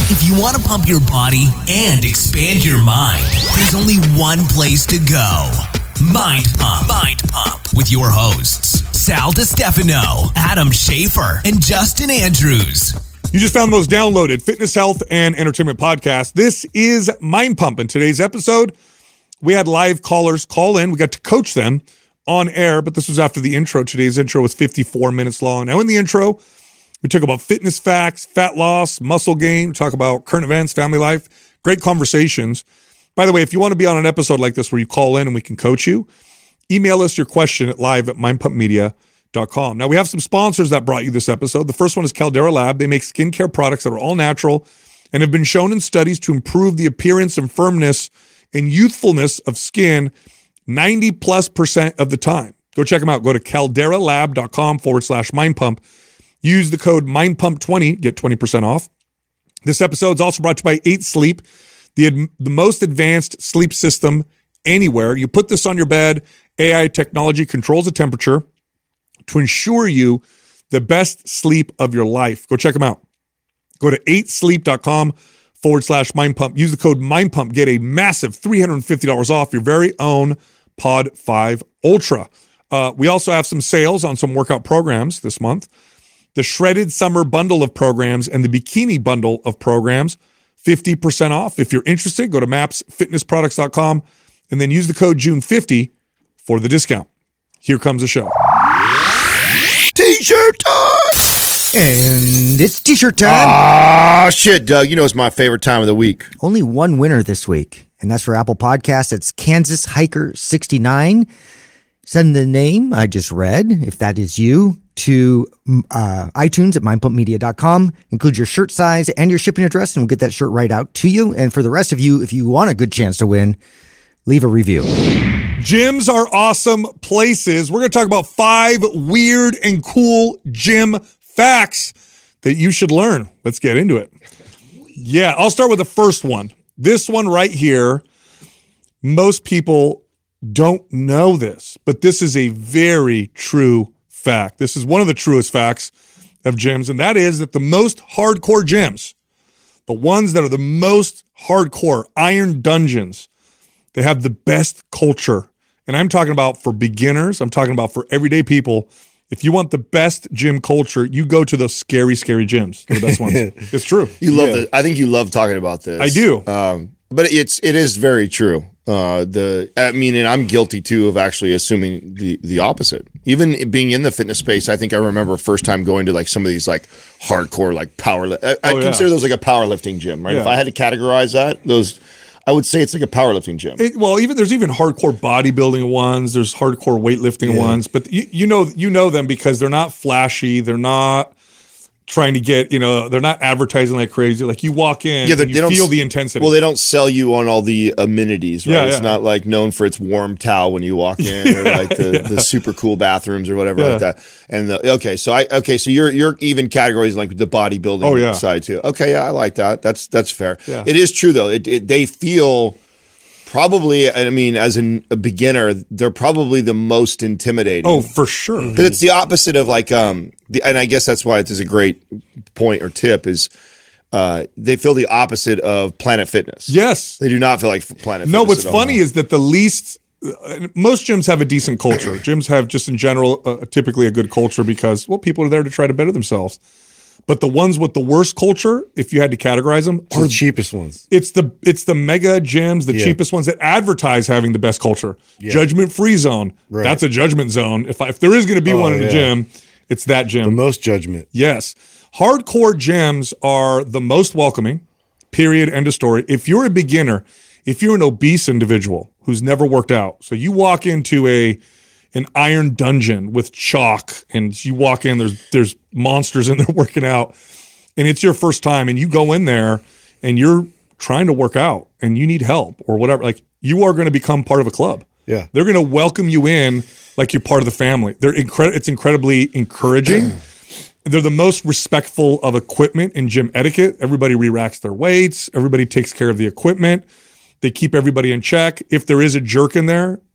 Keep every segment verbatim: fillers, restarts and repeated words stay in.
If you want to pump your body and expand your mind, there's only one place to go. Mind Pump. Mind Pump with your hosts, Sal DiStefano, Adam Schafer, and Justin Andrews. You just found the most downloaded fitness, health, and entertainment podcast. This is Mind Pump. In today's episode, we had live callers call in. We got to coach them on air, but this was after the intro. Today's intro was fifty-four minutes long. Now, in the intro, we talk about fitness facts, fat loss, muscle gain, talk about current events, family life, great conversations. By the way, if you want to be on an episode like this where you call in and we can coach you, email us your question at live at mind pump media dot com. Now, we have some sponsors that brought you this episode. The first one is Caldera Lab. They make skincare products that are all natural and have been shown in studies to improve the appearance and firmness and youthfulness of skin ninety plus percent of the time. Go check them out. Go to calderalab.com forward slash mind pump. Use the code mind pump twenty, get twenty percent off. This episode is also brought to you by eight sleep, the, the most advanced sleep system anywhere. You put this on your bed, A I technology controls the temperature to ensure you the best sleep of your life. Go check them out. Go to eight sleep.com forward slash mind pump. Use the code mind pump. Get a massive three hundred fifty dollars off your very own Pod five Ultra. Uh, we also have some sales on some workout programs this month. The Shredded Summer Bundle of Programs and the Bikini Bundle of Programs, fifty percent off. If you're interested, go to maps fitness products dot com and then use the code June fifty for the discount. Here comes the show. T-shirt time! And it's T-shirt time. Ah, shit, Doug. You know it's my favorite time of the week. Only one winner this week, and that's for Apple Podcasts. It's Kansas Hiker sixty-nine. Send the name I just read, if that is you, to uh, iTunes at mind pump media dot com. Include your shirt size and your shipping address, and we'll get that shirt right out to you. And for the rest of you, if you want a good chance to win, leave a review. Gyms are awesome places. We're going to talk about five weird and cool gym facts that you should learn. Let's get into it. Yeah, I'll start with the first one. This one right here, most people don't know this, but this is a very true fact. This is one of the truest facts of gyms, and that is that the most hardcore gyms, the ones that are the most hardcore, Iron Dungeons, they have the best culture. And I'm talking about for beginners. I'm talking about for everyday people. If you want the best gym culture, you go to those scary, scary gyms. They're the best ones. It's true. You love yeah. this. I think you love talking about this. I do. Um, but it's it is very true. Uh, the I mean, and I'm guilty too of actually assuming the the opposite. Even being in the fitness space, I think I remember first time going to like some of these like hardcore like power. I, I oh, consider yeah. those like a powerlifting gym, right? Yeah. If I had to categorize that, those. I would say it's like a powerlifting gym. It, well, even there's even hardcore bodybuilding ones. There's hardcore weightlifting yeah. ones, but you, you know you know them because they're not flashy. They're not trying to get, you know, they're not advertising like crazy. Like you walk in, yeah, and you feel the intensity. Well, they don't sell you on all the amenities, right? Yeah, it's yeah. not like known for its warm towel when you walk in, yeah, or like the, yeah. the super cool bathrooms or whatever yeah. like that. And the, okay, so I okay, so you're you're even categorizing like the bodybuilding oh, yeah. side too. Okay, yeah, I like that. That's that's fair. Yeah. It is true though. It, it they feel. Probably, I mean, as an, a beginner, they're probably the most intimidating. Oh, for sure. Because it's the opposite of like, um, the, and I guess that's why it is a great point or tip is uh, they feel the opposite of Planet Fitness. Yes. They do not feel like Planet No, Fitness. what's at all. funny is that the least, uh, most gyms have a decent culture. Gyms have just in general, uh, typically a good culture because, well, people are there to try to better themselves. But the ones with the worst culture, if you had to categorize them, are the cheapest ones. It's the it's the mega gyms, the yeah. cheapest ones that advertise having the best culture. Yeah. Judgment free zone. Right. That's a judgment zone. If I, if there is going to be oh, one in yeah. a gym, it's that gym. The most judgment. Yes. Hardcore gyms are the most welcoming. Period. End of story. If you're a beginner, if you're an obese individual who's never worked out, so you walk into a an Iron Dungeon with chalk, and you walk in, there's there's monsters in there working out, and it's your first time, and you go in there, and you're trying to work out, and you need help or whatever, like you are going to become part of a club. Yeah, they're going to welcome you in like you're part of the family. They're incredible. It's incredibly encouraging. They're the most respectful of equipment and gym etiquette. Everybody re-racks their weights. Everybody takes care of the equipment. They keep everybody in check. If there is a jerk in there,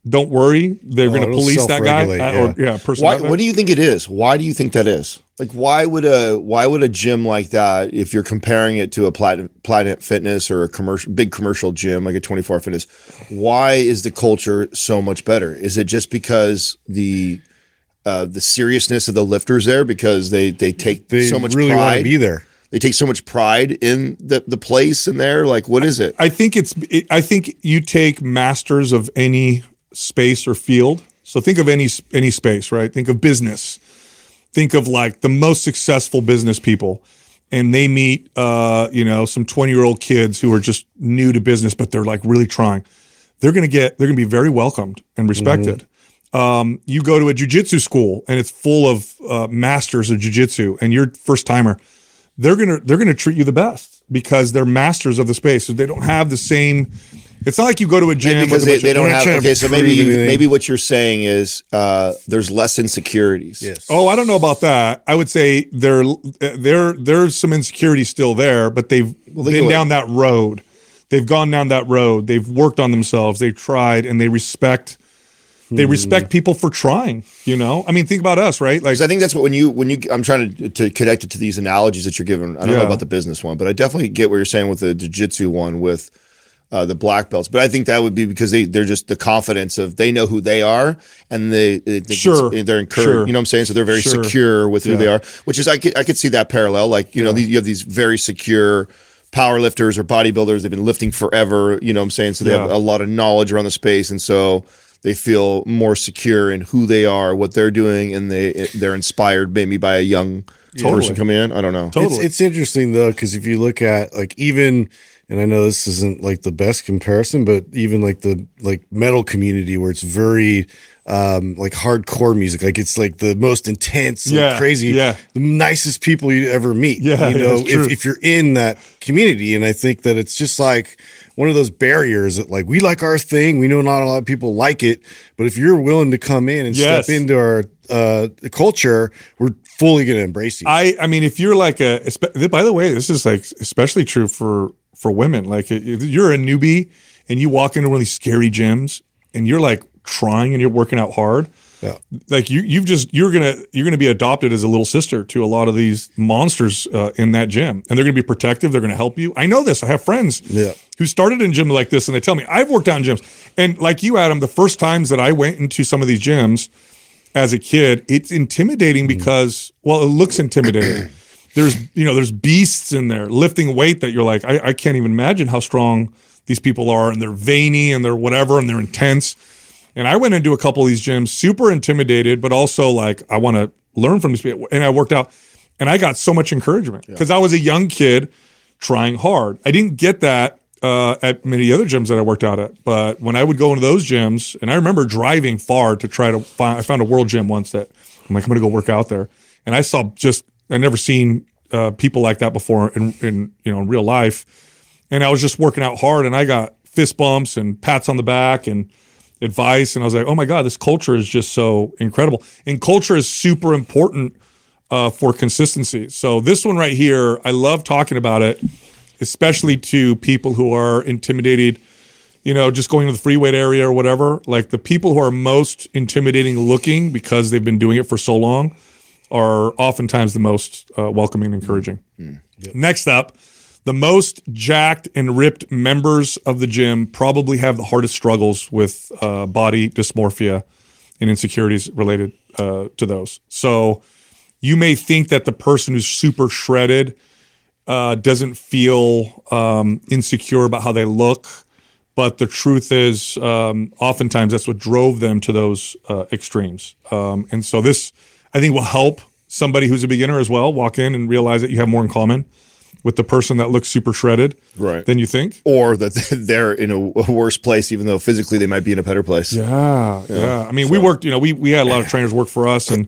don't worry, they're Oh, going to it'll police that guy. self-regulate, uh, Or, yeah, person. Why, out there. what do you think it is? Why do you think that is? Like, why would a why would a gym like that, if you're comparing it to a Planet Planet Fitness or a commercial big commercial gym like a twenty-four hour Fitness, why is the culture so much better? Is it just because the uh, the seriousness of the lifters there, because they they take They so much really want to pride? be there. They take so much pride in the the place and there. Like, what is it? I think it's. It, I think you take masters of any space or field. So think of any any space, right? Think of business. Think of like the most successful business people, and they meet, uh, you know, some twenty year old kids who are just new to business, but they're like really trying. They're gonna get. They're gonna be very welcomed and respected. Mm-hmm. Um, you go to a jujitsu school and it's full of uh, masters of jujitsu, and you're first timer. They're gonna they're gonna treat you the best because they're masters of the space. So they don't have the same. It's not like you go to a gym And because with a they, bunch they of- don't We're not have. trying to Okay, so maybe prove anything. maybe what you're saying is uh, there's less insecurities. Yes. Oh, I don't know about that. I would say there, there, there's some insecurity still there, but they've they been go- down that road. They've gone down that road. They've worked on themselves. They've tried, and they respect. They respect people for trying. You know, I mean, think about us, right? Like, 'Cause I think that's what when you when you I'm trying to to connect it to these analogies that you're giving. I don't Yeah. know about the business one, but I definitely get what you're saying with the jiu-jitsu one with uh, the black belts. But I think that would be because they they're just the confidence of they know who they are and they, they think Sure. it's- they're encouraged. Sure. You know what I'm saying? So they're very Sure. secure with who Yeah. they are, which is I could I could see that parallel. Like you know these, you have these very secure power lifters or bodybuilders. They've been lifting forever. You know what I'm saying? So they have Yeah. a lot of knowledge around the space, and so they feel more secure in who they are, what they're doing, and they they're inspired maybe by a young Totally. person coming in. I don't know. Totally. It's, it's interesting though, because if you look at like even, and I know this isn't like the best comparison, but even like the like metal community where it's very um like hardcore music, like it's like the most intense, like, Yeah, crazy, yeah. the nicest people you ever meet. Yeah, you yeah, know, it's true. if, if you're in that community, and I think that it's just like one of those barriers that like we like our thing, we know not a lot of people like it, but if you're willing to come in and Yes. step into our uh culture, we're fully going to embrace you. I, I mean, if you're like a, espe- by the way, this is like especially true for for women. Like if you're a newbie and you walk into one of these scary gyms and you're like trying and you're working out hard, Yeah. like you you've just you're gonna you're gonna be adopted as a little sister to a lot of these monsters uh, in that gym, and they're gonna be protective. They're gonna help you. I know this. I have friends Yeah. who started in gyms like this, and they tell me I've worked out in gyms. And like you, Adam, the first times that I went into some of these gyms as a kid, it's intimidating because well, it looks intimidating. There's you know there's beasts in there lifting weight that you're like I, I can't even imagine how strong these people are, and they're veiny and they're whatever and they're intense. And I went into a couple of these gyms super intimidated, but also like, I want to learn from these people. And I worked out and I got so much encouragement because I was a young kid trying hard. I didn't get that uh, at many other gyms that I worked out at. But when I would go into those gyms, and I remember driving far to try to find, I found a world gym once that I'm like, I'm going to go work out there. And I saw just, I never seen uh, people like that before in, in, you know, in real life. And I was just working out hard and I got fist bumps and pats on the back and advice, and I was like, oh my God, this culture is just so incredible. And culture is super important uh, for consistency. So this one right here, I love talking about it, especially to people who are intimidated, you know, just going to the free weight area or whatever. Like the people who are most intimidating looking because they've been doing it for so long are oftentimes the most uh, welcoming and encouraging. Mm, yep. Next up, the most jacked and ripped members of the gym probably have the hardest struggles with uh, body dysmorphia and insecurities related uh, to those. So you may think that the person who's super shredded uh, doesn't feel um, insecure about how they look, but the truth is um, oftentimes that's what drove them to those uh, extremes. Um, and so this, I think, will help somebody who's a beginner as well walk in and realize that you have more in common with the person that looks super shredded Right. than you think. Or that they're in a worse place, even though physically they might be in a better place. Yeah, yeah. yeah. I mean, so. we worked, you know, we we had a lot of trainers work for us. And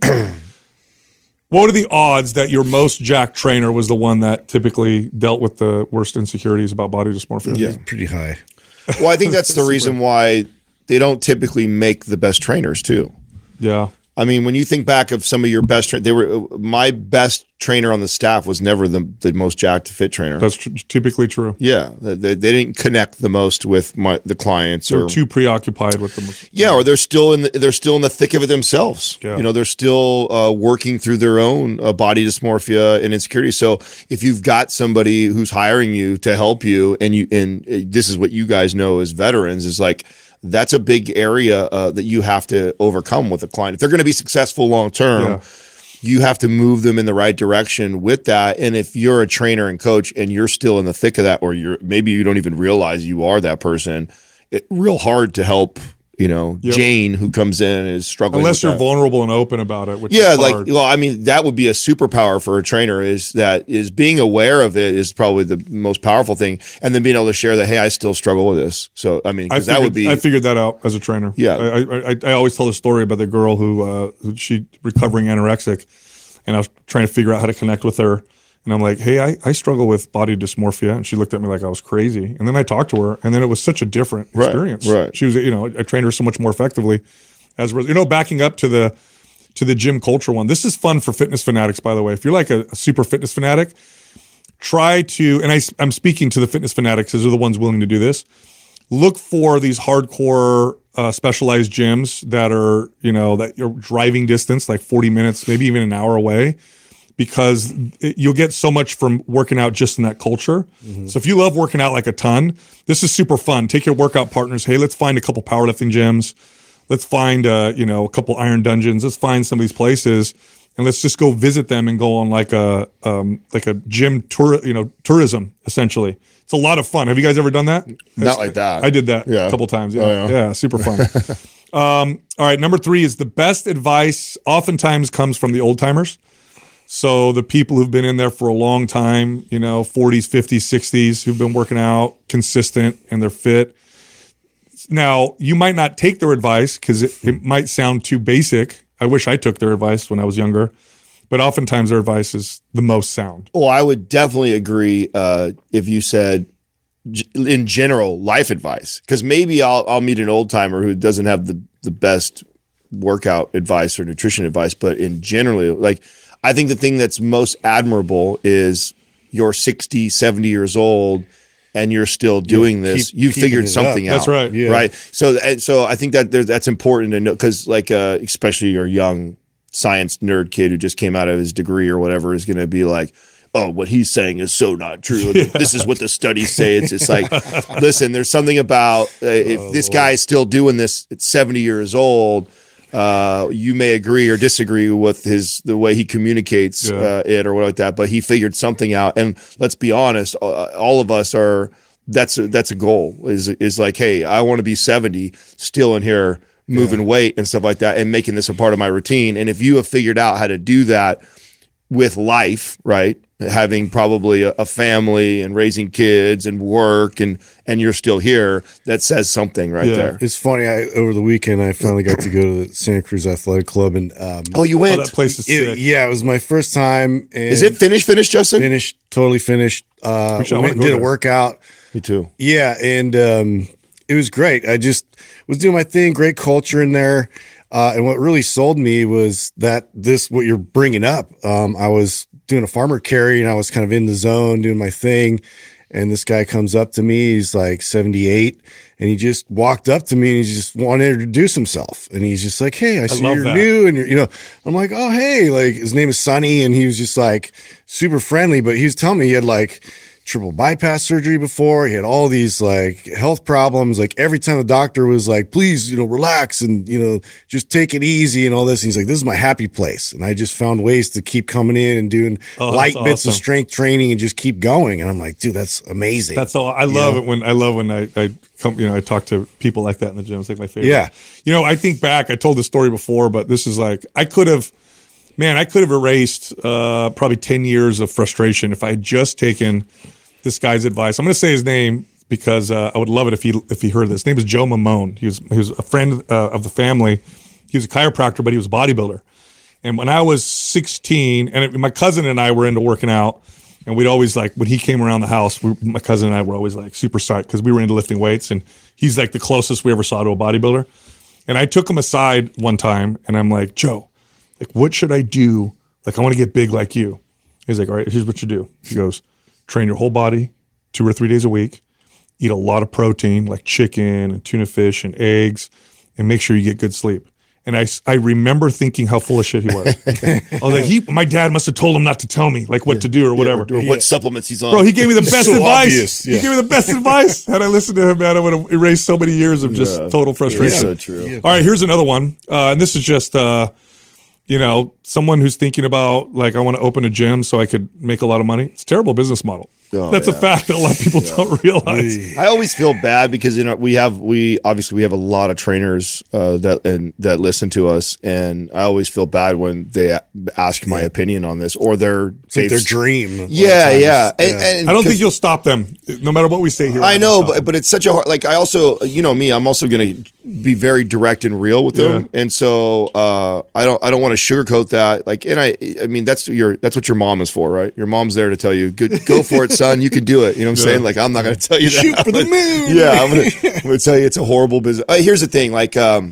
what are the odds that your most jacked trainer was the one that typically dealt with the worst insecurities about body dysmorphia? Yeah, pretty high. Well, I think that's the reason why they don't typically make the best trainers too. Yeah. I mean, when you think back of some of your best, tra- they were my best trainer on the staff was never the, the most jacked fit trainer. That's tr- typically true. Yeah, they, they didn't connect the most with my the clients, They're or too preoccupied with them. yeah, or they're still in the, they're still in the thick of it themselves. Yeah. You know, they're still uh, working through their own uh, body dysmorphia and insecurity. So if you've got somebody who's hiring you to help you, and you and uh, this is what you guys know as veterans, is like, that's a big area uh, that you have to overcome with a client. If they're going to be successful long term, Yeah. you have to move them in the right direction with that. And if you're a trainer and coach and you're still in the thick of that, or you're maybe you don't even realize you are that person, it's real hard to help, you know, Yep. Jane, who comes in and is struggling. Unless with you're that. vulnerable and open about it, which Yeah, is like, hard. well, I mean, that would be a superpower for a trainer, is that is being aware of it is probably the most powerful thing. And then being able to share that, hey, I still struggle with this. So, I mean, I because that figured, would be, I figured that out as a trainer. Yeah. I, I, I, I always tell the story about the girl who, uh, who she recovering anorexic, and I was trying to figure out how to connect with her. And I'm like, hey, I, I struggle with body dysmorphia. And she looked at me like I was crazy. And then I talked to her, and then it was such a different Right, experience. right. She was, you know, I trained her so much more effectively. As you know, backing up to the to the gym culture one. This is fun for fitness fanatics, by the way. If you're like a, a super fitness fanatic, try to, and I, I'm speaking to the fitness fanatics, because they're the ones willing to do this. Look for these hardcore uh, specialized gyms that are, you know, that you're driving distance, like forty minutes, maybe even an hour away, because it, you'll get so much from working out just in that culture. Mm-hmm. So if you love working out like a ton, this is super fun. Take your workout partners. Hey, let's find a couple powerlifting gyms. Let's find, uh, you know, a couple Iron Dungeons. Let's find some of these places, and let's just go visit them and go on like a um, like a gym tour, you know, tourism essentially. It's a lot of fun. Have you guys ever done that? not like that. I did that Yeah. a couple times. Yeah, Oh, yeah. yeah, super fun. um, all right, number three is the best advice. Oftentimes comes from the old timers. So the people who've been in there for a long time, you know, forties, fifties, sixties, who've been working out consistent and they're fit. Now, you might not take their advice because it, it might sound too basic. I wish I took their advice when I was younger, but oftentimes their advice is the most sound. Well, I would definitely agree uh, if you said, g- in general, life advice, because maybe I'll I'll meet an old timer who doesn't have the the best workout advice or nutrition advice, but in generally, like, I think the thing that's most admirable is you're sixty, seventy years old and you're still doing this. keep You keeping figured it something up. out. That's right. Yeah. Right. So, and so I think that there, that's important to know, because like, uh, especially your young science nerd kid who just came out of his degree or whatever is going to be like, oh, what he's saying is so not true. This is what the studies say. It's, it's like, listen, there's something about uh, if Oh, this guy is still doing this at seventy years old, uh, you may agree or disagree with his, the way he communicates Yeah. uh, it or whatever like that, but he figured something out. And let's be honest, uh, all of us are, that's a, that's a goal, is, is like, hey, I want to be seventy still in here moving weight and stuff like that and making this a part of my routine. And if you have figured out how to do that with life, right? Having probably a, a family and raising kids and work, and and you're still here, that says something right Yeah. there. It's funny. I over the weekend I finally got to go to the Santa Cruz Athletic Club, and um, Oh, you Oh, went. that place is it- sick. yeah, it was my first time. And Is it finished? Finished, Justin? finished? Totally finished. Uh, Actually, I went wanna and go did a there. workout. Me too. Yeah, and um, it was great. I just was doing my thing. Great culture in there. Uh, and what really sold me was that this, what you're bringing up. Um, I was doing a farmer carry, and I was kind of in the zone doing my thing. And this guy comes up to me. He's like seventy-eight, and he just walked up to me and he just wanted to introduce himself. And he's just like, "Hey, I see love you're that. new." And you're, you know, I'm like, "Oh, hey!" Like, his name is Sonny, and he was just like super friendly. But he was telling me he had like triple bypass surgery before. He had all these like health problems. Like, every time the doctor was like, please, you know, relax and, you know, just take it easy and all this. And he's like, this is my happy place. And I just found ways to keep coming in and doing Oh, light that's bits of awesome. strength training and just keep going. And I'm like, dude, that's amazing. That's all. I love know? it when I love when I, I come, you know, I talk to people like that in the gym. It's like my favorite. Yeah. You know, I think back, I told the story before, but this is like, I could have, man, I could have erased uh, probably ten years of frustration if I had just taken this guy's advice. I'm going to say his name because uh, I would love it if he if he heard this. His name is Joe Mamone. He was he was a friend uh, of the family. He was a chiropractor, but he was a bodybuilder. And when I was sixteen, and it, my cousin and I were into working out, and we'd always like when he came around the house, we, my cousin and I were always like super psyched because we were into lifting weights, and he's like the closest we ever saw to a bodybuilder. And I took him aside one time and I'm like, Joe, like, what should I do? Like, I want to get big like you. He's like, all right, here's what you do. He goes, train your whole body two or three days a week, eat a lot of protein like chicken and tuna fish and eggs, and make sure you get good sleep. And I, I remember thinking how full of shit he was. I was like, he, my dad must have told him not to tell me like what to do or whatever. Or what supplements he's on. Bro, he gave me the best So advice. obvious, yeah. He gave me the best advice. Had I listened to him, man, I would have erased so many years of just Yeah. total frustration. It's so true. All right, here's another one. Uh, and this is just, uh, you know, someone who's thinking about, like, I want to open a gym so I could make a lot of money. It's a terrible business model. Oh, That's a yeah. fact that a lot of people don't realize. I always feel bad because you know we have we obviously we have a lot of trainers uh, that and that listen to us, and I always feel bad when they a- ask my opinion on this or they're It's like they've- their dream. a lot of Yeah, times. yeah. And, and I don't 'cause- think you'll stop them, no matter what we say here. I know, but but it's such a hard. Like I also, you know me, I'm also going to be very direct and real with them, and so uh, I don't I don't want to sugarcoat that. Like, and I I mean that's your that's what your mom is for, right? Your mom's there to tell you, good, go for it, son. You can do it. You know what I'm saying? Like I'm not going to tell you that. Shoot for the moon. Yeah, I'm gonna, I'm gonna tell you it's a horrible business. Uh, here's the thing, like, um,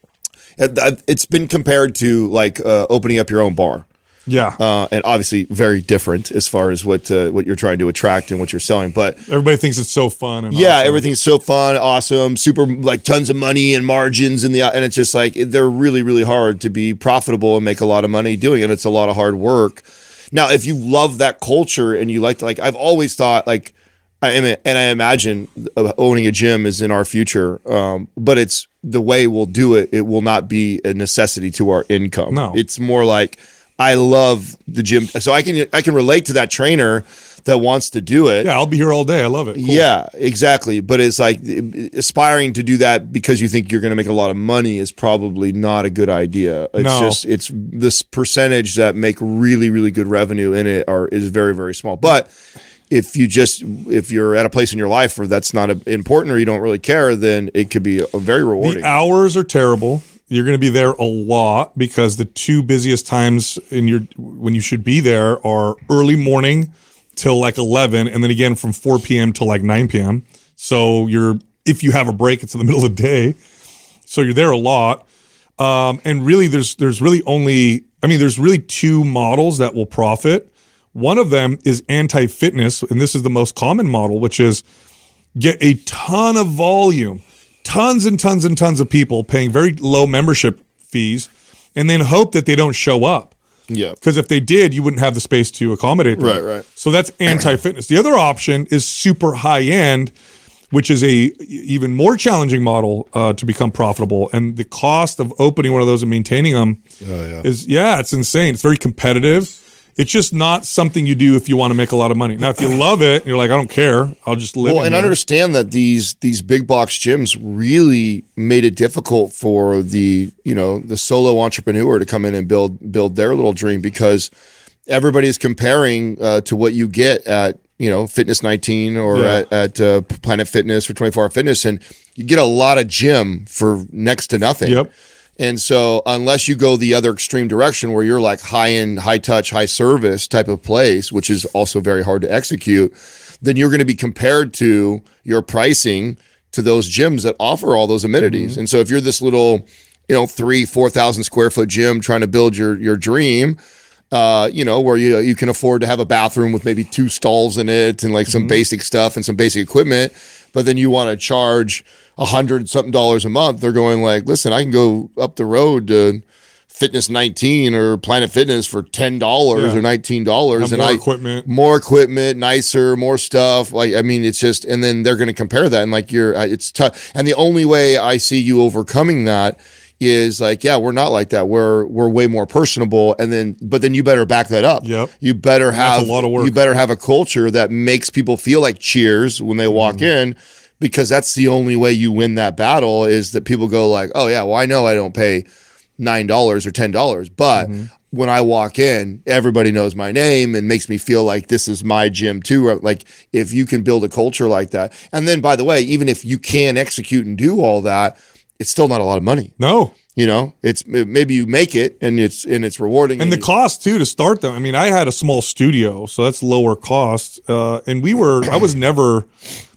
it, it's been compared to like uh, opening up your own bar, Yeah. uh, and obviously very different as far as what uh, what you're trying to attract and what you're selling. But Everybody thinks it's so fun. And yeah, awesome. everything's so fun, awesome, super, like tons of money and margins in the, and it's just like they're really, really hard to be profitable and make a lot of money doing it. It's a lot of hard work. Now, if you love that culture and you like to, like, I've always thought, like, I am, and I imagine owning a gym is in our future, um, but it's the way we'll do it. It will not be a necessity to our income. No. It's more like I love the gym, so I can I can relate to that trainer that wants to do it. Yeah, I'll be here all day. I love it. Cool. Yeah, exactly. But it's like aspiring to do that because you think you're going to make a lot of money is probably not a good idea. It's No. just it's this percentage that make really really good revenue in it are is very very small. But if you just if you're at a place in your life where that's not a, important or you don't really care, then it could be a, a very rewarding. The hours are terrible. You're going to be there a lot because the two busiest times in your when you should be there are early morning till like eleven, and then again from four p.m. till like nine p.m. So you're if you have a break, it's in the middle of the day. So you're there a lot. Um, and really, there's there's really only I mean, there's really two models that will profit. One of them is anti-fitness, and this is the most common model, which is get a ton of volume, tons and tons and tons of people paying very low membership fees, and then hope that they don't show up. Yeah. Because if they did, you wouldn't have the space to accommodate them. Right, right. So that's anti-fitness. The other option is super high-end, which is a even more challenging model uh, to become profitable. And the cost of opening one of those and maintaining them Oh, yeah. is, yeah, it's insane. It's very competitive. It's just not something you do if you want to make a lot of money. Now, if you love it, you're like, I don't care. I'll just live. Well, in and here. understand that these these big box gyms really made it difficult for the you know the solo entrepreneur to come in and build build their little dream because everybody is comparing uh, to what you get at you know Fitness nineteen or Yeah. at, at uh, Planet Fitness or twenty-four hour Fitness, and you get a lot of gym for next to nothing. Yep. And so unless you go the other extreme direction where you're like high end, high touch, high service type of place, which is also very hard to execute, then you're going to be compared to your pricing to those gyms that offer all those amenities. Mm-hmm. And so if you're this little, you know, three, four thousand square foot gym trying to build your your dream, uh, you know, where you you can afford to have a bathroom with maybe two stalls in it and like some Mm-hmm. basic stuff and some basic equipment, but then you want to charge a hundred something dollars a month, they're going like, listen, I can go up the road to Fitness nineteen or Planet Fitness for ten dollars Yeah. or nineteen dollars, Have and more I equipment. more equipment, nicer, more stuff. Like, I mean, it's just, and then they're going to compare that, and like, you're, uh, it's tough. And the only way I see you overcoming that is like, yeah, we're not like that. We're we're way more personable, and then, but then you better back that up. Yep. You better That's have a lot of work. You better have a culture that makes people feel like cheers when they walk Mm-hmm. in. Because that's the only way you win that battle is that people go like, oh yeah, well I know I don't pay nine dollars or ten dollars, but Mm-hmm. when I walk in, everybody knows my name and makes me feel like this is my gym too. Like if you can build a culture like that, and then by the way, even if you can execute and do all that, it's still not a lot of money. No. You know, it's maybe you make it and it's and it's rewarding. And the you- cost too to start them. I mean, I had a small studio, so that's lower cost. Uh, and we were, I was never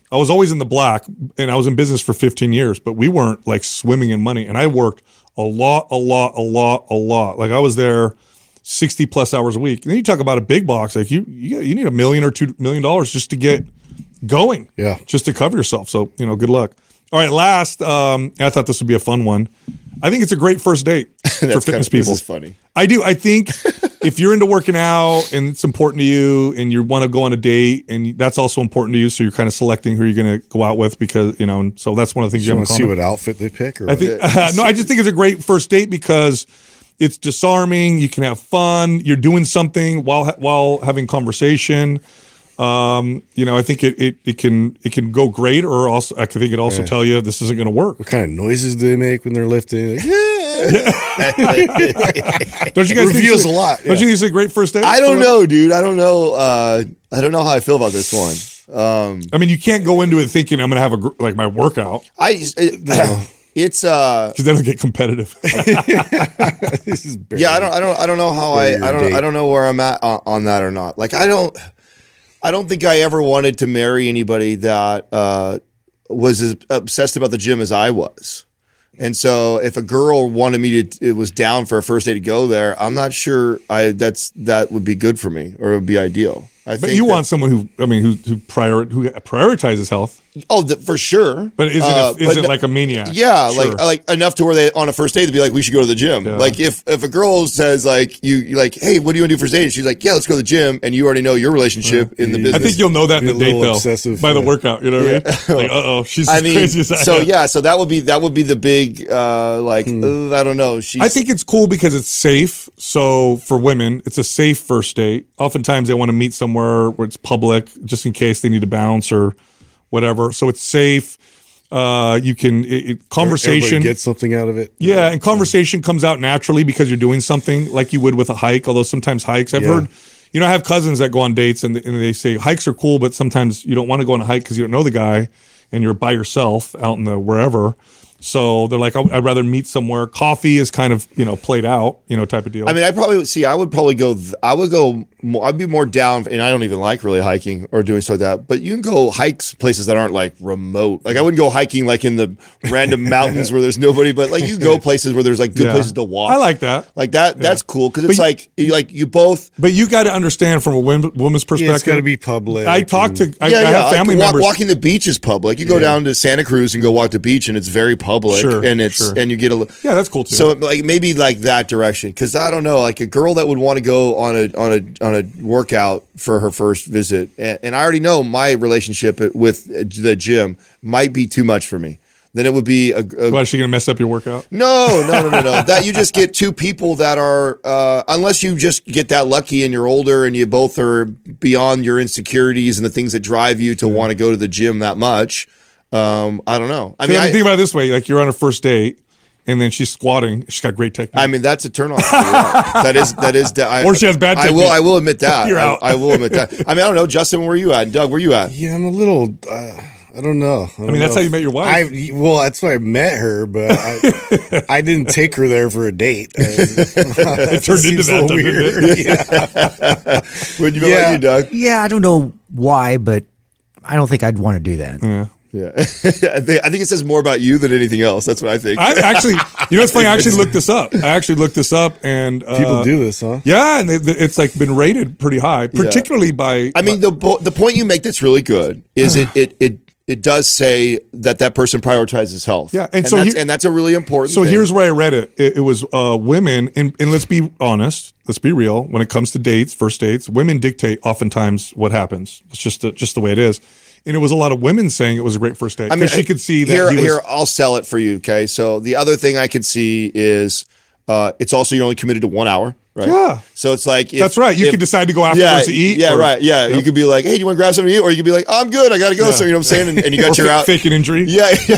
I was always in the black, and I was in business for fifteen years, but we weren't like swimming in money. And I worked a lot, a lot, a lot, a lot. Like I was there sixty plus hours a week. And then you talk about a big box, like you, you, you need a million or two million dollars just to get going. Yeah. Just to cover yourself. So, you know, good luck. All right. Last, um, I thought this would be a fun one. I think it's a great first date for That's fitness kind of, people. This is funny. I do. I think if you're into working out and it's important to you and you want to go on a date and that's also important to you, so you're kind of selecting who you're going to go out with because, you know, and so that's one of the things you, You have in want to see common. what outfit they pick? Or I think, uh, no, I just think it's a great first date because it's disarming. You can have fun. You're doing something while, while having conversation. Um, you know, I think it, it, it can, it can go great, or also, I think it also Yeah. tell you this isn't going to work. what kind of noises do they make when they're lifting? Like, Don't you guys Reveals think a lot, Don't yeah. you think it's a great first date? I don't know, dude. I don't know. Uh, I don't know how I feel about this one. Um, I mean, you can't go into it thinking I'm going to have a, gr- like my workout. I it, it's uh Because then it'll get competitive. this is barely- yeah. I don't I don't I don't know how I Barely I a don't date. I don't know where I'm at on, on that or not. Like I don't I don't think I ever wanted to marry anybody that uh, was as obsessed about the gym as I was. And so if a girl wanted me to, it was down for a first day to go there, I'm not sure I that's that would be good for me or it would be ideal. I But think you that- want someone who, I mean, who who prior who prioritizes health, oh the, for sure. but isn't Uh, isn't but no- like a maniac. Yeah, Sure. like like enough to where they on a first date to be like, we should go to the gym. Yeah. Like if if a girl says like you you like, hey, what do you want to do for first date? She's like, yeah, let's go to the gym, and you already know your relationship in the I I business. think you'll know that in Be the a date little though, obsessive, by the yeah. workout. You know what I mean? Like, uh oh, she's I as mean, crazy as I so am. yeah, so that would be that would be the big uh like uh, I don't know. She's I think it's cool because it's safe. So for women, it's a safe first date. Oftentimes they want to meet somewhere where it's public, just in case they need to bounce or whatever. So it's safe. Uh, you can it, it- conversation. Everybody gets something out of it. Yeah, and conversation comes out naturally because you're doing something like you would with a hike. Although sometimes hikes, I've Yeah. heard, you know, I have cousins that go on dates and, and they say hikes are cool, but sometimes you don't want to go on a hike because you don't know the guy and you're by yourself out in the wherever. So they're like, I'd rather meet somewhere. Coffee is kind of, you know, played out, you know, type of deal. I mean, I probably would see. I would probably go. th- I would go. More, I'd be more down, and I don't even like really hiking or doing stuff like that. But you can go hikes places that aren't like remote. Like I wouldn't go hiking like in the random mountains where there's nobody. But like you go places where there's like good Yeah. places to walk. I like that. like that. That's cool because it's you- like you like you both. But you got to understand from a wom- woman's Yeah, perspective. it's got to be public. I talk to, and- I, yeah, I yeah. have family like, walk, members. walking the beach is public. You go Yeah. down to Santa Cruz and go walk the beach, and it's very public. Sure, and it's sure. and you get a. li- Yeah, that's cool too. So like maybe like that direction because I don't know like a girl that would want to go on a on a on a workout for her first visit and, and I already know my relationship with the gym might be too much for me. Then it would be a, a Why is she going to mess up your workout? no no no no no that you just get two people that are uh, unless you just get that lucky and you're older and you both are beyond your insecurities and the things that drive you to want to go to the gym that much. Um, I don't know. I I mean, mean, I, think about it this way: like you're on a first date, and then she's squatting. She's got great technique. I mean, that's a turn off. That is that is. I, Or she has bad I will. technique. I will admit that. You're I, out. I will admit that. I mean, I don't know, Justin. Where you at? Doug, where you at? Yeah, I'm a little. Uh, I don't know. I, I mean, that's how you met your wife. I well, that's why I met her, but I, I didn't take her there for a date. it turned into that, doesn't weird. Yeah. Would you go Yeah. like you, Doug? Yeah, I don't know why, but I don't think I'd want to do that. yeah. Yeah, I think I think it says more about you than anything else. That's what I think. I actually, you know, what's funny? I actually looked this up. I actually looked this up, and uh, People do this, huh? Yeah, and they, they- it's like been rated pretty high, particularly by. I mean, the po- the point you make that's really good is it it it it does say that that person prioritizes health. Yeah, and so that's, he- and that's a really important. So thing. here's where I read it. It, it was uh, women, and, and let's be honest, let's be real. When it comes to dates, first dates, women dictate oftentimes what happens. It's just the, just the way it is. And it was a lot of women saying it was a great first date. I mean, she could see that here, he was. here, I'll sell it for you. Okay. So the other thing I could see is uh, it's also you're only committed to one hour, right? Yeah. So it's like, if, That's right. You if- could decide to go afterwards yeah, to eat. Yeah, or- right. Yeah. You Yep. could be like, hey, do you want to grab something to eat? Or you could be like, I'm good. I got to go. Yeah. So, you know what I'm saying? And, and you got or your fa- out. fake an injury. Yeah. yeah.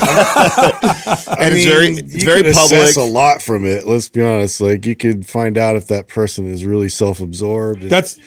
and it's very, it's you very could public. assess a lot from it. Let's be honest. Like you could find out if that person is really self-absorbed. That's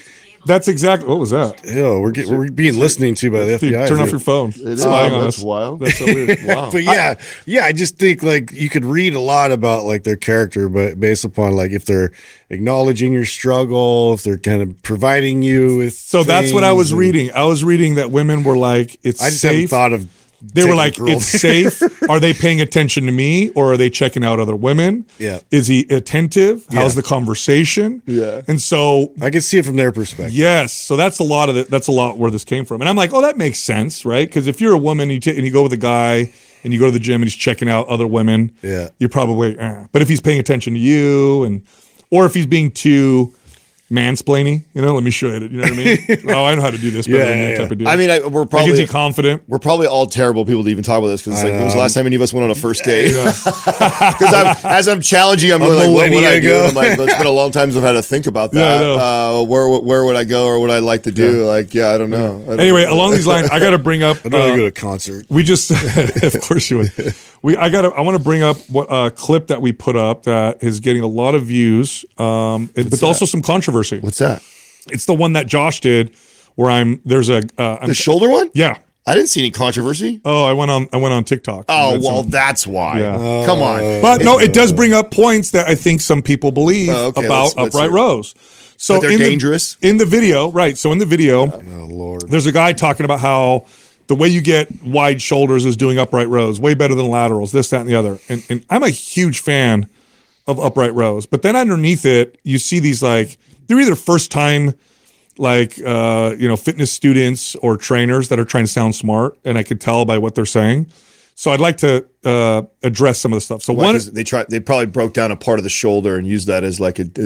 That's exactly what was that? Ew, we're getting we're being listening to by the F B I. Turn off dude. your phone. It is. Spying on That's us. wild. That's so weird. Wow. But yeah, yeah, I just think like you could read a lot about like their character, but based upon like if they're acknowledging your struggle, if they're kind of providing you with. So that's what I things was and- reading. I was reading that women were like, it's I just haven't safe. thought of. They were taking like, a girl it's safe. Are they paying attention to me or are they checking out other women? Yeah. Is he attentive? How's Yeah. the conversation? Yeah. And so, I can see it from their perspective. yes. So that's a lot of it. That's a lot where this came from. And I'm like, oh, that makes sense, right? Because if you're a woman and you, t- and you go with a guy and you go to the gym and he's checking out other women, Yeah. you're probably, eh. But if he's paying attention to you and, or if he's being too mansplaining, you know, let me show you. You know what I mean? Oh, I know how to do this better Yeah, than yeah, that yeah. type of deal. I mean, I, we're like, is probably he confident? we're probably all terrible people to even talk about this because it's I like, when was the know. last time any of us went on a first date? Because I'm as I'm challenging, I'm A going like, what would millennia I do? ago. I'm like, it's been a long time since I've had to think about Yeah, I that. know. uh, where where would I go or what I'd like to do? Like, yeah, I don't know. I don't Anyway, know. along these lines, I got to bring up. I'd rather uh, go to a concert. we just, of course you would. We, I got to, I want to bring up what a clip that we put up that is getting a lot of views, um, it- but also some controversy. What's that? It's the one that Josh did, where I'm there's a, uh, I'm, The shoulder one? yeah. I didn't see any controversy. Oh, I went on, I went on TikTok. Oh That's well, some- that's why. Yeah. Come on. but no, it does bring up points that I think some people believe Oh, okay, about let's- let's upright hear it. rows. So That they're in the- dangerous? in the video, right? So in the video, Oh Lord. there's a guy talking about how the way you get wide shoulders is doing upright rows, way better than laterals, this, that, and the other. And, and I'm a huge fan of upright rows. But then underneath it, you see these like, they're either first time, like, uh, you know, fitness students or trainers that are trying to sound smart. And I could tell by what they're saying. So I'd like to uh, address some of the stuff. So Why, one, 'cause they tried. They probably broke down a part of the shoulder and used that as like a.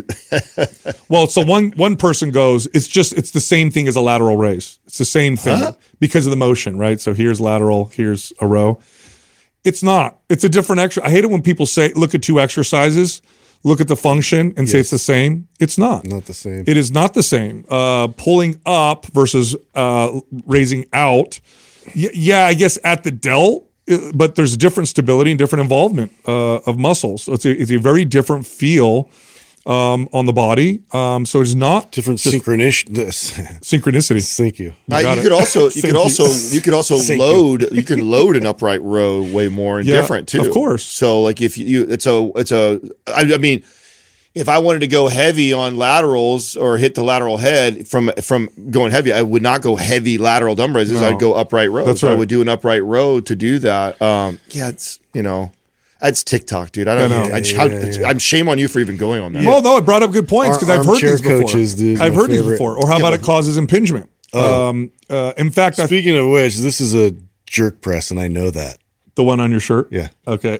well, so one one person goes, it's just it's the same thing as a lateral raise. It's the same thing Huh? because of the motion, right? So here's lateral, here's a row. It's not. It's a different extra. I hate it when people say, look at two exercises, look at the function, and say it's the same. It's not. Not the same. It is not the same. Uh, pulling up versus uh, raising out. Y- yeah, I guess at the delt, uh, but there's different stability and different involvement uh, of muscles. So it's a, it's a very different feel um, on the body. Um, so it's not Different just synchronicious. This. synchronicity. Thank you. Uh, got you it. could also you Thank could you. also you could also Thank you. load you can load an upright row way more and Yeah, different too. of course. So like if you it's a it's a I, I mean if I wanted to go heavy on laterals or hit the lateral head from from going heavy, I would not go heavy lateral dumb raises. No. I'd go upright rows. That's I right. would do an upright row to do that. Um, yeah, it's you know. That's TikTok, dude. I don't I know. know. I, just- Yeah, how, yeah, yeah. I'm shame on you for even going on that. Well, no, it brought up good points Ar- because I've heard armchair these before. coaches, dude, I've my heard these favorite. before. Or how about it causes impingement? Um, uh, in fact, I, Speaking of which, this is a jerk press, and I know that. the one on your shirt. Yeah. Okay.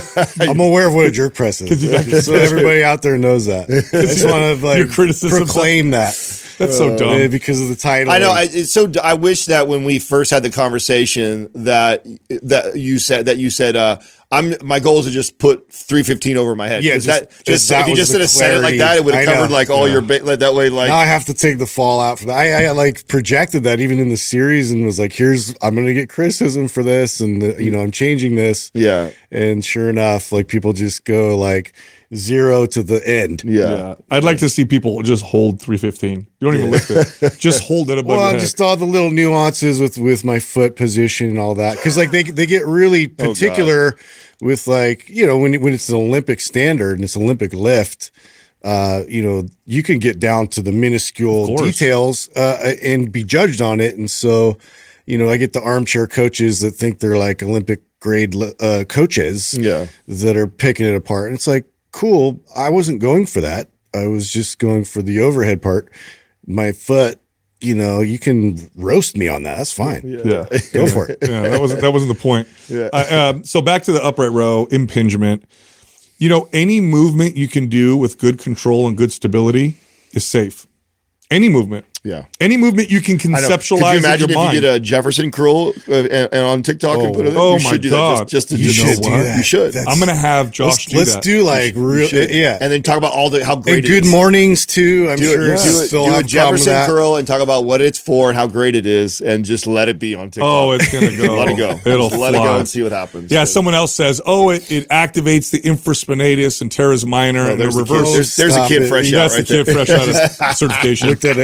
I'm aware of what a jerk press is. you- So everybody out there knows that. I just want to like Your criticism- proclaim that That's so uh, dumb. because of the title. I know. I, it's so. I wish that when we first had the conversation that that you said that you said uh, I'm my goal is to just put three fifteen over my head. Yeah, 'Cause just- that just that if you was just the had said it like clarity. that, it would have I know. covered like all Yeah. your ba- like, that way. Like now I have to take the fallout for that. I, I like projected that even in the series and was like, "Here's I'm going to get criticism for this, and the, you know I'm changing this." yeah, And sure enough, like people just go like zero to the end. yeah. Yeah. I'd like to see people just hold three fifteen. You don't even lift it. Just hold it above Well, your head. just all the little nuances with with my foot position and all that, because like they they get really Oh, particular with like you know when when it's an Olympic standard and it's an Olympic lift, uh, you know you can get down to the minuscule Of course. details uh, and be judged on it, and so you know I get the armchair coaches that think they're like Olympic grade uh, coaches, Yeah. that are picking it apart, and it's like cool. I wasn't going for that. I was just going for the overhead part. My foot, you know, you can roast me on that. That's fine. yeah. Go for it. Yeah, that wasn't that wasn't the point. Yeah. Uh, um, so back to the upright row impingement. You know, any movement you can do with good control and good stability is safe. Any movement, Yeah. any movement you can I know. Could you conceptualize in imagine your if mind. you did a Jefferson curl uh, and, and on TikTok and put it? oh you my should do God. That just, just to You just should know do what? that. You should. That's- I'm gonna have Josh Let's, do let's that. do like You real, should. yeah. And then talk about all the how great And it good is. mornings too. I'm Do sure it, do, it's it, still do a have a problem with Jefferson that. curl and talk about what it's for and how great it is, and just let it be on TikTok. Oh, it's gonna go. let it go. It'll Just let fly. it go and see what happens. Yeah, someone else says, "Oh, it, it activates the infraspinatus and tereis minor, Oh, and it there's, the kid, reverses." there's, there's a Stop kid it. fresh That's out the right kid there. fresh out of certification. Looked at an anatomy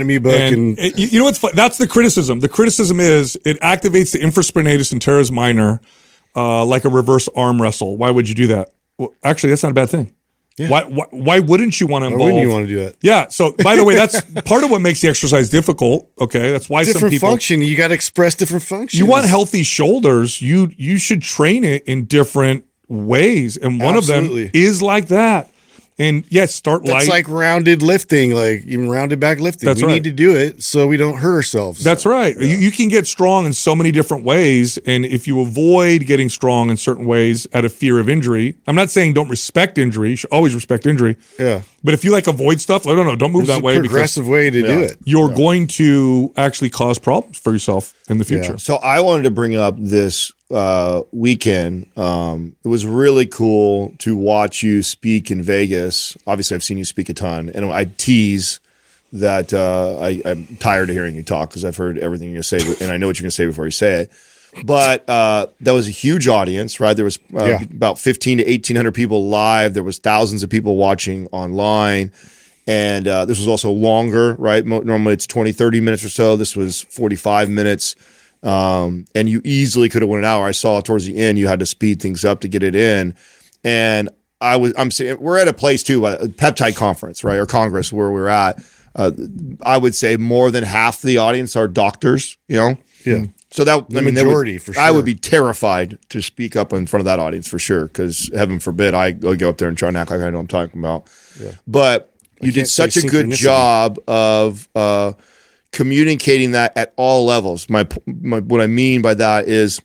anatomy book, and, And it- you you know what's fun? That's the criticism. The criticism is it activates the infraspinatus and teres minor, uh, like a reverse arm wrestle. Why would you do that? Well, actually, that's not a bad thing. Yeah. Why, why? Why wouldn't you want to why involve? wouldn't you want to do that? Yeah. So, by the way, that's part of what makes the exercise difficult. Okay, that's why some Different people. function. You got to express different functions. You want healthy shoulders. You you should train it in different ways, and one Absolutely. of them is like that. And yes, start That's light. like rounded lifting, like even rounded back lifting. That's we right. need to do it so we don't hurt ourselves. That's right. You, you can get strong in so many different ways. And if you avoid getting strong in certain ways out of fear of injury, I'm not saying don't respect injury. You should always respect injury. yeah. But if you like avoid stuff, I don't know, don't move There's that a way because progressive way to do it. you're going to actually cause problems for yourself in the future. So I wanted to bring up this uh, weekend. Um, it was really cool to watch you speak in Vegas. Obviously, I've seen you speak a ton, and I tease that uh, I, I'm tired of hearing you talk because I've heard everything you say, and I know what you're going to say before you say it. But uh, that was a huge audience, right? There was uh, Yeah. about fifteen to eighteen hundred people live. There was thousands of people watching online. And uh, this was also longer, right? Mo- Normally it's twenty, thirty minutes or so. This was forty-five minutes. Um, and you easily could have went an hour. I saw towards the end, you had to speed things up to get it in. And I was, I'm saying, we're at a place too, a peptide conference, right? Or Congress where we're at. Uh, I would say more than half the audience are doctors, you know? Yeah. So that, The I mean, that would- majority, for I would sure. be terrified to speak up in front of that audience for sure. Cause heaven forbid I go go up there and try and act like I know what I'm talking about. Yeah. But you did can't say such a good synchronicity. job of uh, communicating that at all levels. My, my what I mean by that is,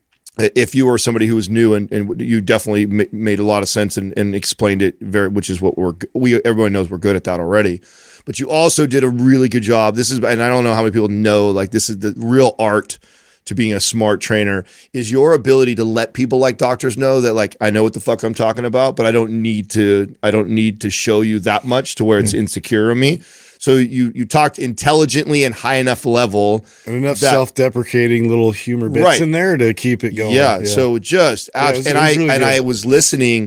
if you were somebody who was new and, and you definitely ma- made a lot of sense and, and explained it very, which is what we're we everyone knows we're good at that already. But you also did a really good job. This is, and I don't know how many people know, like this is the real art to being a smart trainer is your ability to let people like doctors know that like I know what the fuck I'm talking about, but I don't need to I don't need to show you that much to where it's insecure of me. So you you talked intelligently and high enough level. And enough that- self-deprecating little humor bits Right. in there to keep it going. Yeah, so just Yeah, abs- it was- and it I was really and good. I was listening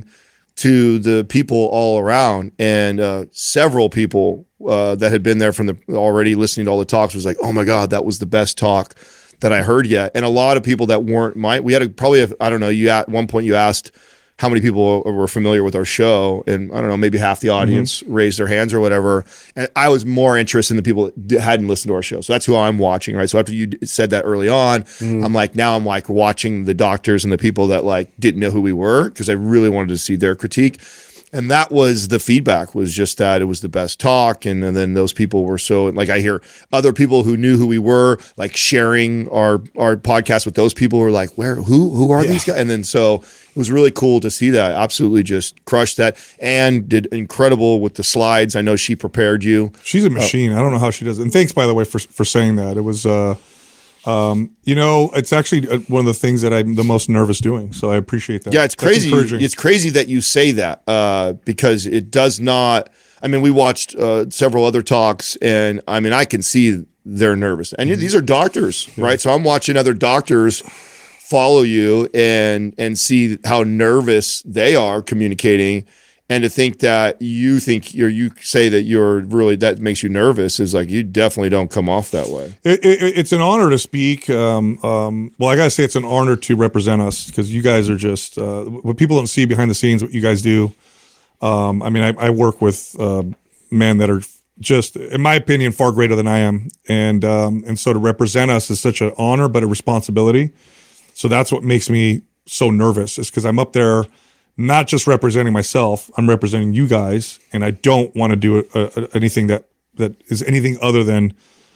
to the people all around, and uh, several people uh, that had been there from the already listening to all the talks was like, "Oh my god, that was the best talk that I heard yet." And a lot of people that weren't my, we had a, probably a, I don't know. You at one point you asked how many people were familiar with our show, and I don't know, maybe half the audience raised their hands or whatever. And I was more interested in the people that d- hadn't listened to our show, so that's who I'm watching, right? So after you d- said that early on, I'm like, now I'm like watching the doctors and the people that like didn't know who we were because I really wanted to see their critique. And that was the feedback, was just that it was the best talk. And, and then those people were so, like, I hear other people who knew who we were, like sharing our, our podcast with those people who were like, where, who, who are these guys? And then, so it was really cool to see that. Absolutely just crushed that and did incredible with the slides. I know she prepared you. She's a machine. I don't know how she does it. And thanks, by the way, for for saying that. It was, uh, um, you know, it's actually uh, one of the things that I'm the most nervous doing. So I appreciate that. Yeah, it's That's crazy. encouraging. It's crazy that you say that uh, because it does not. I mean, we watched uh, several other talks, and I mean, I can see they're nervous. And Mm-hmm. these are doctors, right? So I'm watching other doctors follow you and and see how nervous they are communicating, and to think that you think you're you say that you're really that makes you nervous is like you definitely don't come off that way. It, it, it's an honor to speak. Um, um, well, I gotta say, it's an honor to represent us because you guys are just uh, what people don't see behind the scenes. What you guys do. Um, I mean, I, I work with uh, men that are just, in my opinion, far greater than I am, and um, and so to represent us is such an honor, but a responsibility. So that's what makes me so nervous, is because I'm up there, not just representing myself, I'm representing you guys, and I don't want to do a, a, anything that that is anything other than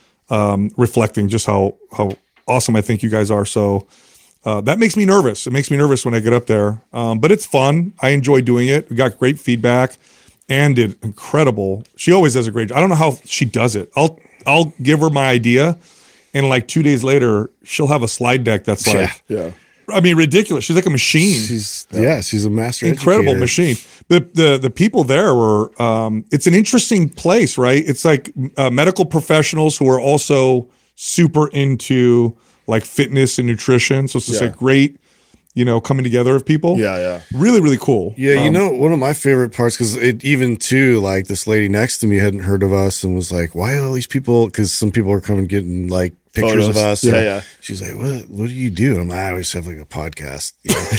um, reflecting just how how awesome I think you guys are. So uh, that makes me nervous. It makes me nervous when I get up there, um, but it's fun. I enjoy doing it. We got great feedback. Ann did incredible. She always does a great job. I don't know how she does it. I'll I'll give her my idea, and like two days later, she'll have a slide deck that's like, Yeah. I mean, ridiculous. She's like a machine. She's yeah, she's a master Incredible educator. machine. The the the people there were. Um, it's an interesting place, right? It's like uh, medical professionals who are also super into like fitness and nutrition. So it's just Yeah. a great you know, coming together of people. Yeah, yeah. Really, really cool. Yeah, you Um, know, one of my favorite parts, because it even too, like this lady next to me hadn't heard of us and was like, "Why are all these people?" Because some people are coming getting like pictures of Photos. us. Yeah, and yeah. She's like, "What? What do you do?" And I'm like, "I always have like a podcast. You know?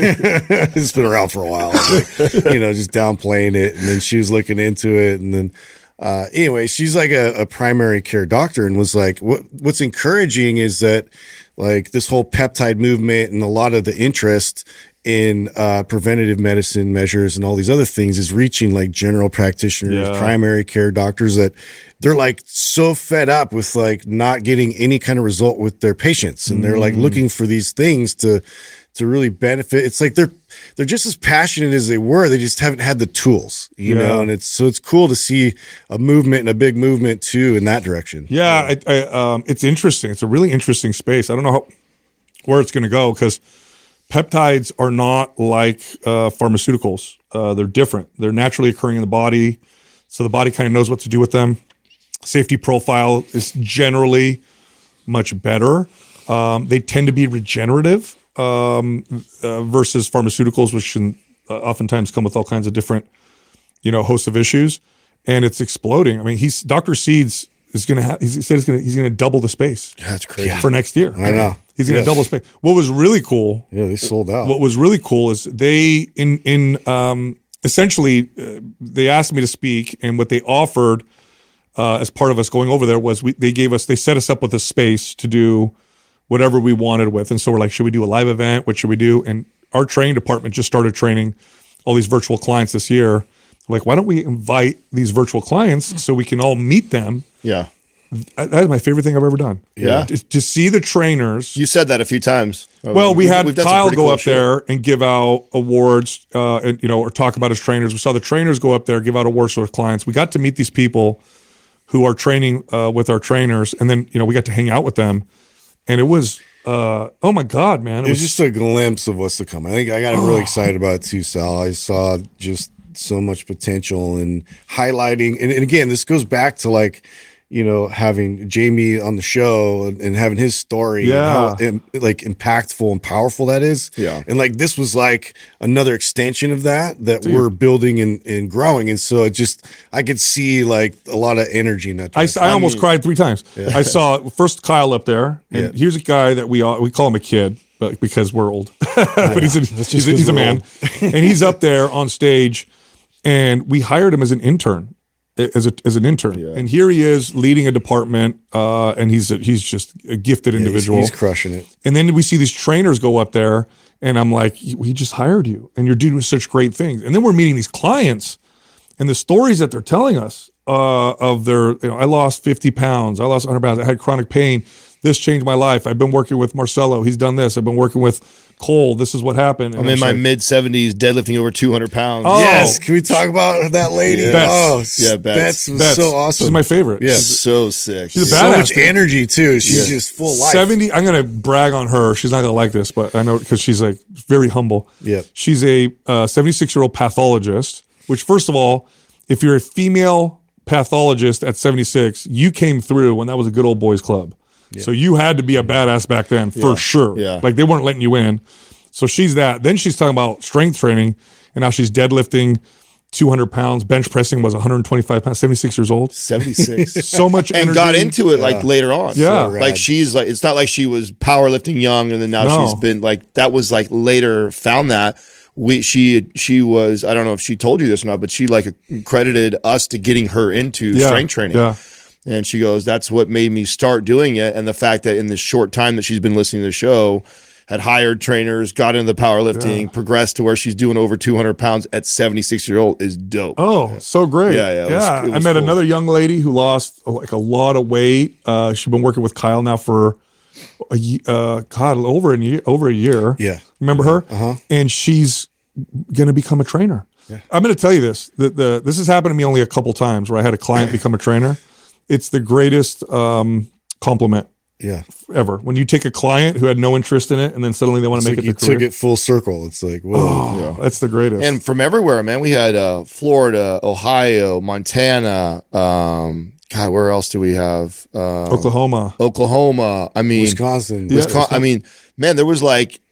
It's been around for a while. Like, you know, just downplaying it." And then she was looking into it, and then. Uh, anyway, she's like a, a primary care doctor and was like, what, what's encouraging is that like this whole peptide movement and a lot of the interest in uh, preventative medicine measures and all these other things is reaching like general practitioners, Yeah. primary care doctors that they're like so fed up with like not getting any kind of result with their patients. And they're like looking for these things to, to really benefit. It's like they're, they're just as passionate as they were. They just haven't had the tools, you Yeah. know, and it's, so it's cool to see a movement and a big movement too, in that direction. Yeah, I, I, um, it's interesting. It's a really interesting space. I don't know how, where it's going to go because peptides are not like uh, pharmaceuticals. Uh, they're different. They're naturally occurring in the body, so the body kind of knows what to do with them. Safety profile is generally much better. Um, they tend to be regenerative um, uh, versus pharmaceuticals, which can uh, oftentimes come with all kinds of different, you know, hosts of issues. And it's exploding. I mean, he's Doctor Seeds is going to have. He said he's going to he's going to double the space That's crazy. for next year. I know. He's going to Yes. double space. What was really cool Yeah, they sold out. what was really cool is they in in um essentially uh, they asked me to speak, and what they offered uh as part of us going over there was we they gave us they set us up with a space to do whatever we wanted with. And so we're like, should we do a live event? What should we do? And our training department just started training all these virtual clients this year. Like, why don't we invite these virtual clients so we can all meet them? Yeah. That is my favorite thing I've ever done. Yeah. to, to see the trainers. You said that a few times. Well, we We've- had we've done some Kyle pretty go cool up shit. there and give out awards, uh, and you know, or talk about his trainers. We saw the trainers go up there, give out awards to our clients. We got to meet these people who are training uh, with our trainers, and then you know, we got to hang out with them, and it was, uh, oh my god, man! It was just a glimpse of what's to come. I think I got really excited about it too, Sal. I saw just so much potential and highlighting. And, and again, this goes back to like, you know, having Jamie on the show and, and having his story, Yeah. and how im- like impactful and powerful that is. Yeah. And like this was like another extension of that that we're building and, and growing. And so it just, I could see like a lot of energy in that. I, direction. I almost cried three times. I saw first Kyle up there, and Yeah. here's a guy that we all, we call him a kid, but because we're old, but he's a, he's a, he's a we're man, and he's up there on stage, and we hired him as an intern, as a as an intern, Yeah. and here he is leading a department, uh, and he's a, he's just a gifted Yeah, he's- individual. He's, crushing it. And then we see these trainers go up there, and I'm like, we just hired you, and you're doing such great things. And then we're meeting these clients, and the stories that they're telling us uh, of their, you know, I lost fifty pounds, I lost one hundred pounds, I had chronic pain. This changed my life. I've been working with Marcelo. He's done this. I've been working with Cole. This is what happened. And I'm in it's my like, mid seventies, deadlifting over two hundred pounds. Oh, Yes. Can we talk about that lady? Bets. Oh, Yeah, yeah, Bets. Bets was Bets. so awesome. She's my favorite. Yeah. So sick. She's a So badass, much dude. energy too. She's Yeah. just full life. seventy. I'm gonna brag on her. She's not gonna like this, but I know because she's like very humble. Yeah. She's a uh, seventy-six year old pathologist. Which, first of all, if you're a female pathologist at seventy-six, you came through when that was a good old boys club. So you had to be a badass back then for sure. Yeah. Like they weren't letting you in. So she's that. Then she's talking about strength training, and now she's deadlifting two hundred pounds. Bench pressing was one hundred twenty-five pounds. seventy-six years old. seventy-six. So much And energy. got into it like later on. Yeah. So Like rad. she's like, it's not like she was powerlifting young and then now No. she's been like, that was like later found that. We, she, she was, I don't know if she told you this or not, but she like credited us to getting her into Yeah. strength training. Yeah. And she goes, that's what made me start doing it. And the fact that in the short time that she's been listening to the show, had hired trainers, got into the powerlifting, progressed to where she's doing over two hundred pounds at seventy-six year old is dope. Oh, so great. Yeah, yeah, it was- yeah. it I was met cool. another young lady who lost uh, like a lot of weight. Uh, she's been working with Kyle now for a ye- uh, God, over a year, over a year. Yeah. Remember her? Uh-huh. And she's going to become a trainer. I'm going to tell you this. The, the this has happened to me only a couple times where I had a client become a trainer. It's the greatest um, compliment Yeah. ever. When you take a client who had no interest in it and then suddenly they want It's to like make you it their took career. it full circle. It's like, whoa. Oh, that's the greatest. And from everywhere, man. We had uh, Florida, Ohio, Montana. Um, God, where else do we have? Uh, Oklahoma. Oklahoma. I mean, Wisconsin. Yeah. Wisconsin. I mean, man, there was like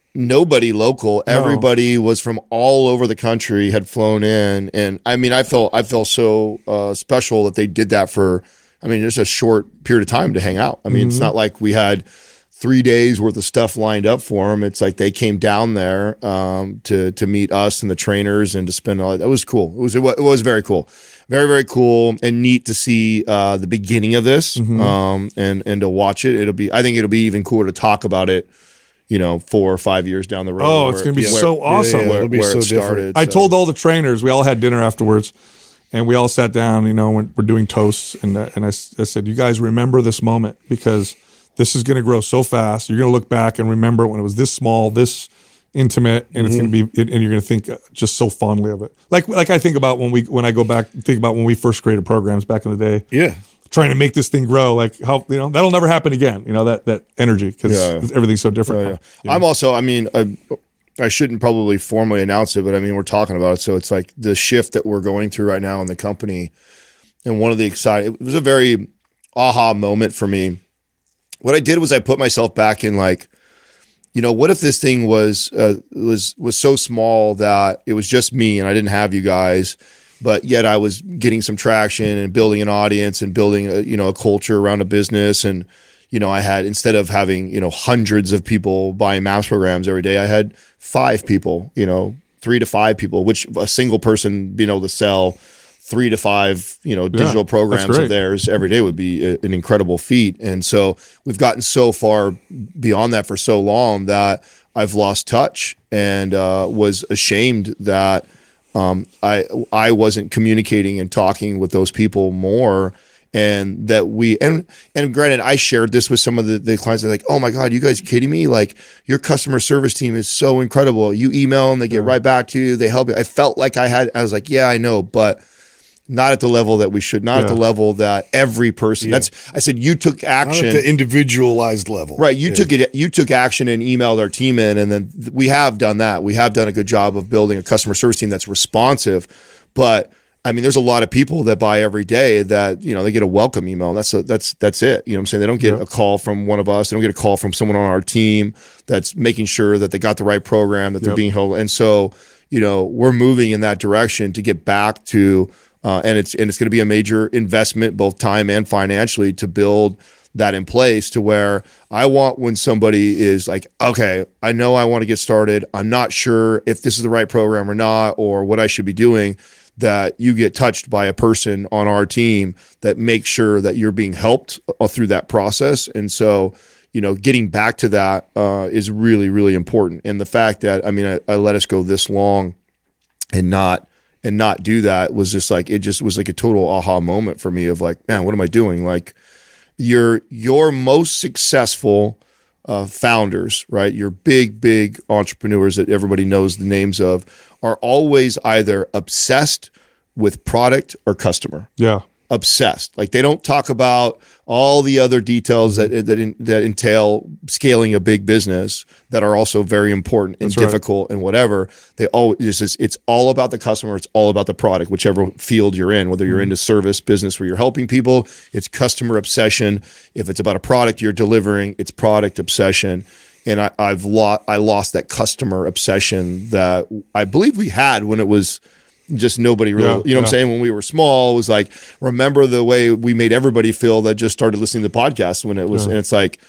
nobody local. No. Everybody was from all over the country, had flown in, and I mean, I felt I felt so uh, special that they did that for. I mean, just a short period of time to hang out. I mean, Mm-hmm. it's not like we had three days worth of stuff lined up for them. It's like they came down there um, to to meet us and the trainers and to spend all. That was cool. It was it was, it was very cool. Very, very cool and neat to see uh, the beginning of this Mhm. um, and and to watch it. It'll be, I think it'll be even cooler to talk about it, you know, four or five years down the road. Oh, it's where- going to be where- so awesome. yeah, yeah. Where, It'll be where so it different. started. I so. told all the trainers, we all had dinner afterwards, and we all sat down, you know, when we're doing toasts. And, uh, and I, s- I said, you guys remember this moment because this is going to grow so fast. You're going to look back and remember when it was this small, this intimate, and it's going to be, and you're going to think just so fondly of it. Like, like I think about when we, when I go back, think about when we first created programs back in the day, Yeah. trying to make this thing grow. Like how, you know, that'll never happen again. You know, that, that energy because Yeah. everything's so different. Oh, now. yeah. I'm also, I mean, I, I shouldn't probably formally announce it, but I mean, we're talking about it. So it's like the shift that we're going through right now in the company. And one of the exciting, it was a very aha moment for me. What I did was I put myself back in like, you know, what if this thing was, uh, was, was so small that it was just me and I didn't have you guys, but yet I was getting some traction and building an audience and building a, you know, a culture around a business. And, you know, I had, instead of having, you know, hundreds of people buying MAPS programs every day, I had five people, you know, three to five people, which a single person being able to sell three to five, you know, digital that's programs great. of theirs every day would be a, an incredible feat. And so we've gotten so far beyond that for so long that I've lost touch and uh, was ashamed that um, I I wasn't communicating and talking with those people more. And that we and and granted, I shared this with some of the, the clients. They're like, "Oh my God, you guys kidding me? Like your customer service team is so incredible. You email them, they get right back to you. They help you." I felt like I had. I was like, "Yeah, I know," but not at the level that we should. Not at Yeah. the level that every person. That's. I said you took Not action. at the individualized level. Right. You Yeah. took it, you took action and emailed our team in. And then th- we have done that. We have done a good job of building a customer service team that's responsive. But I mean, there's a lot of people that buy every day that, you know, they get a welcome email. That's a, that's, that's it. You know what I'm saying? They don't get Yeah. a call from one of us. They don't get a call from someone on our team that's making sure that they got the right program, that they're Yep. being held. And so, you know, we're moving in that direction to get back to, uh, and it's, and it's going to be a major investment, both time and financially, to build that in place to where I want when somebody is like, okay, I know I want to get started. I'm not sure if this is the right program or not, or what I should be doing, that you get touched by a person on our team that makes sure that you're being helped uh, through that process. And so, you know, getting back to that uh, is really, really important. And the fact that, I mean, I, I let us go this long and not, and not do that was just like, it just was like a total aha moment for me of like, man, what am I doing? Like your, your most successful uh, founders, right? Your big, big entrepreneurs that everybody knows the names of are always either obsessed with product or customer. Yeah. Obsessed. Like they don't talk about all the other details that that, in, that entail scaling a big business that are also very important and That's right. difficult and whatever. They always it's, just, it's all about the customer. It's all about the product, whichever field you're in, whether you're into service business where you're helping people, it's customer obsession. If it's about a product you're delivering, it's product obsession. And I, I've lost I lost that customer obsession that I believe we had when it was just nobody really, Yeah, you know what yeah. I'm saying? When we were small, it was like, remember the way we made everybody feel that just started listening to podcasts when it was, Yeah. and it's like,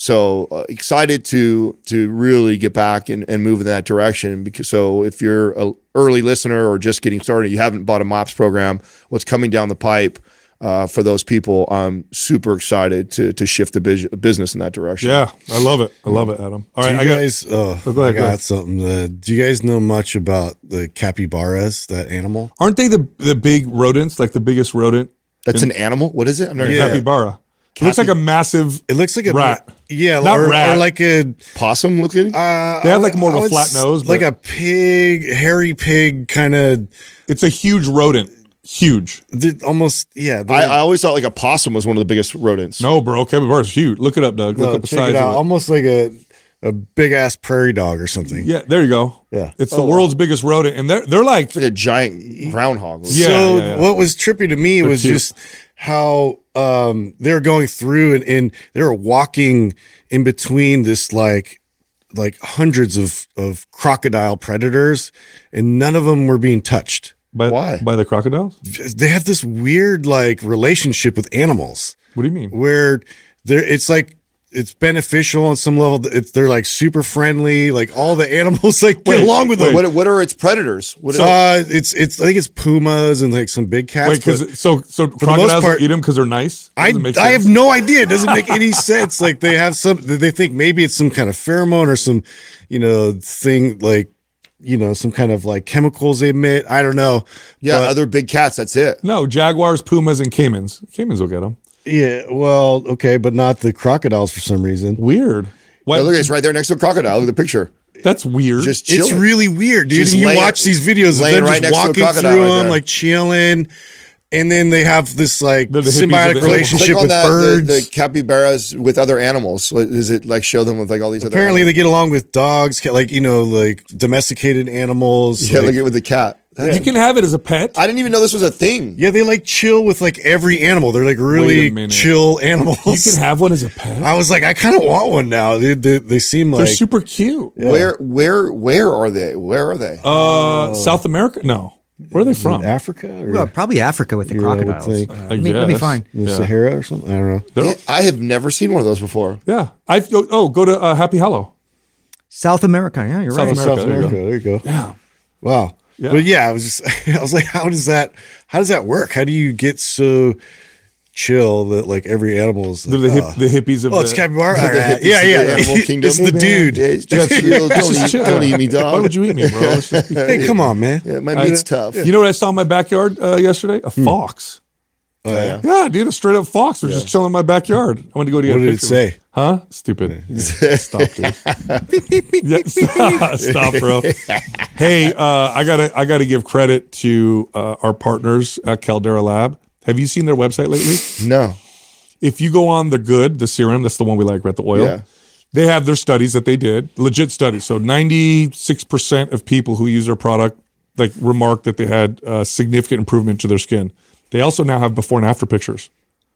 so uh, excited to, to really get back and, and move in that direction. Because so if you're an early listener or just getting started, you haven't bought a MOPS program, what's coming down the pipe uh, for those people, I'm super excited to, to shift the bus- business in that direction. Yeah. I love it. I love it, Adam. All Do right. you I got, guys, oh, Oh, go ahead, I go got ahead. something. Uh, do you guys know much about the capybaras, that animal? aren't they the, the big rodents, like the biggest rodent? That's an animal. What is it? I'm not Yeah. Capybara. It looks like a massive, It looks like a Rat. Yeah, Not or, rat. or like a. possum looking. Uh, They have, like, more of I a would flat s- nose, like but- a pig, hairy pig, kind of. it's a huge rodent. Huge. Almost, yeah. I, they're- I always thought like a possum was one of the biggest rodents. No, bro. Capybara's huge. Look it up, Doug. Look no, up the check size it out. of it. Almost like a a big ass prairie dog or something. Yeah, there you go. Yeah. It's the Oh, wow. world's biggest rodent. And they're they're like It's like a giant groundhog. Yeah, so yeah, yeah. what was trippy to me They're was cute. just how um they're going through and, and they're walking in between this like like hundreds of of crocodile predators, and none of them were being touched. By, Why? By the crocodiles? They have this weird like relationship with animals What do you mean? where they're it's like it's beneficial on some level. It's they're like super friendly, like all the animals like get Wait, along with wait. them. What what are its predators? What is Uh, it's it's I think it's pumas and like some big cats. Wait, but because so so the most crocodiles part- eat them because they're nice. I Doesn't make I have sense. no idea. It doesn't make any sense. Like they have some. They think maybe it's some kind of pheromone or some, you know, thing like, you know, some kind of like chemicals they emit. I don't know. yeah, But- other big cats. That's it. No, jaguars, pumas, and caimans. Caimans will get them. Yeah. Well, okay, but not the crocodiles for some reason. Weird. What? Yeah, look, it's right there next to a crocodile. Look at the picture. That's weird. Just It's chilling. really weird, dude. Just And you laying- watch these videos of laying them right just next to a walking crocodile through right them, there. like chilling, and then they have this like They're the hippies of symbiotic the- Click relationship on with that, the, birds. the capybaras with other animals. Like, Does it like show them with like all these other Apparently, they animals? get along with dogs, ca- like you know, like domesticated animals. Yeah, like- look at with the cat. You can have it as a pet. I didn't even know this was a thing. Yeah, they like chill with like every animal. They're like Wait a really minute. chill You animals. can have one as a pet. I was like, I kind of want one now. They, they, they seem They're like super cute. Where where where are they? Where are they? Uh, South America? No. Where are they from? Africa or Well, probably Africa with the Yeah, I would crocodiles. think. Uh, I let, me, let me guess. find. the Yeah. Sahara or something. I don't know. They're- I have never seen one of those before. yeah. I oh, oh go to uh, Happy Hollow. South America. Yeah, you're South right. America. South there you America. There you go. Yeah. Wow. Yeah. But yeah, I was just, I was like, how does that, how does that work? How do you get so chill that like every animal is They're like, the, hip, oh, the hippies of oh, the. it's capybara. The All right. hippies Yeah, of the yeah. animal kingdom. It's the dude. Yeah, it's just chill. Don't eat, Chill. don't eat me, Why dog. would you eat me, bro? It's just- Hey, come on, man. Yeah, my I- meat's tough. You know what I saw in my backyard uh, yesterday? A fox. Oh, yeah. Yeah, dude, a straight up fox was just chilling in my backyard. I went to go to get What a did it picture. say? Huh? Stupid. Stop, dude. Yeah, stop, stop, bro. Hey, uh, I gotta, I gotta give credit to uh, our partners at Caldera Lab. Have you seen their website lately? No. If you go on the good, the serum, that's the one we like, right? The oil. Yeah. They have their studies that they did, legit studies. So ninety-six percent of people who use their product like remarked that they had uh, significant improvement to their skin. They also now have before and after pictures.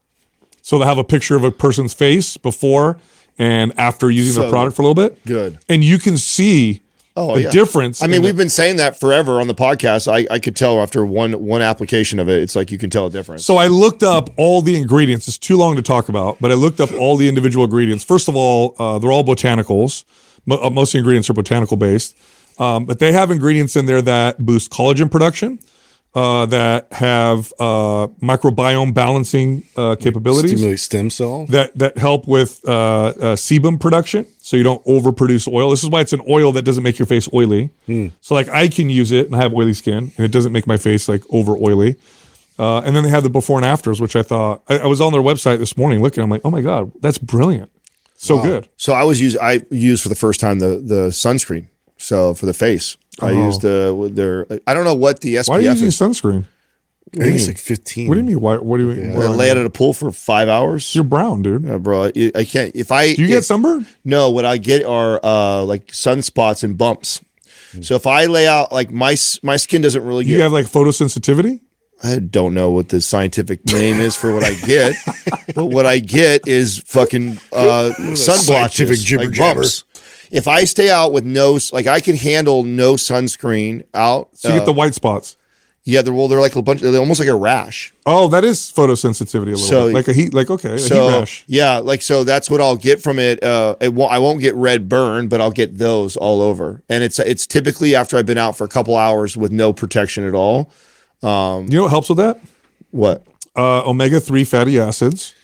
So they have a picture of a person's face before and after using their So product for a little bit. Good. And you can see Oh, the yeah. difference. I mean, in we've the- been saying that forever on the podcast. I, I could tell after one one application of it, it's like you can tell a difference. So I looked up all the ingredients. It's too long to talk about, but I looked up all the individual ingredients. First of all, uh, they're all botanicals. Mo- uh, most of the ingredients are botanical based, um, but they have ingredients in there that boost collagen production, uh, that have uh, microbiome balancing uh, capabilities, Stimulate stem cell. that that help with uh, uh, sebum production, so you don't overproduce oil. This is why it's an oil that doesn't make your face oily. So like I can use it and I have oily skin, and it doesn't make my face like over oily. Uh, and then they have the before and afters, which I thought I, I was on their website this morning looking. I'm like, oh my god, that's brilliant, so good. So I was use I used for the first time the the sunscreen. So for the face, I Oh. used the with their. I don't know what the S P F Why are you using is. sunscreen? I think it's like fifteen. What do you mean? Why? What do you mean? I lay out at a pool for five hours. You're brown, dude. Yeah, bro, I, I can't. If I Do you get if- sunburned? no, what I get are uh like sunspots and bumps. So if I lay out like my s- my skin doesn't really You get. have like photosensitivity? I don't know what the scientific name is for what I get, but what I get is fucking uh, sun Scientific blotches, jibber like jabber. bumps. If I stay out with no, s- like I can handle no sunscreen out. So you uh, get the white spots. yeah, they're well, they're like a bunch. They're almost like a rash. Oh, that is photosensitivity a little So- bit. Like a heat, like okay, a So heat rash. yeah, like so that's what I'll get from it. Uh, it won't, I won't get red burn, but I'll get those all over. And it's it's typically after I've been out for a couple hours with no protection at all. Um, You know what helps with that? what Uh, omega three fatty acids.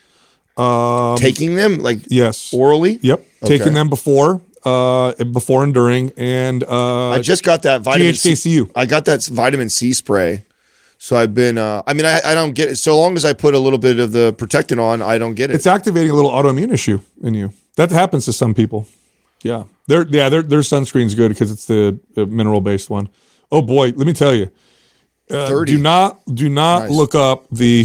Um, taking them like yes. orally? Yep. Okay. Taking them before, uh, before and during, and uh, I just got that vitamin G H K C U. C. I got that vitamin C spray. So I've been. Uh, I mean, I, I don't get it. So long as I put a little bit of the protectant on, I don't get it. It's activating a little autoimmune issue in you. That happens to some people. Yeah, their yeah their their sunscreen's good because it's the, the mineral based one. Oh boy, let me tell you. Uh, thirty. do not do not Nice. look up the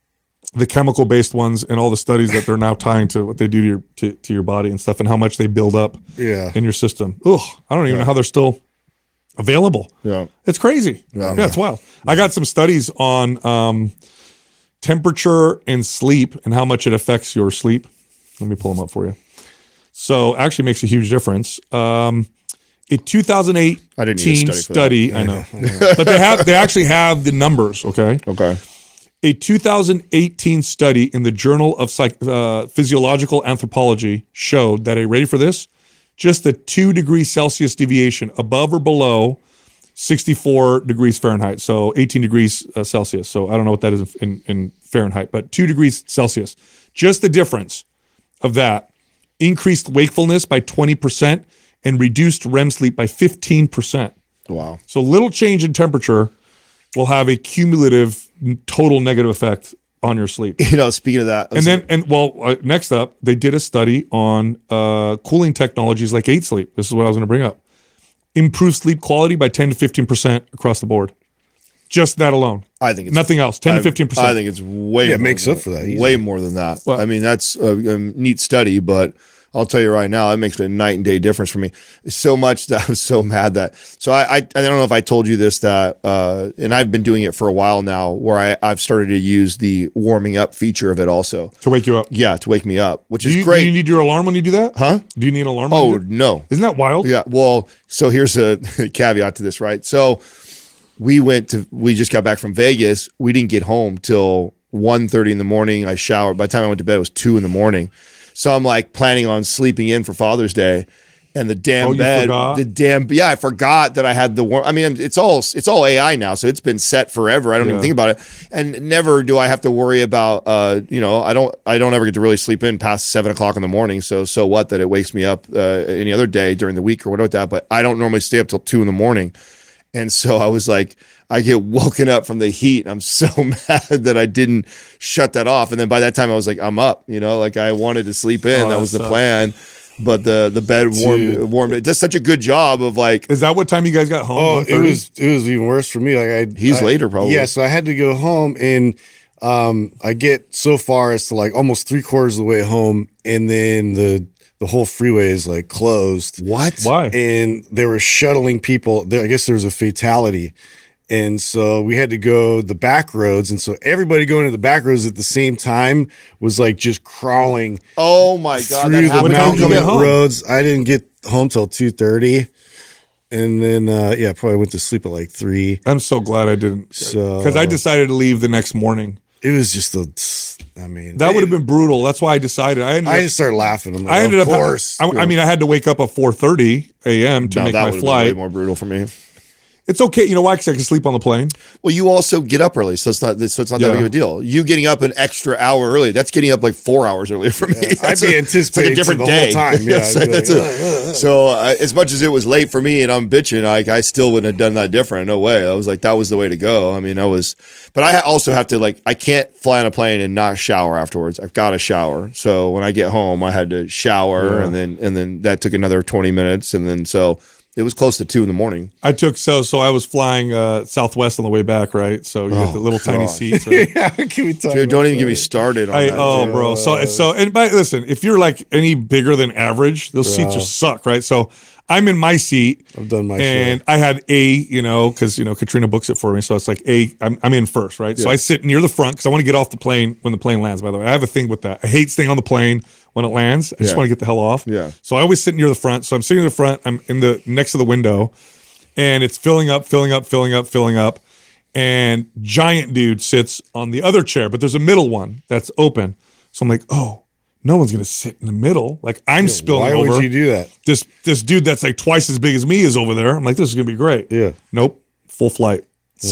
the chemical based ones and all the studies that they're now tying to what they do to your to, to your body and stuff and how much they build up Yeah. in your system. Ugh, I don't even know how they're still available. Yeah. It's crazy. Yeah. Yeah, it's wild. I got some studies on um, temperature and sleep and how much it affects your sleep. Let me pull them up for you. So actually makes a huge difference. Um, a two thousand eighteen I didn't need a study for study, that. I know, but they have they actually have the numbers. Okay, Okay. a two thousand eighteen study in the Journal of Psych, uh, Physiological Anthropology showed that, are you ready for this? Just the two degrees Celsius deviation above or below sixty-four degrees Fahrenheit, so eighteen degrees uh, Celsius. So I don't know what that is in, in Fahrenheit, but two degrees Celsius. Just the difference of that increased wakefulness by twenty percent and reduced R E M sleep by fifteen percent. Wow. So little change in temperature will have a cumulative total negative effect on your sleep. You know, speaking of that, And then, and well, uh, next up, they did a study on uh, cooling technologies like eight sleep. This is what I was going to bring up. Improved sleep quality by ten to fifteen percent across the board. Just that alone. I think it's Nothing else. ten to I- fifteen percent. I think it's way Yeah, it more makes than up for that, Way easily. more than that. Well- I mean, that's a, a neat study, but I'll tell you right now, it makes a night and day difference for me. So much that I was so mad that. So I, I, I don't know if I told you this, that, uh, and I've been doing it for a while now, where I, I've started to use the warming up feature of it also. To wake you up. Yeah, to wake me up, which Do is you, great. do you need your alarm when you do that? huh? Do you need an alarm? when Oh you do that? no. Isn't that wild? Yeah. Well, so here's a caveat to this, right? So we went to, we just got back from Vegas. We didn't get home till one thirty in the morning. I showered. By the time I went to bed, it was two in the morning. So I'm like planning on sleeping in for Father's Day, and the damn Oh, you bed, forgot? the damn, yeah, I forgot that I had the warm. I mean, it's all, it's all A I now. So it's been set forever. I don't Yeah. even think about it. And never do I have to worry about, uh, you know, I don't, I don't ever get to really sleep in past seven o'clock in the morning. So, so what that it wakes me up, uh, any other day during the week or whatever like that, but I don't normally stay up till two in the morning. And so I was like, I get woken up from the heat. I'm so mad that I didn't shut that off. And then by that time I was like, I'm up, you know, like I wanted to sleep in. Oh, that that was the sucks. plan. But the, the bed warmed, Dude. warmed. It does such a good job of like, Is that what time you guys got home? Oh, one it thirty? was it was even worse for me. Like I, He's I- later, probably. Yeah, so I had to go home, and um, I get so far as to like almost three quarters of the way home, and then the the whole freeway is like closed. what? Why? And they were shuttling people. There, I guess there was a fatality. And so we had to go the back roads. And so everybody going to the back roads at the same time was like just crawling Oh my God. through That the happened. time did you mountain get home? roads. I didn't get home till two thirty. And then, uh, yeah, probably went to sleep at like three. I'm so glad I didn't. So- Because I decided to leave the next morning. It was just a, I mean, That would have been brutal. That's why I decided. I ended I up, just started laughing. I'm like, I ended of up. course. I, I mean, I had to wake up at four thirty a.m. to No, make that my would have been flight. way more brutal for me. It's okay. You know why? Because I can sleep on the plane. Well, you also get up early, so it's not so it's not that Yeah. big of a deal. You getting up an extra hour early, that's getting up like four hours earlier for me. I'd That's be a- anticipating it's like a different the day. whole time. Yeah, That's- I'd be like, that's a- so uh, as much as it was late for me, and I'm bitching, like I still wouldn't have done that different. No way. I was like, that was the way to go. I mean, I was, but I ha- also have to like, I can't fly on a plane and not shower afterwards. I've got to shower. So when I get home, I had to shower, Yeah. and then and then that took another twenty minutes, and then so. It was close to two in the morning. I took so so I was flying uh, Southwest on the way back, right? So you get the Oh, little tiny God. seats. Right? yeah, can we talk Dude, about don't even get me that? started on I, that. oh, dude. bro. So so and by listen, if you're like any bigger than average, those seats Yeah. just suck, right? So I'm in my seat, I've done my and share. I had A, you know, because you know Katrina books it for me, so it's like A. I'm I'm in first, right? So Yeah. I sit near the front because I want to get off the plane when the plane lands. By the way, I have a thing with that. I hate staying on the plane when it lands. I just Yeah. want to get the hell off. Yeah. So I always sit near the front. So I'm sitting in the front. I'm in the next to the window, and it's filling up, filling up, filling up, filling up. And giant dude sits on the other chair, but there's a middle one that's open. So I'm like, oh, no one's gonna sit in the middle. Like I'm spilling Why over. would you do that? This this dude that's like twice as big as me is over there. I'm like, this is gonna be great. Yeah. Nope, full flight.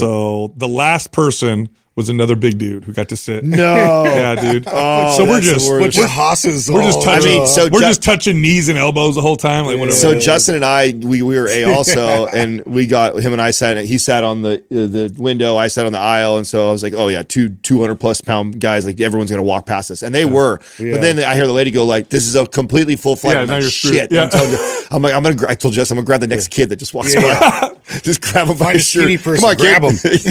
So the last person was another big dude who got to sit. No. Yeah, dude. Oh, so we're that's the just worst. we're, Bunch of hosses. we're just all touching. I mean, so we're Ju- just touching knees and elbows the whole time, like whatever. So Justin and I, we, we were A also, and we got him and I sat. He sat on the uh, the window. I sat on the aisle, and so I was like, "Oh yeah, two two hundred plus pound guys. Like everyone's gonna walk past us," and they were. Yeah. But then I hear the lady go like, "This is a completely full flight." Yeah, I'm now like, you're screwed. shit. Yeah. I'm, telling you, I'm like, I'm gonna. gra- I told Justin, I'm gonna grab the next kid that just walks Yeah. by. Just grab him by Find a his shirt. skinny person, Come on, grab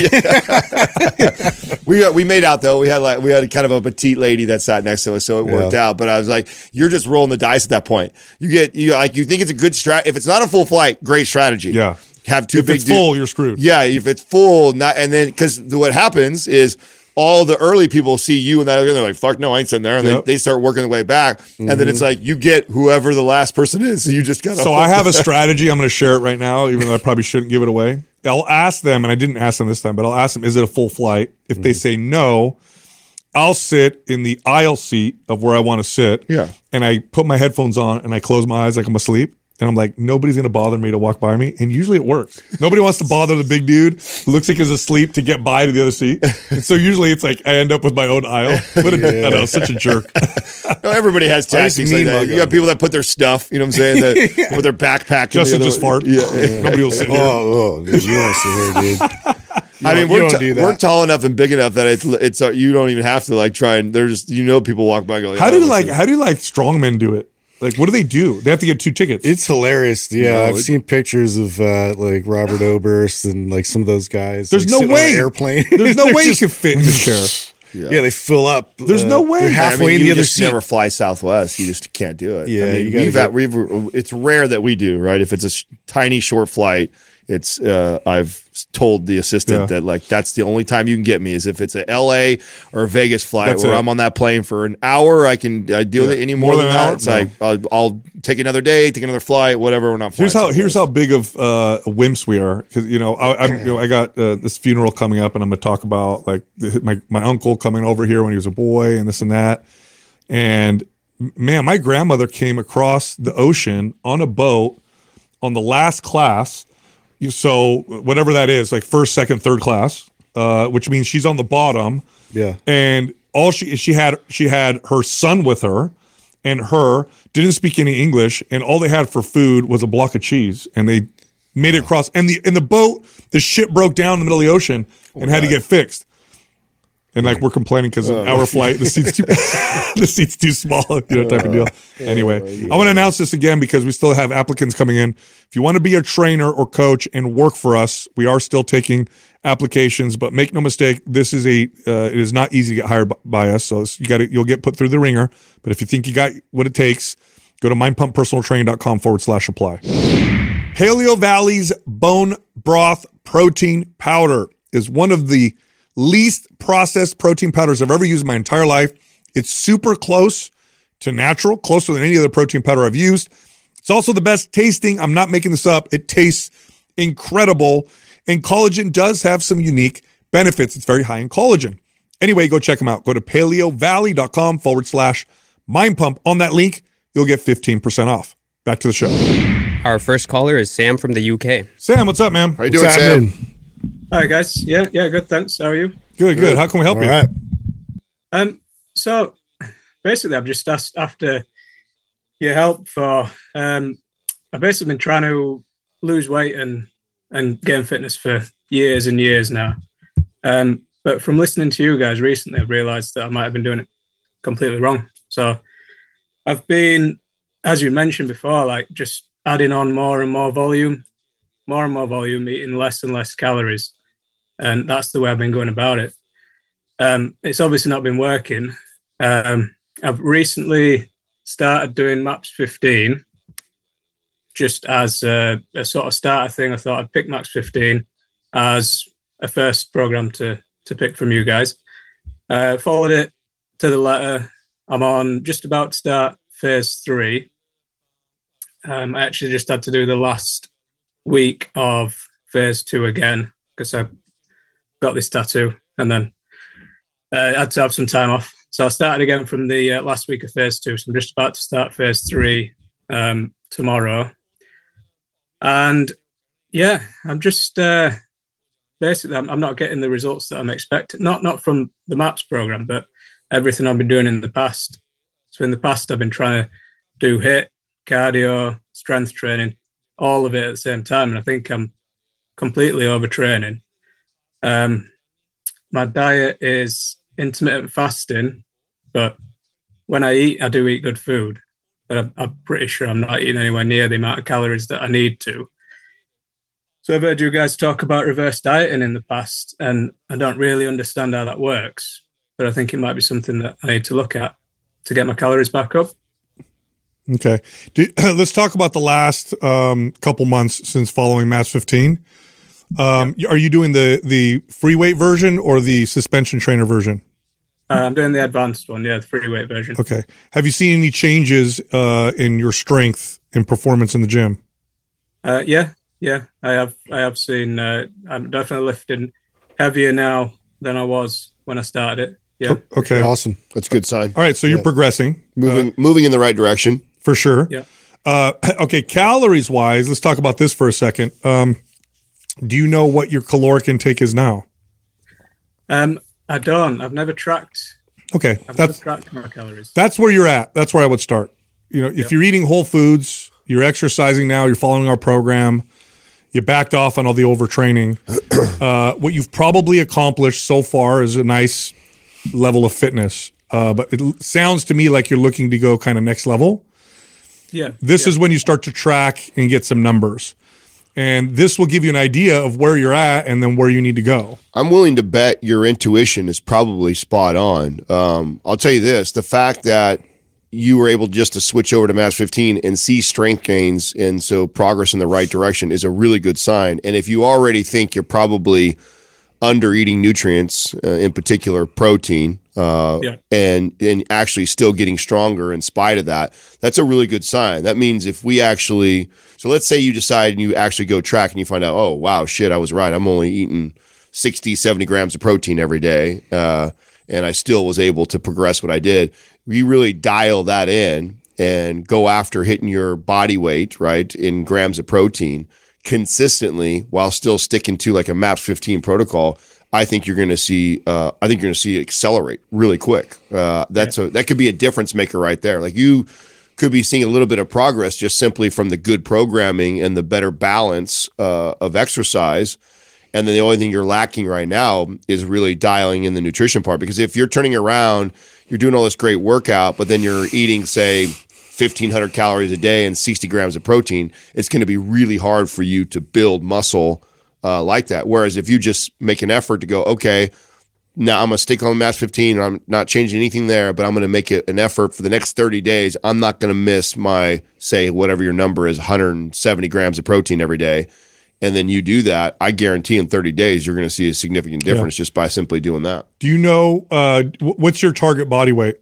kid. him. Yeah. we uh, we made out though. We had like we had kind of a petite lady that sat next to us, so it worked Yeah. out. But I was like, you're just rolling the dice at that point. You get you like you think it's a good strat. If it's not a full flight, great strategy. Yeah. have two If big it's dudes. full, you're screwed. Yeah, if it's full, not and then because what happens is all the early people see you and that other, they're like, fuck no, I ain't sitting there. And Yep. they, they start working their way back. Mm-hmm. And then it's like, you get whoever the last person is. So you just got to. So I have a strategy. I'm going to share it right now, even though I probably shouldn't give it away. I'll ask them, and I didn't ask them this time, but I'll ask them, is it a full flight? If mm-hmm. they say no, I'll sit in the aisle seat of where I want to sit. Yeah. And I put my headphones on and I close my eyes like I'm asleep. And I'm like, nobody's going to bother me to walk by me. And usually it works. Nobody wants to bother the big dude who looks like he's asleep to get by to the other seat. And so usually it's like I end up with my own aisle. But yeah. I know, such a jerk. No, everybody has tactics like that. You got people that put their stuff, you know what I'm saying, that yeah. with their backpack. Justin just fart. Yeah. yeah. Nobody will sit here. Oh, oh dude, you want to sit here, dude. You I mean, we're, t- we're tall enough and big enough that it's it's uh, you don't even have to like try and there's you know people walk by and go. Yeah, how do you like how do you like strong men do it? Like, what do they do? They have to get two tickets. It's hilarious. Yeah, no, I've it, seen pictures of uh, like Robert Oberst and like some of those guys. There's like, no way airplane. There's no way just, you can fit in the chair. Yeah. yeah, they fill up. There's uh, no way. They're halfway I mean, in the you other just seat. Never fly Southwest. You just can't do it. Yeah, I mean, you we've, get, had, we've it's rare that we do right. If it's a sh- tiny short flight, it's uh, I've told the assistant yeah. that like that's the only time you can get me is if it's a L A or a Vegas flight that's where it. I'm on that plane for an hour. I can I deal yeah. with it any more, more than, than that. Hour? It's no. like I'll, I'll take another day, take another flight, whatever. We're not. Here's how here's how big of uh, wimps we are because you know I I'm, you know, I got uh, this funeral coming up and I'm gonna talk about like my my uncle coming over here when he was a boy and this and that and man my grandmother came across the ocean on a boat on the last class. So whatever that is, like first, second, third class, uh, which means she's on the bottom. Yeah. And all she she had she had her son with her, and her didn't speak any English, and all they had for food was a block of cheese, and they made it across. And the in the boat, the ship broke down in the middle of the ocean and oh, had God. to get fixed. And like we're complaining because uh, our flight, the seat's too the seat's too small, you know, type of deal. Anyway, I want to announce this again because we still have applicants coming in. If you want to be a trainer or coach and work for us, we are still taking applications. But make no mistake, this is a uh, it is not easy to get hired by us. So you got you'll get put through the ringer. But if you think you got what it takes, go to mindpumppersonaltraining.com forward slash apply. Paleo Valley's bone broth protein powder is one of the least processed protein powders I've ever used in my entire life. It's super close to natural, closer than any other protein powder I've used. It's also the best tasting. I'm not making this up. It tastes incredible. And collagen does have some unique benefits. It's very high in collagen. Anyway, go check them out. Go to paleovalley.com forward slash mind pump. On that link, you'll get fifteen percent off. Back to the show. Our first caller is Sam from the U K. Sam, what's up, man? How you doing, Sam? Hi guys. Yeah, yeah, good. Thanks. How are you? Good, good. How can we help All you? Right. Um, so basically, I've just asked after your help for. Um, I've basically been trying to lose weight and and gain fitness for years and years now. Um, but from listening to you guys recently, I've realised that I might have been doing it completely wrong. So I've been, as you mentioned before, like just adding on more and more volume, more and more volume, eating less and less calories. And that's the way I've been going about it. Um, it's obviously not been working. Um, I've recently started doing MAPS fifteen just as a, a sort of starter thing. I thought I'd pick MAPS fifteen as a first program to, to pick from you guys. Uh, followed it to the letter. I'm on just about to start phase three. Um, I actually just had to do the last week of phase two again because I got this tattoo and then uh, I had to have some time off. So I started again from the uh, last week of phase two. So I'm just about to start phase three um, tomorrow. And yeah, I'm just uh, basically, I'm, I'm not getting the results that I'm expecting. Not, not from the MAPS program, but everything I've been doing in the past. So in the past, I've been trying to do HIIT, cardio, strength training, all of it at the same time. And I think I'm completely overtraining. Um, my diet is intermittent fasting, but when I eat, I do eat good food. But I'm, I'm pretty sure I'm not eating anywhere near the amount of calories that I need to. So I've heard you guys talk about reverse dieting in the past, and I don't really understand how that works. But I think it might be something that I need to look at to get my calories back up. Okay. Do, let's talk about the last um, couple months since following MAPS fifteen. Um, Are you doing the the free weight version or the suspension trainer version? Uh, I'm doing the advanced one, yeah, the free weight version. Okay. Have you seen any changes uh, in your strength and performance in the gym? Uh, yeah, yeah, I have. I have seen. Uh, I'm definitely lifting heavier now than I was when I started it. Yeah. Okay. Awesome. That's a good sign. All right. So you're Yeah. progressing Moving moving in the right direction. for sure. Yeah. Uh, okay. Calories wise, let's talk about this for a second. Um, do you know what your caloric intake is now? Um, I don't. I've never tracked. Okay. I've That's never tracked my calories. that's where you're at. That's where I would start. You know, if Yep. you're eating whole foods, you're exercising now, you're following our program, you backed off on all the overtraining. Uh, what you've probably accomplished so far is a nice level of fitness. Uh, but it l- sounds to me like you're looking to go kind of next level. Yeah. This yeah. is when you start to track and get some numbers. And this will give you an idea of where you're at and then where you need to go. I'm willing to bet your intuition is probably spot on. Um, I'll tell you this: the fact that you were able just to switch over to Mass fifteen and see strength gains and so progress in the right direction is a really good sign. And if you already think you're probably under eating nutrients, uh, in particular protein, uh, Yeah. and and actually still getting stronger in spite of that, that's a really good sign. That means if we actually, so let's say you decide and you actually go track and you find out, oh, wow, shit, I was right. I'm only eating sixty, seventy grams of protein every day. Uh, and I still was able to progress what I did. You really dial that in and go after hitting your body weight, right, in grams of protein consistently while still sticking to like a MAPS fifteen protocol. I think you're going to see, uh, I think you're going to see it accelerate really quick. Uh, that's a, that could be a difference maker right there. Like you could be seeing a little bit of progress just simply from the good programming and the better balance uh, of exercise. And then the only thing you're lacking right now is really dialing in the nutrition part. Because if you're turning around, you're doing all this great workout, but then you're eating, say, fifteen hundred calories a day and sixty grams of protein, it's going to be really hard for you to build muscle uh, like that. Whereas if you just make an effort to go, okay, now I'm going to stick on Mass fifteen, and I'm not changing anything there, but I'm going to make it an effort for the next thirty days. I'm not going to miss my, say, whatever your number is, one hundred seventy grams of protein every day. And then you do that, I guarantee in thirty days, you're going to see a significant difference just by simply doing that. Do you know uh, wh- what's your target body weight?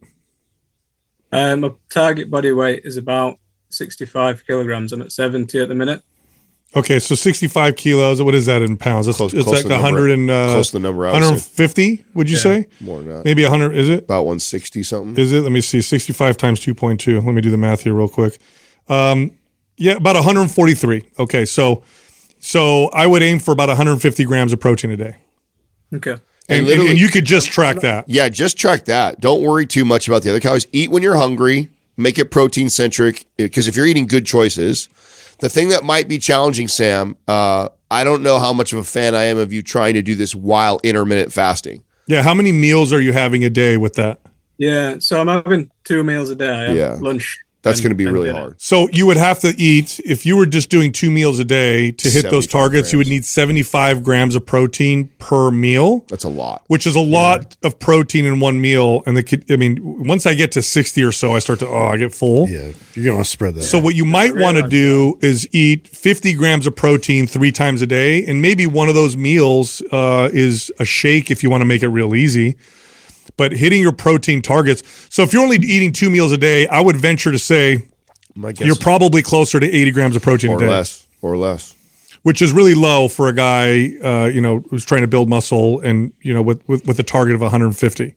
Um, my target body weight is about sixty-five kilograms. I'm at seventy at the minute. Okay, so sixty-five kilos. What is that in pounds? That's, Close- it's close like to the one number. hundred and uh, Close to the number, I would say. one hundred fifty. Would you Yeah. say? More than that. Maybe one hundred. Is it? About one sixty something. Is it? Let me see. sixty-five times two point two. Let me do the math here real quick. Um, yeah, about one hundred forty-three. Okay, so so I would aim for about one hundred fifty grams of protein a day, Okay. and, and, literally- and you could just track that. Yeah, just track that. Don't worry too much about the other calories. Eat when you're hungry. Make it protein centric. Because if you're eating good choices, the thing that might be challenging, Sam, uh, I don't know how much of a fan I am of you trying to do this while intermittent fasting. Yeah, how many meals are you having a day with that? Yeah. So I'm having two meals a day. I have Yeah. lunch. That's and- going to be and really dinner. hard. So you would have to eat, if you were just doing two meals a day to hit those seventy-five targets, you would grams. need seventy-five grams of protein per meal, That's a lot. which is a lot of protein in one meal. And the kid, I mean, once I get to sixty or so, I start to, oh, I get full. Yeah, you're gonna want to spread that. So out. what you might I want to realize do is eat fifty grams of protein three times a day, and maybe one of those meals uh, is a shake if you want to make it real easy. But hitting your protein targets. So if you're only eating two meals a day, I would venture to say My guess you're probably closer to eighty grams of protein or a day, less, or less. which is really low for a guy, uh, you know, who's trying to build muscle and you know with with, with a target of one hundred fifty.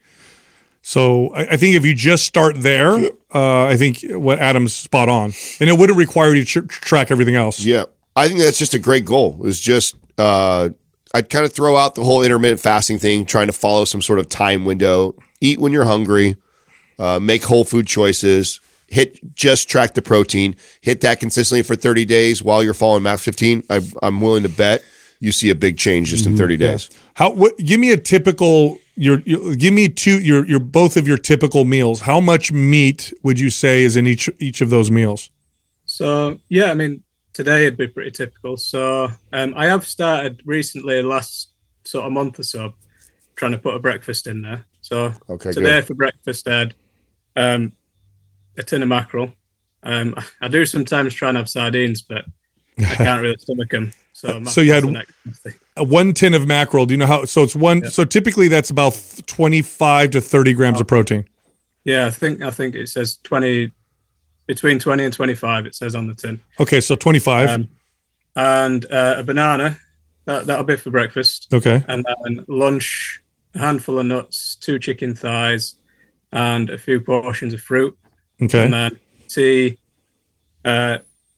So I, I think if you just start there, uh, I think what Adam's spot on, and it wouldn't require you to tr- track everything else. Yeah, I think that's just a great goal. It's just uh, I'd kind of throw out the whole intermittent fasting thing, trying to follow some sort of time window. Eat when you're hungry. Uh, make whole food choices. Hit just track the protein. Hit that consistently for thirty days while you're following MAPS fifteen. I, I'm willing to bet you see a big change just in thirty days. How? What? Give me a typical. Your, your give me two. Your your both of your typical meals. How much meat would you say is in each each of those meals? So yeah, I mean today it'd be pretty typical. So um, I have started recently, last sort of month or so, trying to put a breakfast in there. So Okay, today good. for breakfast I had um, a tin of mackerel. Um, I do sometimes try and have sardines, but I can't really stomach them. So, So you had- mackerel's the next thing. Uh, one tin of mackerel. Do you know how? So it's one. Yeah. So typically that's about twenty-five to thirty grams of protein. Yeah, I think I think it says twenty, between twenty and twenty-five. It says on the tin. Okay, so twenty-five. Um, and uh, a banana. That that'll be for breakfast. Okay. And then lunch, a handful of nuts, two chicken thighs, and a few portions of fruit. Okay. And then tea, uh,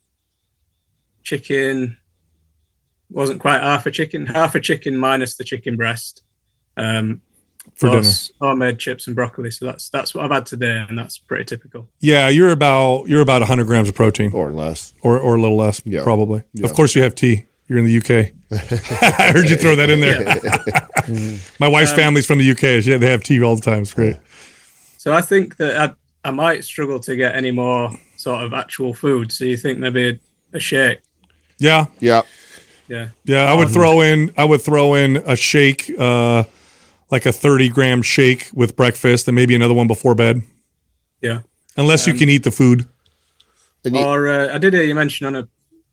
chicken. Wasn't quite half a chicken, half a chicken minus the chicken breast. Um, For plus homemade chips and broccoli. So that's that's what I've had today, and that's pretty typical. Yeah, you're about you're about one hundred grams of protein, or less. or or a little less, Yeah. probably. Yeah. Of course, you have tea. You're in the U K. I heard you throw that in there. My wife's Um, family's from the U K. She- They have tea all the time. It's great. So I think that I, I might struggle to get any more sort of actual food. So you think maybe a, a shake? Yeah, Yeah. Yeah. yeah. I would throw in. I would throw in a shake, uh, like a thirty gram shake with breakfast, and maybe another one before bed. Yeah. Unless you Um, can eat the food. And you- Or uh, I did hear you mention on a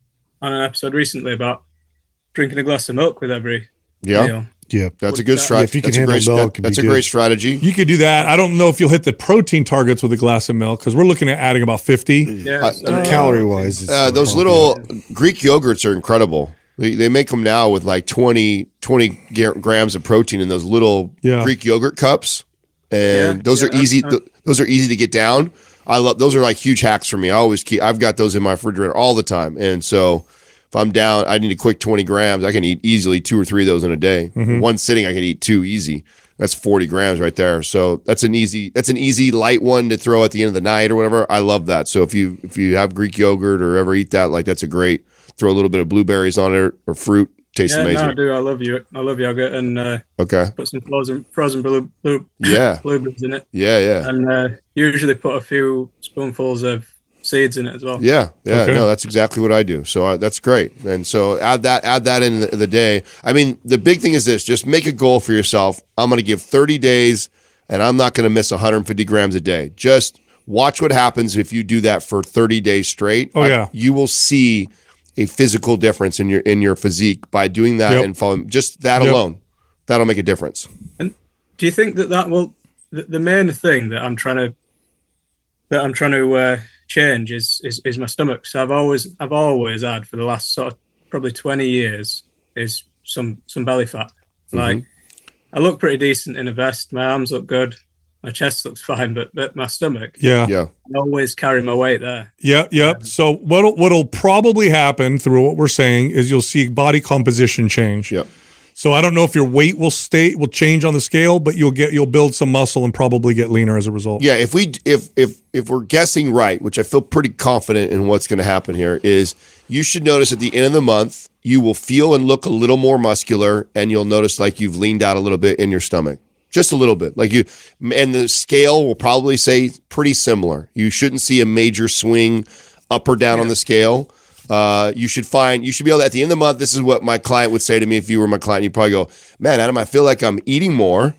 on an episode recently about drinking a glass of milk with every yeah. meal. Yeah. That's a Would good that- strategy. If you can that's a handle great, milk, that- it'd be that's a good. great strategy. You could do that. I don't know if you'll hit the protein targets with a glass of milk because we're looking at adding about fifty. Yeah. Uh, so- Calorie wise, Uh, those little Greek yogurts are incredible. They, they make them now with like twenty, twenty ga- grams of protein in those little Yeah. Greek yogurt cups, and Yeah, those yeah, are easy. that's- th- those are easy to get down. I love those are like huge hacks for me. I always keep. I've got those in my refrigerator all the time, and so if I'm down, I need a quick twenty grams. I can eat easily two or three of those in a day. Mhm. One sitting, I can eat two easy. That's forty grams right there. So that's an easy. That's an easy light one to throw at the end of the night or whatever. I love that. So if you if you have Greek yogurt or ever eat that, like that's a great. Throw a little bit of blueberries on it or fruit. Tastes yeah, amazing. no, I do. I love you. I love yogurt, and uh, Okay. put some frozen frozen blue, blue Yeah. blueberries in it, Yeah. Yeah. and uh, usually put a few spoonfuls of seeds in it as well. Yeah, yeah, Okay. no, that's exactly what I do. So uh, that's great. And so add that, add that in the, the day. I mean, the big thing is this: just make a goal for yourself. I'm going to give thirty days, and I'm not going to miss one hundred fifty grams a day. Just watch what happens if you do that for thirty days straight. Oh, I- yeah. you will see a physical difference in your in your physique by doing that Yep. and following. Just that Yep. alone, that'll make a difference. Do you think that that will the, the main thing that I'm trying to that I'm trying to uh, change is, is is my stomach? So I've always I've always had for the last sort of probably twenty years is some some belly fat. Like I look pretty decent in a vest. My arms look good. My chest looks fine, but, but my stomach, Yeah. Yeah, I always carry my weight there. Yeah, yep. So what'll what'll probably happen through what we're saying is you'll see body composition change. Yep. So I don't know if your weight will stay will change on the scale, but you'll get you'll build some muscle and probably get leaner as a result. yeah. If we if if if we're guessing right, which I feel pretty confident in what's going to happen here, is you should notice at the end of the month you will feel and look a little more muscular, and you'll notice like you've leaned out a little bit in your stomach. Just a little bit, like you, and the scale will probably say pretty similar. You shouldn't see a major swing up or down on the scale. Uh, you should find, you should be able to, at the end of the month, this is what my client would say to me if you were my client. You'd probably go, man, Adam, I feel like I'm eating more.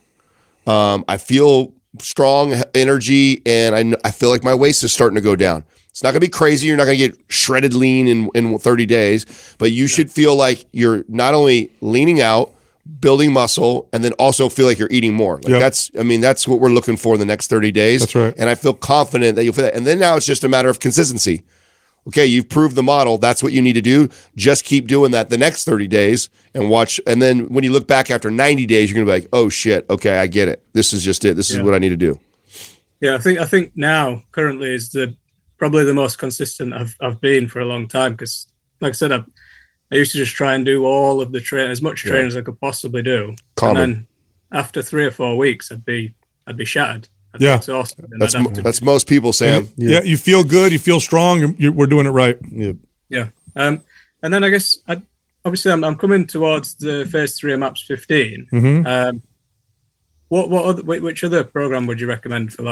Um, I feel strong energy, and I, kn- I feel like my waist is starting to go down. It's not going to be crazy. You're not going to get shredded lean in, in thirty days, but you should feel like you're not only leaning out, building muscle, and then also feel like you're eating more. Like Yep. that's, I mean, that's what we're looking for in the next thirty days. That's right. And I feel confident that you'll feel that. And then now it's just a matter of consistency. Okay, you've proved the model. That's what you need to do. Just keep doing that the next thirty days and watch. And then when you look back after ninety days, you're going to be like, oh shit, okay, I get it. This is just it. This is Yeah. what I need to do. Yeah, I think I think now currently is the probably the most consistent I've I've been for a long time because, like I said, I I used to just try and do all of the train as much Yeah. training as I could possibly do, Common. and then after three or four weeks, I'd be I'd be shattered. I'd Yeah. be exhausted. and That's I'd have mo- to- that's most people, Sam. Yeah. you feel good, you feel strong, you you we're doing it right. Yeah. yeah. Um, and then I guess I, obviously I'm I'm coming towards the phase three of MAPS fifteen. Mhm. Um, what what other, whi- which other program would you recommend for like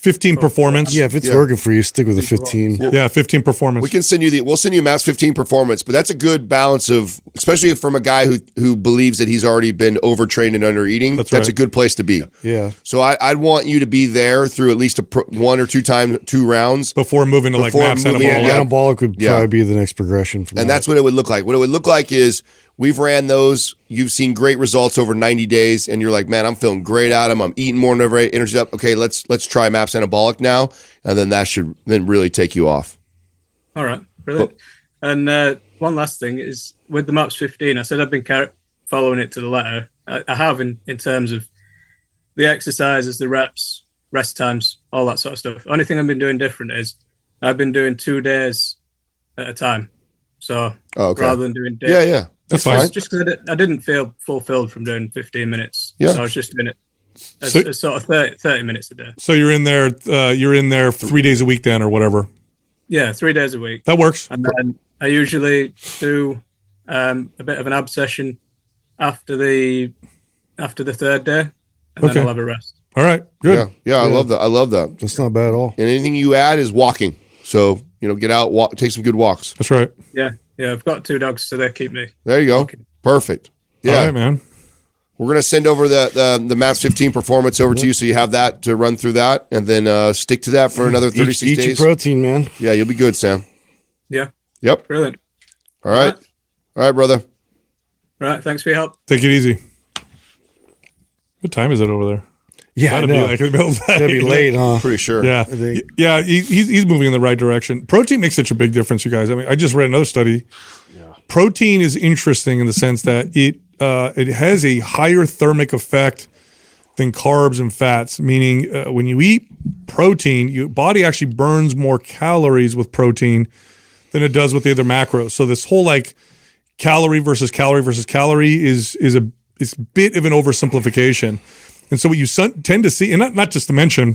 fifteen performance. Yeah, if it's Yeah. working for you, stick with the fifteen. Yeah, fifteen performance. We can send you the. We'll send you Maps fifteen performance, but that's a good balance of, especially from a guy who who believes that he's already been overtrained and under eating. That's That's, right. a good place to be. Yeah. So I, I'd want you to be there through at least a pro, one or two times, two rounds, before moving to like Before maps moving- anabolic. Yeah. Anabolic would Yeah. probably be the next progression from and that. that's what it would look like. What it would look like is we've ran those. You've seen great results over ninety days, and you're like, man, I'm feeling great, Adam. I'm eating more than ever, energy up. Okay, let's let's try Maps Anabolic now, and then that should then really take you off. All right, brilliant. And uh, one last thing is with the Maps fifteen, I said I've been car- following it to the letter. I, I have in, in terms of the exercises, the reps, rest times, all that sort of stuff. Only thing I've been doing different is I've been doing two days at a time. So Oh, okay. rather than doing days. Yeah, yeah, That's Just- fine. Just because I didn't feel fulfilled from doing fifteen minutes. Yeah. So I was just doing it as, So- as sort of thirty, thirty minutes a day. So you're in there. Uh, you're in there three days a week then, or whatever. Yeah, three days a week. That works. And then I usually do um, a bit of an ab session after the after the third day, and Okay. then I'll have a rest. All right. Good. yeah, yeah. I Yeah. love that. I love that. That's not bad at all. And anything you add is walking. So you know, get out, walk, take some good walks. That's right. Yeah, yeah. I've got two dogs, so they keep me. There you go. Okay. Perfect. All Yeah, right, man. we're gonna send over the the, the Maps fifteen performance over to you, so you have that to run through that, and then uh, stick to that for another Eat, thirty-six eat your days. protein, man. Yeah, you'll be good, Sam. Yeah, Yep. brilliant. All right. All right, brother. Right, thanks for your help. Take it easy. What time is it over there? Yeah, I Gotta be know. like in the middle of the That'd be day. late, huh? Pretty sure. Yeah, think- yeah, he, he's he's moving in the right direction. Protein makes such a big difference, you guys. I mean, I just read another study. Protein is interesting in the sense that it uh, it has a higher thermic effect than carbs and fats. Meaning, uh, when you eat protein, your body actually burns more calories with protein than it does with the other macros. So this whole like calorie versus calorie versus calorie is is a is a bit of an oversimplification. And so what you son- tend to see, and not, not just to mention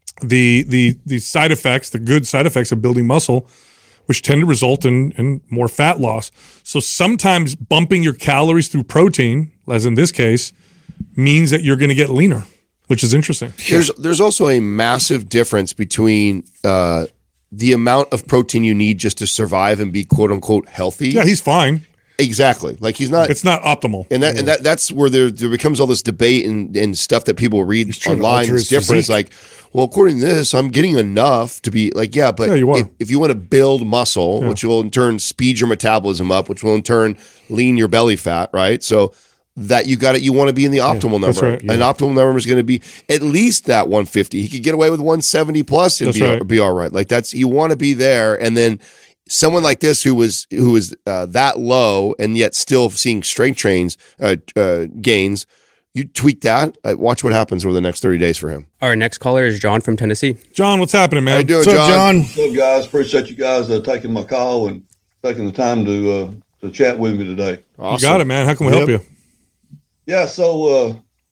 the the the side effects, the good side effects of building muscle, which tend to result in, in more fat loss. So sometimes bumping your calories through protein, as in this case, means that you're going to get leaner, which is interesting. There's there's also a massive difference between uh, the amount of protein you need just to survive and be quote unquote healthy. Yeah, he's fine. exactly like he's not. It's not optimal. and that and that that's where there there becomes all this debate and, and stuff that people read trying to online. alter It's his different. It's like, well, according to this, I'm getting enough to be like, yeah, but Yeah, you are. if, if you want to build muscle, which will in turn speed your metabolism up, which will in turn lean your belly fat, right? So that you got it, you want to be in the optimal that's number. right, An optimal number is going to be at least that one fifty. He could get away with one seventy plus and That's be, right. be all right. Like that's you want to be there, and then someone like this who was who was uh, that low and yet still seeing strength trains uh, uh, gains, you tweak that. Uh, watch what happens over the next thirty days for him. Our next caller is John from Tennessee. John, what's happening, How you man? doing, What's up, John? John? What's up, guys? Appreciate you guys uh, taking my call and taking the time to uh, to chat with me today. You got it, man. How can we help Yep. you? Yeah, so uh,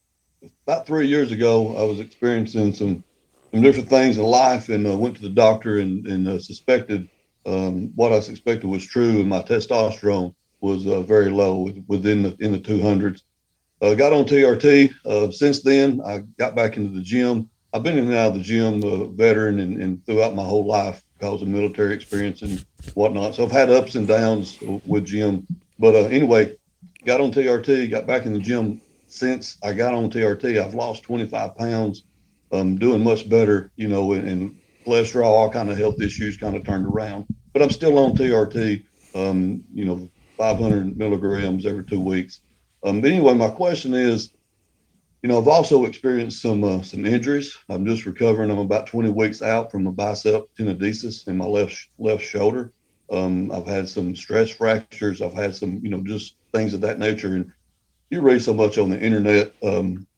about three years ago, I was experiencing some some different things in life, and uh, went to the doctor and and uh, suspected um, what I suspected was true, and my testosterone was uh, very low, within the in the two hundreds. Uh, got on T R T. Uh, since then, I got back into the gym. I've been in and out of the gym, uh, veteran, and, and throughout my whole life because of military experience and whatnot. So I've had ups and downs with gym. But uh, anyway, got on T R T, got back in the gym. Since I got on T R T, I've lost twenty-five pounds. I'm doing much better, you know, and, and cholesterol, all kind of health issues kind of turned around. But I'm still on T R T, um, you know, five hundred milligrams every two weeks. Um, but anyway, my question is, you know, I've also experienced some uh, some injuries. I'm just recovering. I'm about twenty weeks out from a bicep tenodesis in my left left shoulder. Um, I've had some stress fractures. I've had some, you know, just things of that nature. And you read so much on the internet. Um,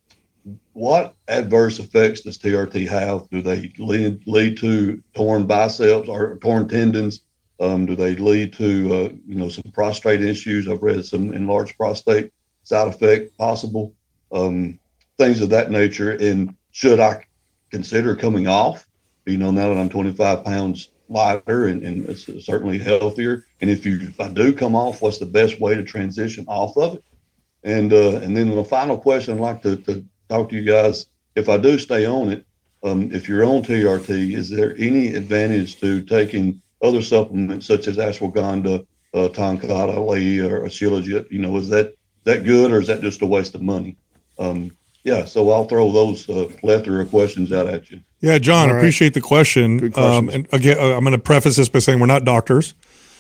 what adverse effects does T R T have? Do they lead lead to torn biceps or torn tendons? Um, do they lead to uh, you know some prostate issues? I've read some enlarged prostate side effect possible, um, things of that nature. And should I consider coming off? You know, now that I'm twenty-five pounds lighter and, and it's certainly healthier. And if you if I do come off, what's the best way to transition off of it? And uh, and then the final question I'd like to, to talk to you guys, if I do stay on it, Um, if you're on T R T, is there any advantage to taking other supplements such as ashwagandha, uh, Toncata, or Shilajit? You know, is that that good, or is that just a waste of money? Um, yeah, so I'll throw those uh, plethora of questions out at you. Yeah, John, All right. appreciate the question. Good Um, questions. and again, uh, I'm going to preface this by saying we're not doctors.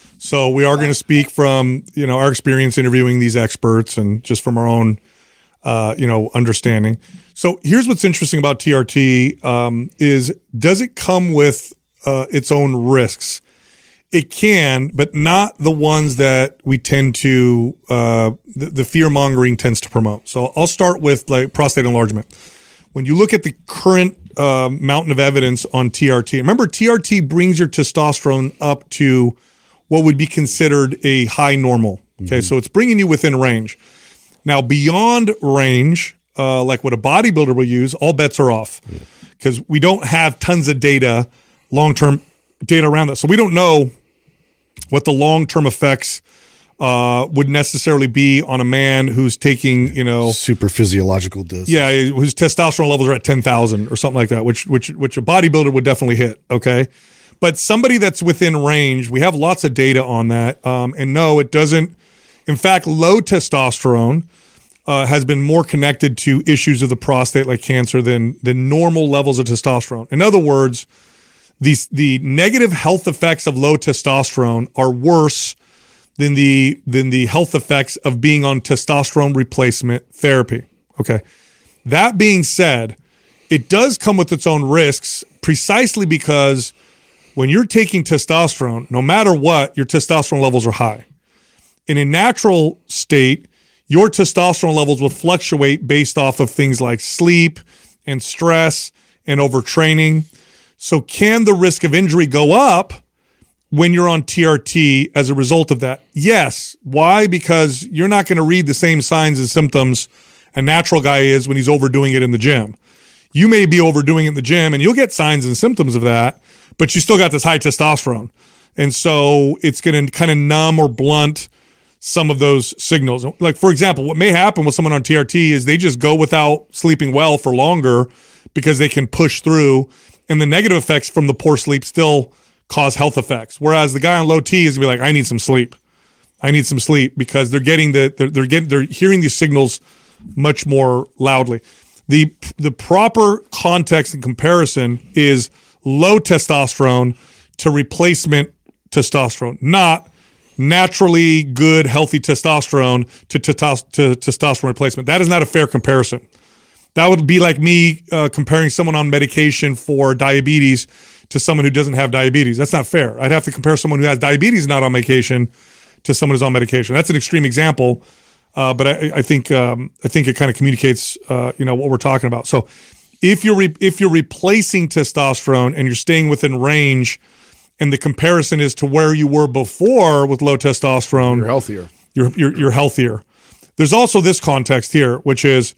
So we are going to speak from, you know, our experience interviewing these experts and just from our own, uh, you know, understanding. So here's what's interesting about T R T um, is, does it come with uh, its own risks? It can, but not the ones that we tend to, uh, the, the fear mongering tends to promote. So I'll start with like prostate enlargement. When you look at the current uh, mountain of evidence on T R T, remember T R T brings your testosterone up to what would be considered a high normal. Okay, so it's bringing you within range. Now, beyond range, uh, like what a bodybuilder will use, all bets are off because we don't have tons of data, long-term data around that. So we don't know what the long-term effects uh, would necessarily be on a man who's taking, you know, Super physiological dose. yeah, whose testosterone levels are at ten thousand or something like that, which which which a bodybuilder would definitely hit. Okay, but somebody that's within range, we have lots of data on that. Um, and no, it doesn't. In fact, low testosterone uh, has been more connected to issues of the prostate, like cancer, than than normal levels of testosterone. In other words, these the negative health effects of low testosterone are worse than the than the health effects of being on testosterone replacement therapy. Okay. That being said, it does come with its own risks, precisely because when you're taking testosterone, no matter what, your testosterone levels are high. In a natural state, your testosterone levels will fluctuate based off of things like sleep and stress and overtraining. So can the risk of injury go up when you're on T R T as a result of that? Yes. Why? Because you're not going to read the same signs and symptoms a natural guy is when he's overdoing it in the gym. You may be overdoing it in the gym and you'll get signs and symptoms of that, but you still got this high testosterone. And so it's going to kind of numb or blunt some of those signals. Like, for example, what may happen with someone on T R T is they just go without sleeping well for longer because they can push through, and the negative effects from the poor sleep still cause health effects. Whereas the guy on low T is gonna be like, I need some sleep. I need some sleep, because they're getting the, they're, they're getting, they're hearing these signals much more loudly. The, the proper context and comparison is low testosterone to replacement testosterone, not naturally good, healthy testosterone to, to, to testosterone replacement. That is not a fair comparison. That would be like me uh, comparing someone on medication for diabetes to someone who doesn't have diabetes. That's not fair. I'd have to compare someone who has diabetes not on medication to someone who's on medication. That's an extreme example, uh, but I, I think um, I think it kind of communicates, uh, you know, what we're talking about. So, if you're re- if you're replacing testosterone and you're staying within range, and the comparison is to where you were before with low testosterone, You're healthier. You're you're, you're healthier. There's also this context here, which is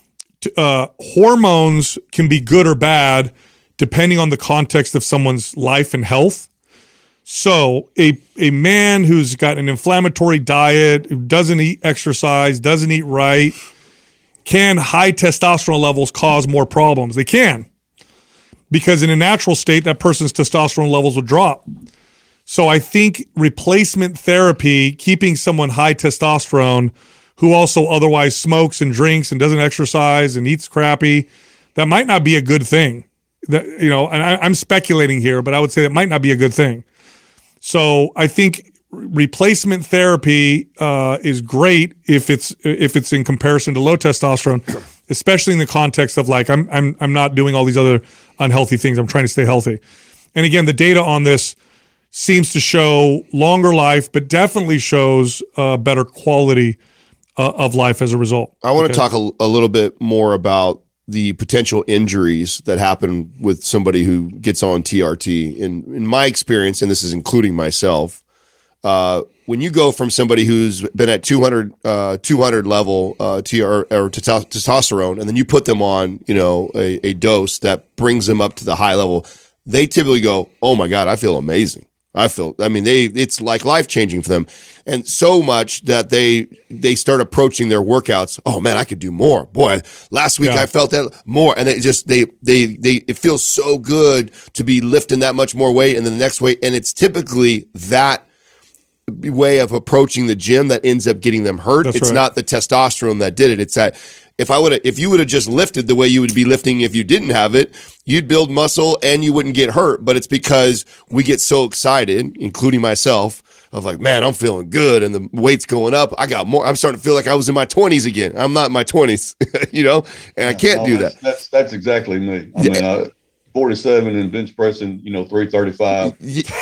uh, hormones can be good or bad depending on the context of someone's life and health. So a a man who's got an inflammatory diet, who doesn't eat exercise, doesn't eat right, can high testosterone levels cause more problems? They can, because in a natural state, that person's testosterone levels will drop. So I think replacement therapy, keeping someone high testosterone who also otherwise smokes and drinks and doesn't exercise and eats crappy, that might not be a good thing. That, you know, and I, I'm speculating here, but I would say that might not be a good thing. So I think replacement therapy uh, is great if it's if it's in comparison to low testosterone, especially in the context of like I'm I'm I'm not doing all these other unhealthy things. I'm trying to stay healthy. And again, the data on this seems to show longer life, but definitely shows uh, better quality uh, of life as a result. I want to Okay. talk a, a little bit more about the potential injuries that happen with somebody who gets on T R T. In in my experience, and this is including myself, uh, when you go from somebody who's been at two hundred, uh, two hundred level uh, T R or testo- testosterone, and then you put them on, you know, a, a dose that brings them up to the high level, they typically go, "Oh my God, I feel amazing." I feel, I mean, they, it's like life changing for them. And so much that they, they start approaching their workouts. Oh man, I could do more. Boy, last week Yeah. I felt that more. And it just, they, they, they, it feels so good to be lifting that much more weight and then the next weight. And it's typically that way of approaching the gym that ends up getting them hurt. That's it's right. not the testosterone that did it. It's that if I would have, if you would have just lifted the way you would be lifting if you didn't have it, you'd build muscle and you wouldn't get hurt. But it's because we get so excited, including myself, of like, man, I'm feeling good and the weight's going up. I got more. I'm starting to feel like I was in my twenties again. I'm not in my twenties, you know, and I can't No, do that's, that. That's that's exactly me. I mean, I, forty-seven and bench pressing, you know, three thirty-five.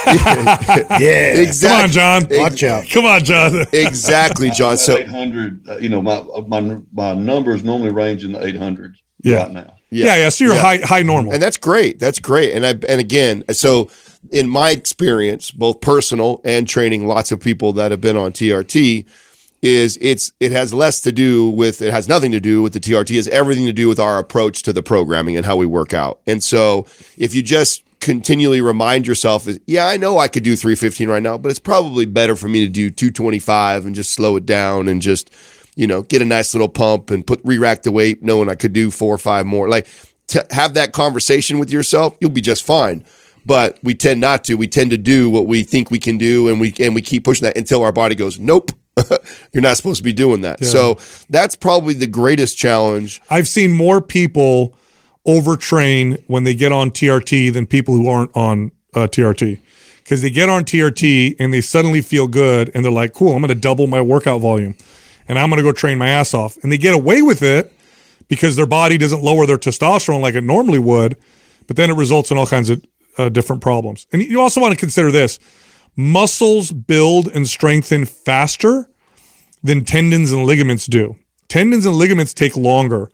Yeah. Exactly. Come on, John. Watch out. Come on, John. Exactly, John. So eight hundred, uh, you know, my my my numbers normally range in the eight hundreds Yeah. right now. Yeah, yeah. So you're Yeah. high high normal. and that's great. That's great. And I and again, so in my experience, both personal and training lots of people that have been on T R T, is it's it has less to do with it has nothing to do with the T R T. It's everything to do with our approach to the programming and how we work out. And so if you just continually remind yourself, is yeah, I know I could do three fifteen right now, but it's probably better for me to do two twenty-five and just slow it down and just, you know, get a nice little pump and put re-rack the weight, knowing I could do four or five more. Like to have that conversation with yourself, you'll be just fine. But we tend not to. We tend to do what we think we can do, and we and we keep pushing that until our body goes, nope, you're not supposed to be doing that. Yeah. So that's probably the greatest challenge. I've seen more people overtrain when they get on T R T than people who aren't on uh, T R T, because they get on T R T and they suddenly feel good and they're like, cool, I'm going to double my workout volume and I'm going to go train my ass off. And they get away with it because their body doesn't lower their testosterone like it normally would, but then it results in all kinds of uh, different problems. And you also want to consider this: muscles build and strengthen faster than tendons and ligaments do. Tendons and ligaments take longer.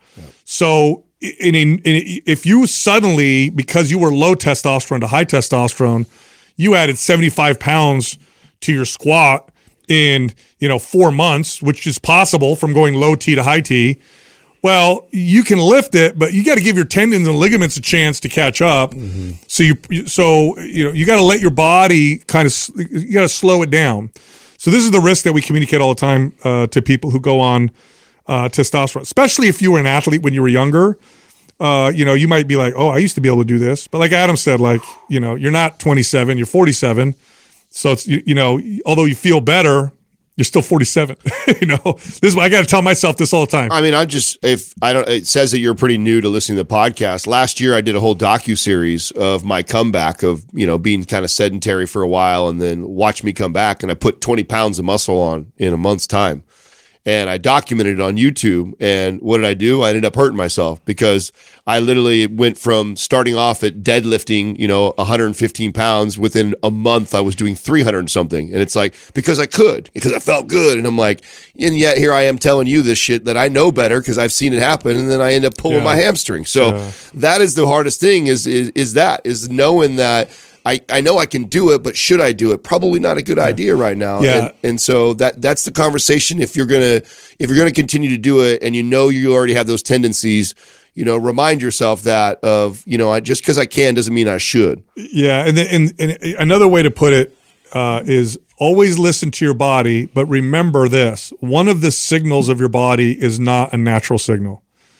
So in a, in a, if you suddenly, because you were low testosterone to high testosterone, you added seventy-five pounds to your squat in, you know, four months, which is possible from going low T to high T. Well, you can lift it, but you got to give your tendons and ligaments a chance to catch up. Mm-hmm. So you, so you know, you got to let your body kind of, you got to slow it down. So this is the risk that we communicate all the time uh, to people who go on uh, testosterone, especially if you were an athlete when you were younger. Uh, you know, you might be like, oh, I used to be able to do this. But like Adam said, like, you know, you're not twenty-seven, you're forty-seven. So it's, you, you know, although you feel better, you're still forty-seven. You know, this is why I got to tell myself this all the time. I mean, I just, if I don't, it says that you're pretty new to listening to the podcast. Last year, I did a whole docu-series of my comeback of, you know, being kind of sedentary for a while and then watch me come back. And I put twenty pounds of muscle on in a month's time. And I documented it on YouTube. And what did I do? I ended up hurting myself because I literally went from starting off at deadlifting, you know, one hundred fifteen pounds. Within a month, I was doing three hundred and something. And it's like, because I could, because I felt good. And I'm like, and yet here I am telling you this shit that I know better because I've seen it happen. And then I end up pulling Yeah. my hamstring. So Yeah. that is the hardest thing is, is, is that, is knowing that I, I know I can do it, but should I do it? Probably not a good idea right now. Yeah. And, and so that that's the conversation. If you're gonna if you're gonna continue to do it, and you know you already have those tendencies, you know, remind yourself that of you know, I just because I can doesn't mean I should. Yeah, and, then, and and another way to put it uh, is always listen to your body, but remember this: one of the signals of your body is not a natural signal.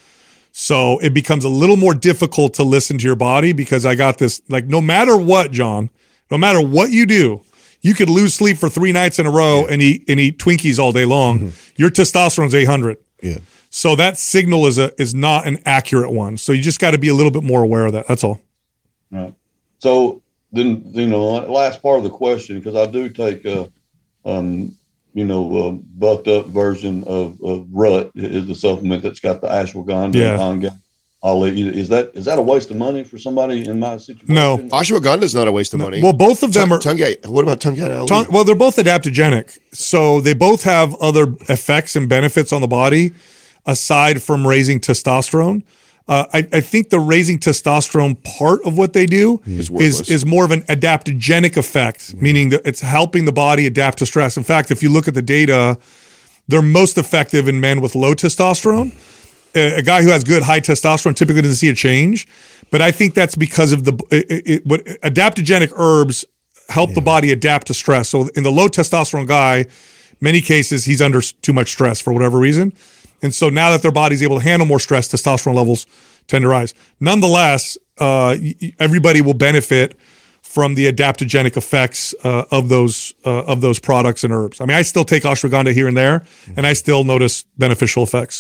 So it becomes a little more difficult to listen to your body because I got this, like, no matter what, John, no matter what you do, you could lose sleep for three nights in a row and eat and eat Twinkies all day long. Mm-hmm. Your testosterone's eight hundred. Yeah. So that signal is a is not an accurate one. So you just got to be a little bit more aware of that. That's all. Right. So then, you know, last part of the question, because I do take a, um, you know, a bucked up version of, of Rut is the supplement that's got the ashwagandha. Yeah. And I'll let you. Is that is that a waste of money for somebody in my situation? No. Ashwagandha is not a waste of money. Well, both of them are. Tungate. What about Tungate? Tongue, well, they're both adaptogenic, so they both have other effects and benefits on the body aside from raising testosterone. Uh, I, I think the raising testosterone part of what they do Is is worthless. is more of an adaptogenic effect, meaning that it's helping the body adapt to stress. In fact, if you look at the data, they're most effective in men with low testosterone. A, a guy who has good high testosterone typically doesn't see a change, but I think that's because of the it, it, what adaptogenic herbs help the body adapt to stress. So in the low testosterone guy, many cases he's under s- too much stress for whatever reason. And so now that their body's able to handle more stress, testosterone levels tend to rise. Nonetheless, uh, y- y- everybody will benefit from the adaptogenic effects uh, of those uh, of those products and herbs. I mean, I still take ashwagandha here and there, and I still notice beneficial effects.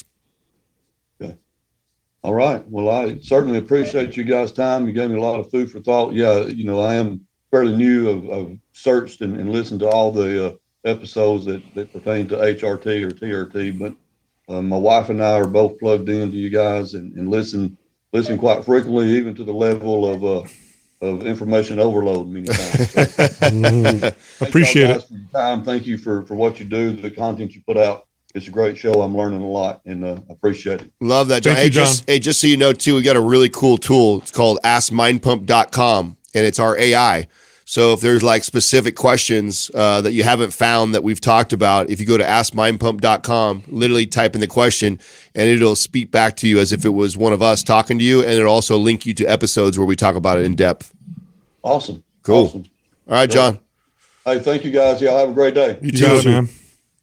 All right. Well, I certainly appreciate you guys' time. You gave me a lot of food for thought. Yeah, you know, I am fairly new. I've, I've searched and, and listened to all the uh, episodes that, that pertain to H R T or T R T, but uh, my wife and I are both plugged into you guys and, and listen listen quite frequently, even to the level of uh, of information overload many times. So, thank Appreciate y'all it. guys for your time. Thank you for, for what you do, the content you put out. It's a great show. I'm learning a lot, and uh, appreciate it. Love that, John. Thank Hey, you, John. just hey, just so you know, too, we got a really cool tool. It's called ask mind pump dot com, and it's our A I. So if there's like specific questions uh, that you haven't found that we've talked about, if you go to ask mind pump dot com, literally type in the question, and it'll speak back to you as if it was one of us talking to you, and it'll also link you to episodes where we talk about it in depth. Awesome. Cool. Awesome. All right, John. Hey, thank you guys. Y'all have a great day. You got it, man.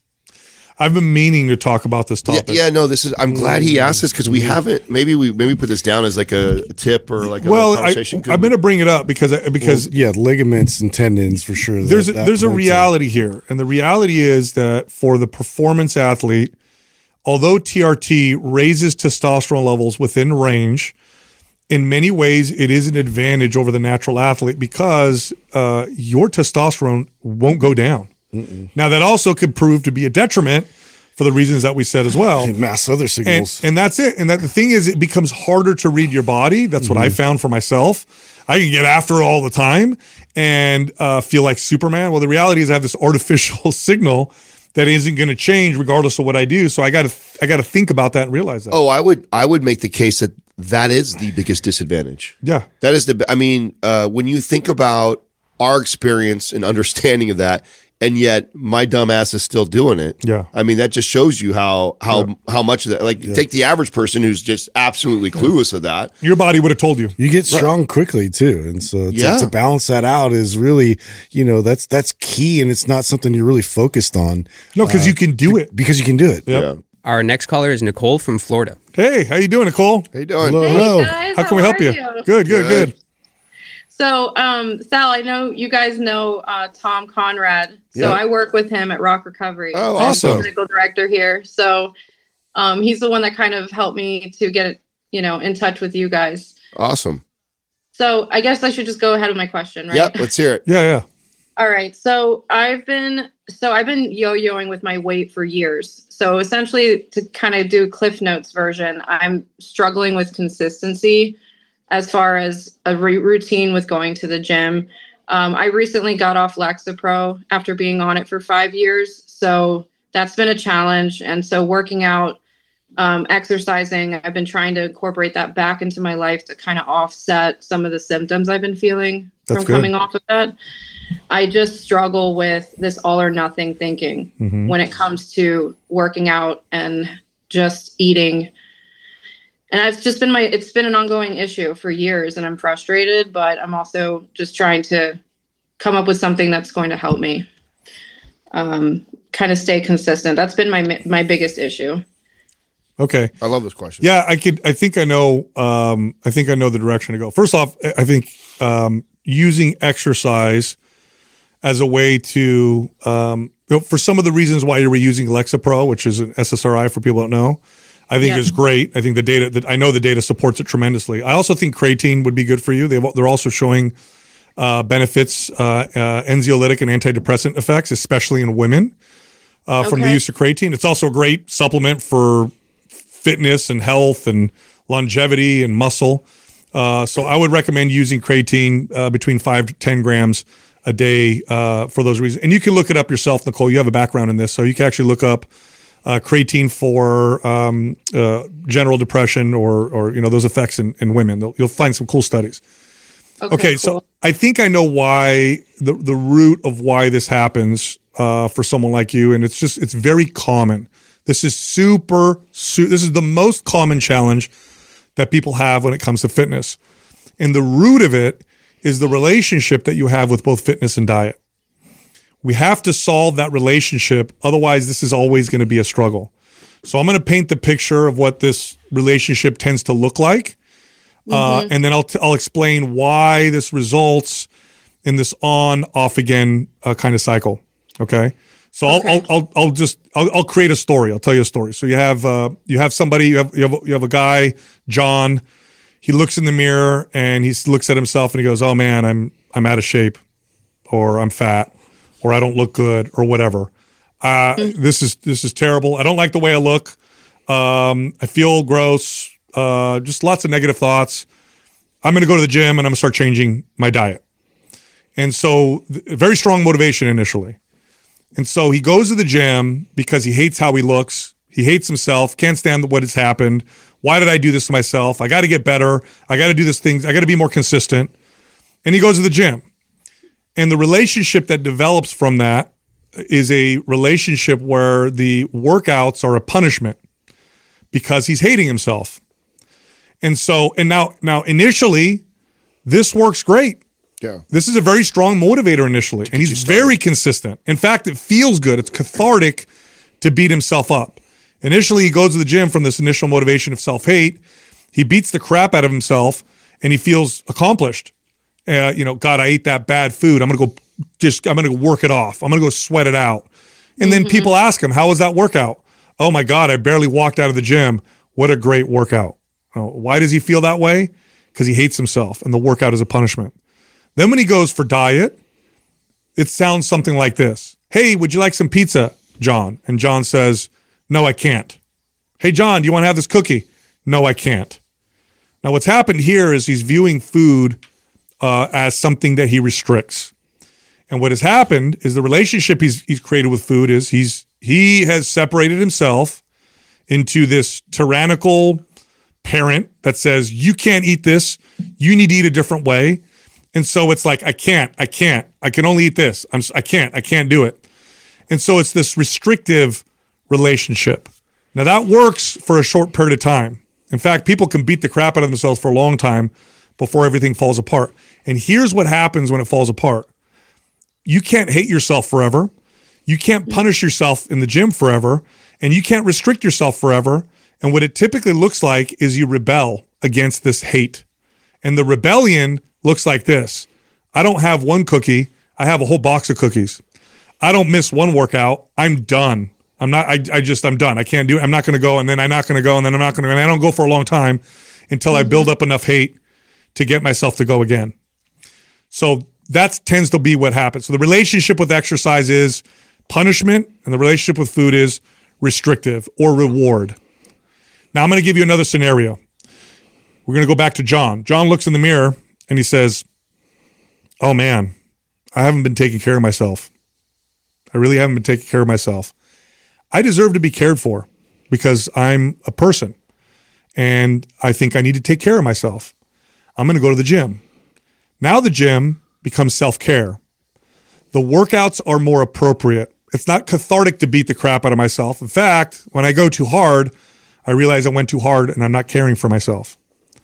I've been meaning to talk about this Yeah, topic. yeah, no, this is. I'm glad he asked this because we haven't. Maybe we maybe put this down as like a tip or like a Well, I, conversation. I'm going to bring it up because because Well, yeah, ligaments and tendons for sure. there's That- a, that there's a works out. reality here, and the reality is that for the performance athlete, although T R T raises testosterone levels within range, in many ways it is an advantage over the natural athlete because uh, your testosterone won't go down. Mm-mm. Now that also could prove to be a detriment for the reasons that we said as well. It masks other And, signals. and that's it. And that the thing is, it becomes harder to read your body. That's what I found for myself. I can get after it all the time and uh, feel like Superman. Well, the reality is I have this artificial signal that isn't going to change regardless of what I do. So I got to I got to think about that and realize that. Oh, I would I would make the case that that is the biggest disadvantage. Yeah. That is the. I mean, uh, when you think about our experience and understanding of that, and yet my dumb ass is still doing it. Yeah. I mean, that just shows you how how Yeah. how much of that. Like, take the average person who's just absolutely clueless of that. Your body would have told you. You get strong quickly too, and so to, Yeah. to balance that out is really, you know, that's that's key, and it's not something you're really focused on. No, because Uh, you can do it. because you can do it. Yep. Yeah. Our next caller is Nicole from Florida. Hey, how you doing, Nicole? How you doing? Hello, Hey hello. guys, How can we help are you? Good, good, Good. good. So, um, Sal, I know you guys know uh, Tom Conrad. So Yeah. I work with him at Rock Recovery. Oh, I'm the awesome. Clinical director here. So um, he's the one that kind of helped me to get, you know, in touch with you guys. Awesome. So I guess I should just go ahead with my question, right? Yep. Let's hear it. Yeah, yeah. All right. So I've been so I've been yo-yoing with my weight for years. So essentially, to kind of do Cliff Notes version, I'm struggling with consistency as far as a re- routine with going to the gym. Um, I recently got off Lexapro after being on it for five years. So that's been a challenge. And so working out, um, exercising, I've been trying to incorporate that back into my life to kind of offset some of the symptoms I've been feeling That's from good. coming off of that. I just struggle with this all or nothing thinking Mhm. when it comes to working out and just eating. And it's just been my, it's been an ongoing issue for years, and I'm frustrated, but I'm also just trying to come up with something that's going to help me um, kind of stay consistent. That's been my, my biggest issue. Okay. I love this question. Yeah, I could. I think I know. Um, I think I know the direction to go. First off, I I think um, using exercise as a way to, um, you know, for some of the reasons why you're using Lexapro, which is an S S R I for people who don't know, I think Yeah. is great. I think the data that I know the data supports it tremendously. I also think creatine would be good for you. They they're also showing uh, benefits, uh, uh, anxiolytic and antidepressant effects, especially in women uh, from the Okay. use of creatine. It's also a great supplement for fitness and health and longevity and muscle. Uh, so I would recommend using creatine uh, between five to ten grams a day uh, for those reasons. And you can look it up yourself, Nicole. You have a background in this, so you can actually look up uh, creatine for um, uh, general depression or or you know those effects in, in women. They'll- You'll find some cool studies. Okay, so cool. I think I know why the the root of why this happens uh, for someone like you, and it's just it's very common. This is super, su- this is the most common challenge that people have when it comes to fitness. And the root of it is the relationship that you have with both fitness and diet. We have to solve that relationship. Otherwise, this is always going to be a struggle. So I'm going to paint the picture of what this relationship tends to look like. Uh, Mm-hmm. and then I'll, t- I'll explain why this results in this on, off again uh, kind of cycle. Okay. So I'll, Okay. I'll, I'll, I'll just, I'll, I'll create a story. I'll tell you a story. So you have, uh, you have somebody, you have, you have, you have a guy, John. He looks in the mirror and he looks at himself and he goes, "Oh man, I'm, I'm out of shape, or I'm fat, or I don't look good, or whatever. Uh, this is, this is terrible. I don't like the way I look. Um, I feel gross. Uh, just lots of negative thoughts. I'm going to go to the gym and I'm going to start changing my diet." And so th- very strong motivation initially. And so he goes to the gym because he hates how he looks. He hates himself, can't stand what has happened. Why did I do this to myself? I got to get better. I got to do this thing. I got to be more consistent. And he goes to the gym. And the relationship that develops from that is a relationship where the workouts are a punishment because he's hating himself. And so, and now, now initially, this works great. Yeah. This is a very strong motivator initially, and he's very consistent. In fact, it feels good. It's cathartic to beat himself up. Initially, he goes to the gym from this initial motivation of self-hate. He beats the crap out of himself, and he feels accomplished. Uh, you know, God, I ate that bad food. I'm gonna go, just I'm gonna go work it off. I'm gonna go sweat it out. And then people ask him, "How was that workout?" "Oh my God, I barely walked out of the gym. What a great workout." Oh, why does he feel that way? Because he hates himself, and the workout is a punishment. Then when he goes for diet, it sounds something like this. "Hey, would you like some pizza, John?" And John says, "No, I can't." "Hey, John, do you want to have this cookie?" "No, I can't." Now, what's happened here is he's viewing food uh, as something that he restricts. And what has happened is the relationship he's, he's created with food is he's he has separated himself into this tyrannical parent that says, "You can't eat this. You need to eat a different way." And so it's like, I can't, I can't, I can only eat this. I'm, I can't, I can't do it. And so it's this restrictive relationship. Now that works for a short period of time. In fact, people can beat the crap out of themselves for a long time before everything falls apart. And here's what happens when it falls apart. You can't hate yourself forever. You can't punish yourself in the gym forever. And you can't restrict yourself forever. And what it typically looks like is you rebel against this hate. And the rebellion looks like this. I don't have one cookie. I have a whole box of cookies. I don't miss one workout. I'm done. I'm not, I, I just, I'm done. I can't do it. I'm not going to go. And then I'm not going to go. And then I'm not going to, and I don't go for a long time until I build up enough hate to get myself to go again. So that tends to be what happens. So the relationship with exercise is punishment, and the relationship with food is restrictive or reward. Now I'm going to give you another scenario. We're going to go back to John. John looks in the mirror and he says, "Oh man, I haven't been taking care of myself. I really haven't been taking care of myself. I deserve to be cared for because I'm a person and I think I need to take care of myself. I'm going to go to the gym." Now the gym becomes self-care. The workouts are more appropriate. It's not cathartic to beat the crap out of myself. In fact, when I go too hard, I realize I went too hard and I'm not caring for myself.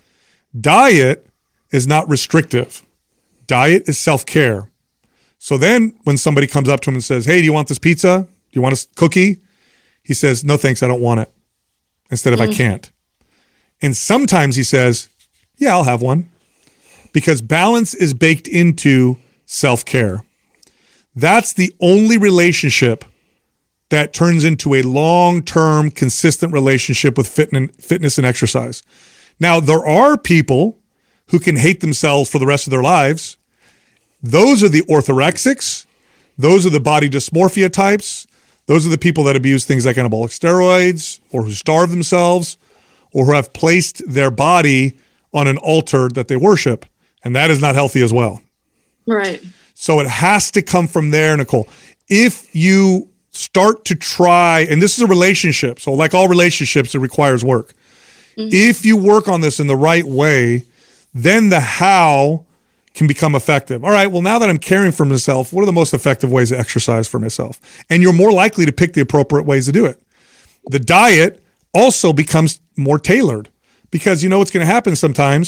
Diet is not restrictive. Diet is self-care. So then when somebody comes up to him and says, "Hey, do you want this pizza? Do you want a cookie?" He says, "No, thanks, I don't want it." Instead of, "I can't." And sometimes he says, "Yeah, I'll have one." Because balance is baked into self-care. That's the only relationship that turns into a long-term, consistent relationship with fitness and exercise. Now, there are people who can hate themselves for the rest of their lives. Those are the orthorexics. Those are the body dysmorphia types. Those are the people that abuse things like anabolic steroids, or who starve themselves, or who have placed their body on an altar that they worship. And that is not healthy as well. Right. So it has to come from there, Nicole. If you start to try, and this is a relationship, so like all relationships, it requires work. Mm-hmm. If you work on this in the right way, then the how can become effective. All right, well, now that I'm caring for myself, what are the most effective ways to exercise for myself? And you're more likely to pick the appropriate ways to do it. The diet also becomes more tailored, because you know what's going to happen sometimes.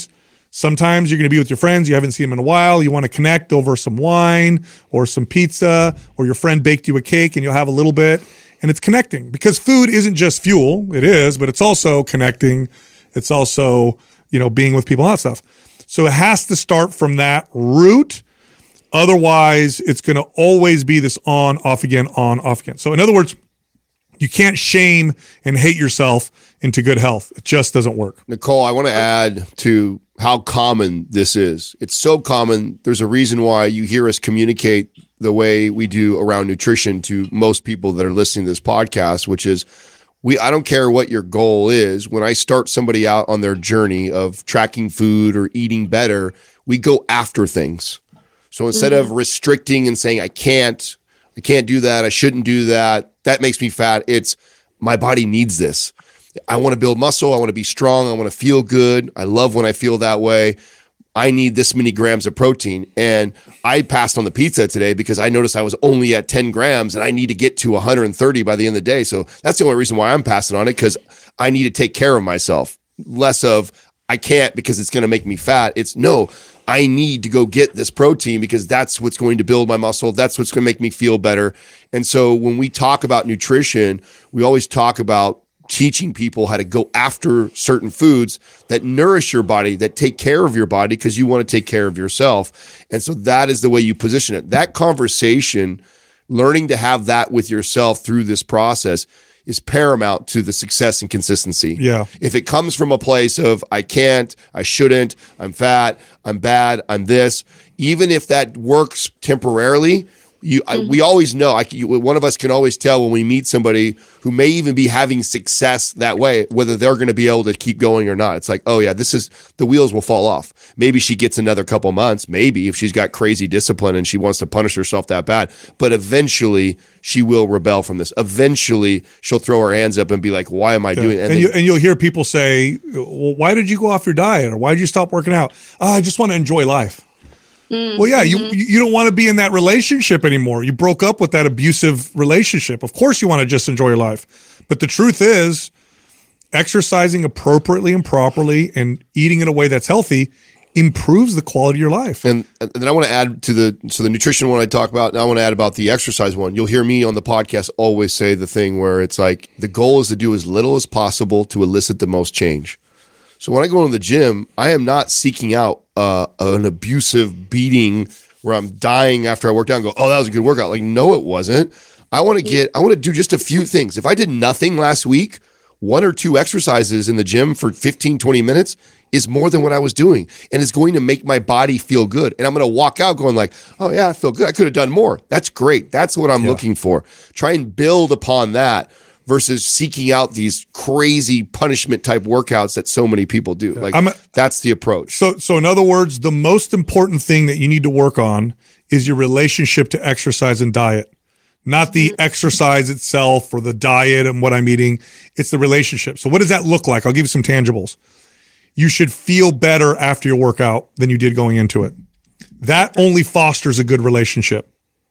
Sometimes you're going to be with your friends. You haven't seen them in a while. You want to connect over some wine or some pizza, or your friend baked you a cake and you'll have a little bit, and it's connecting, because food isn't just fuel. It is, but it's also connecting. It's also, you know, being with people, all that stuff. So it has to start from that root. Otherwise, it's going to always be this on, off again, on, off again. So in other words, you can't shame and hate yourself into good health. It just doesn't work. Nicole, I want to add to how common this is. It's so common. There's a reason why you hear us communicate the way we do around nutrition to most people that are listening to this podcast, which is we, I don't care what your goal is. When I start somebody out on their journey of tracking food or eating better, we go after things. So instead mm-hmm. of restricting and saying, I can't, I can't do that, I shouldn't do that, that makes me fat, it's my body needs this. I want to build muscle. I want to be strong. I want to feel good. I love when I feel that way. I need this many grams of protein. And I passed on the pizza today because I noticed I was only at ten grams and I need to get to one hundred thirty by the end of the day. So that's the only reason why I'm passing on it, because I need to take care of myself. Less of I can't because it's going to make me fat. It's no, I need to go get this protein because that's what's going to build my muscle. That's what's going to make me feel better. And so when we talk about nutrition, we always talk about teaching people how to go after certain foods that nourish your body, that take care of your body, because you want to take care of yourself. And so that is the way you position it. That conversation, learning to have that with yourself through this process, is paramount to the success and consistency. Yeah. If it comes from a place of I can't, I shouldn't, I'm fat, I'm bad, I'm this, even if that works temporarily, You, I, we always know, I, you, one of us can always tell when we meet somebody who may even be having success that way, whether they're going to be able to keep going or not. It's like, oh yeah, this is, the wheels will fall off. Maybe she gets another couple months, maybe if she's got crazy discipline and she wants to punish herself that bad, but eventually she will rebel from this. Eventually she'll throw her hands up and be like, why am I yeah. doing it? And, and, you, and you'll hear people say, well, why did you go off your diet? Or why did you stop working out? Oh, I just want to enjoy life. Well, yeah, you you don't want to be in that relationship anymore. You broke up with that abusive relationship. Of course you want to just enjoy your life. But the truth is, exercising appropriately and properly and eating in a way that's healthy improves the quality of your life. And, and then I want to add to the, so the nutrition one I talk about, and I want to add about the exercise one. You'll hear me on the podcast always say the thing where it's like, the goal is to do as little as possible to elicit the most change. So when I go to the gym, I am not seeking out uh, an abusive beating where I'm dying after I work out and go, oh, that was a good workout. Like, no, it wasn't. I want to get, I want to do just a few things. If I did nothing last week, one or two exercises in the gym for fifteen, twenty minutes is more than what I was doing. And it's going to make my body feel good. And I'm going to walk out going like, oh yeah, I feel good. I could have done more. That's great. That's what I'm yeah. looking for. Try and build upon that, versus seeking out these crazy punishment type workouts that so many people do. Like a, that's the approach. So, so in other words, the most important thing that you need to work on is your relationship to exercise and diet, not the exercise itself or the diet and what I'm eating. It's the relationship. So what does that look like? I'll give you some tangibles. You should feel better after your workout than you did going into it. That only fosters a good relationship.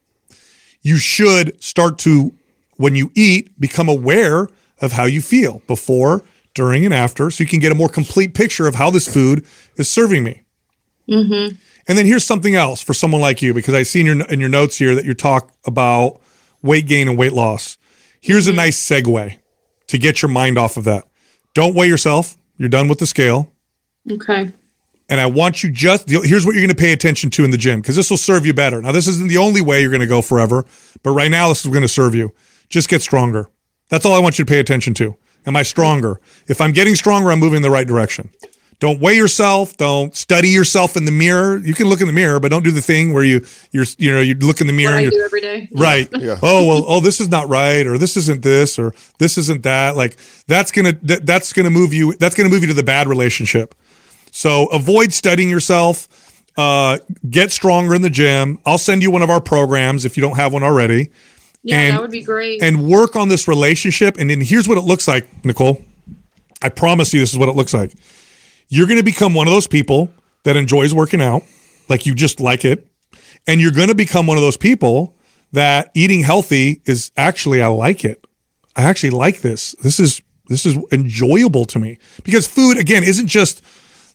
You should start to, when you eat, become aware of how you feel before, during, and after, so you can get a more complete picture of how this food is serving me. Mm-hmm. And then here's something else for someone like you, because I see in your, in your notes here that you talk about weight gain and weight loss. Here's mm-hmm. a nice segue to get your mind off of that. Don't weigh yourself. You're done with the scale. Okay. And I want you just, here's what you're going to pay attention to in the gym, because this will serve you better. Now, this isn't the only way you're going to go forever, but right now this is going to serve you. Just get stronger. That's all I want you to pay attention to. Am I stronger? If I'm getting stronger, I'm moving in the right direction. Don't weigh yourself. Don't study yourself in the mirror. You can look in the mirror, but don't do the thing where you you're you know you look in the mirror. What and I you're, do every day. Right. Yeah. Oh well. Oh, this is not right, or this isn't this, or this isn't that. Like that's gonna that, that's gonna move you. That's gonna move you to the bad relationship. So avoid studying yourself. Uh, get stronger in the gym. I'll send you one of our programs if you don't have one already. Yeah, and, that would be great. And work on this relationship. And then here's what it looks like, Nicole. I promise you this is what it looks like. You're going to become one of those people that enjoys working out, like you just like it. And you're going to become one of those people that eating healthy is actually, I like it. I actually like this. This is, this is enjoyable to me, because food, again, isn't just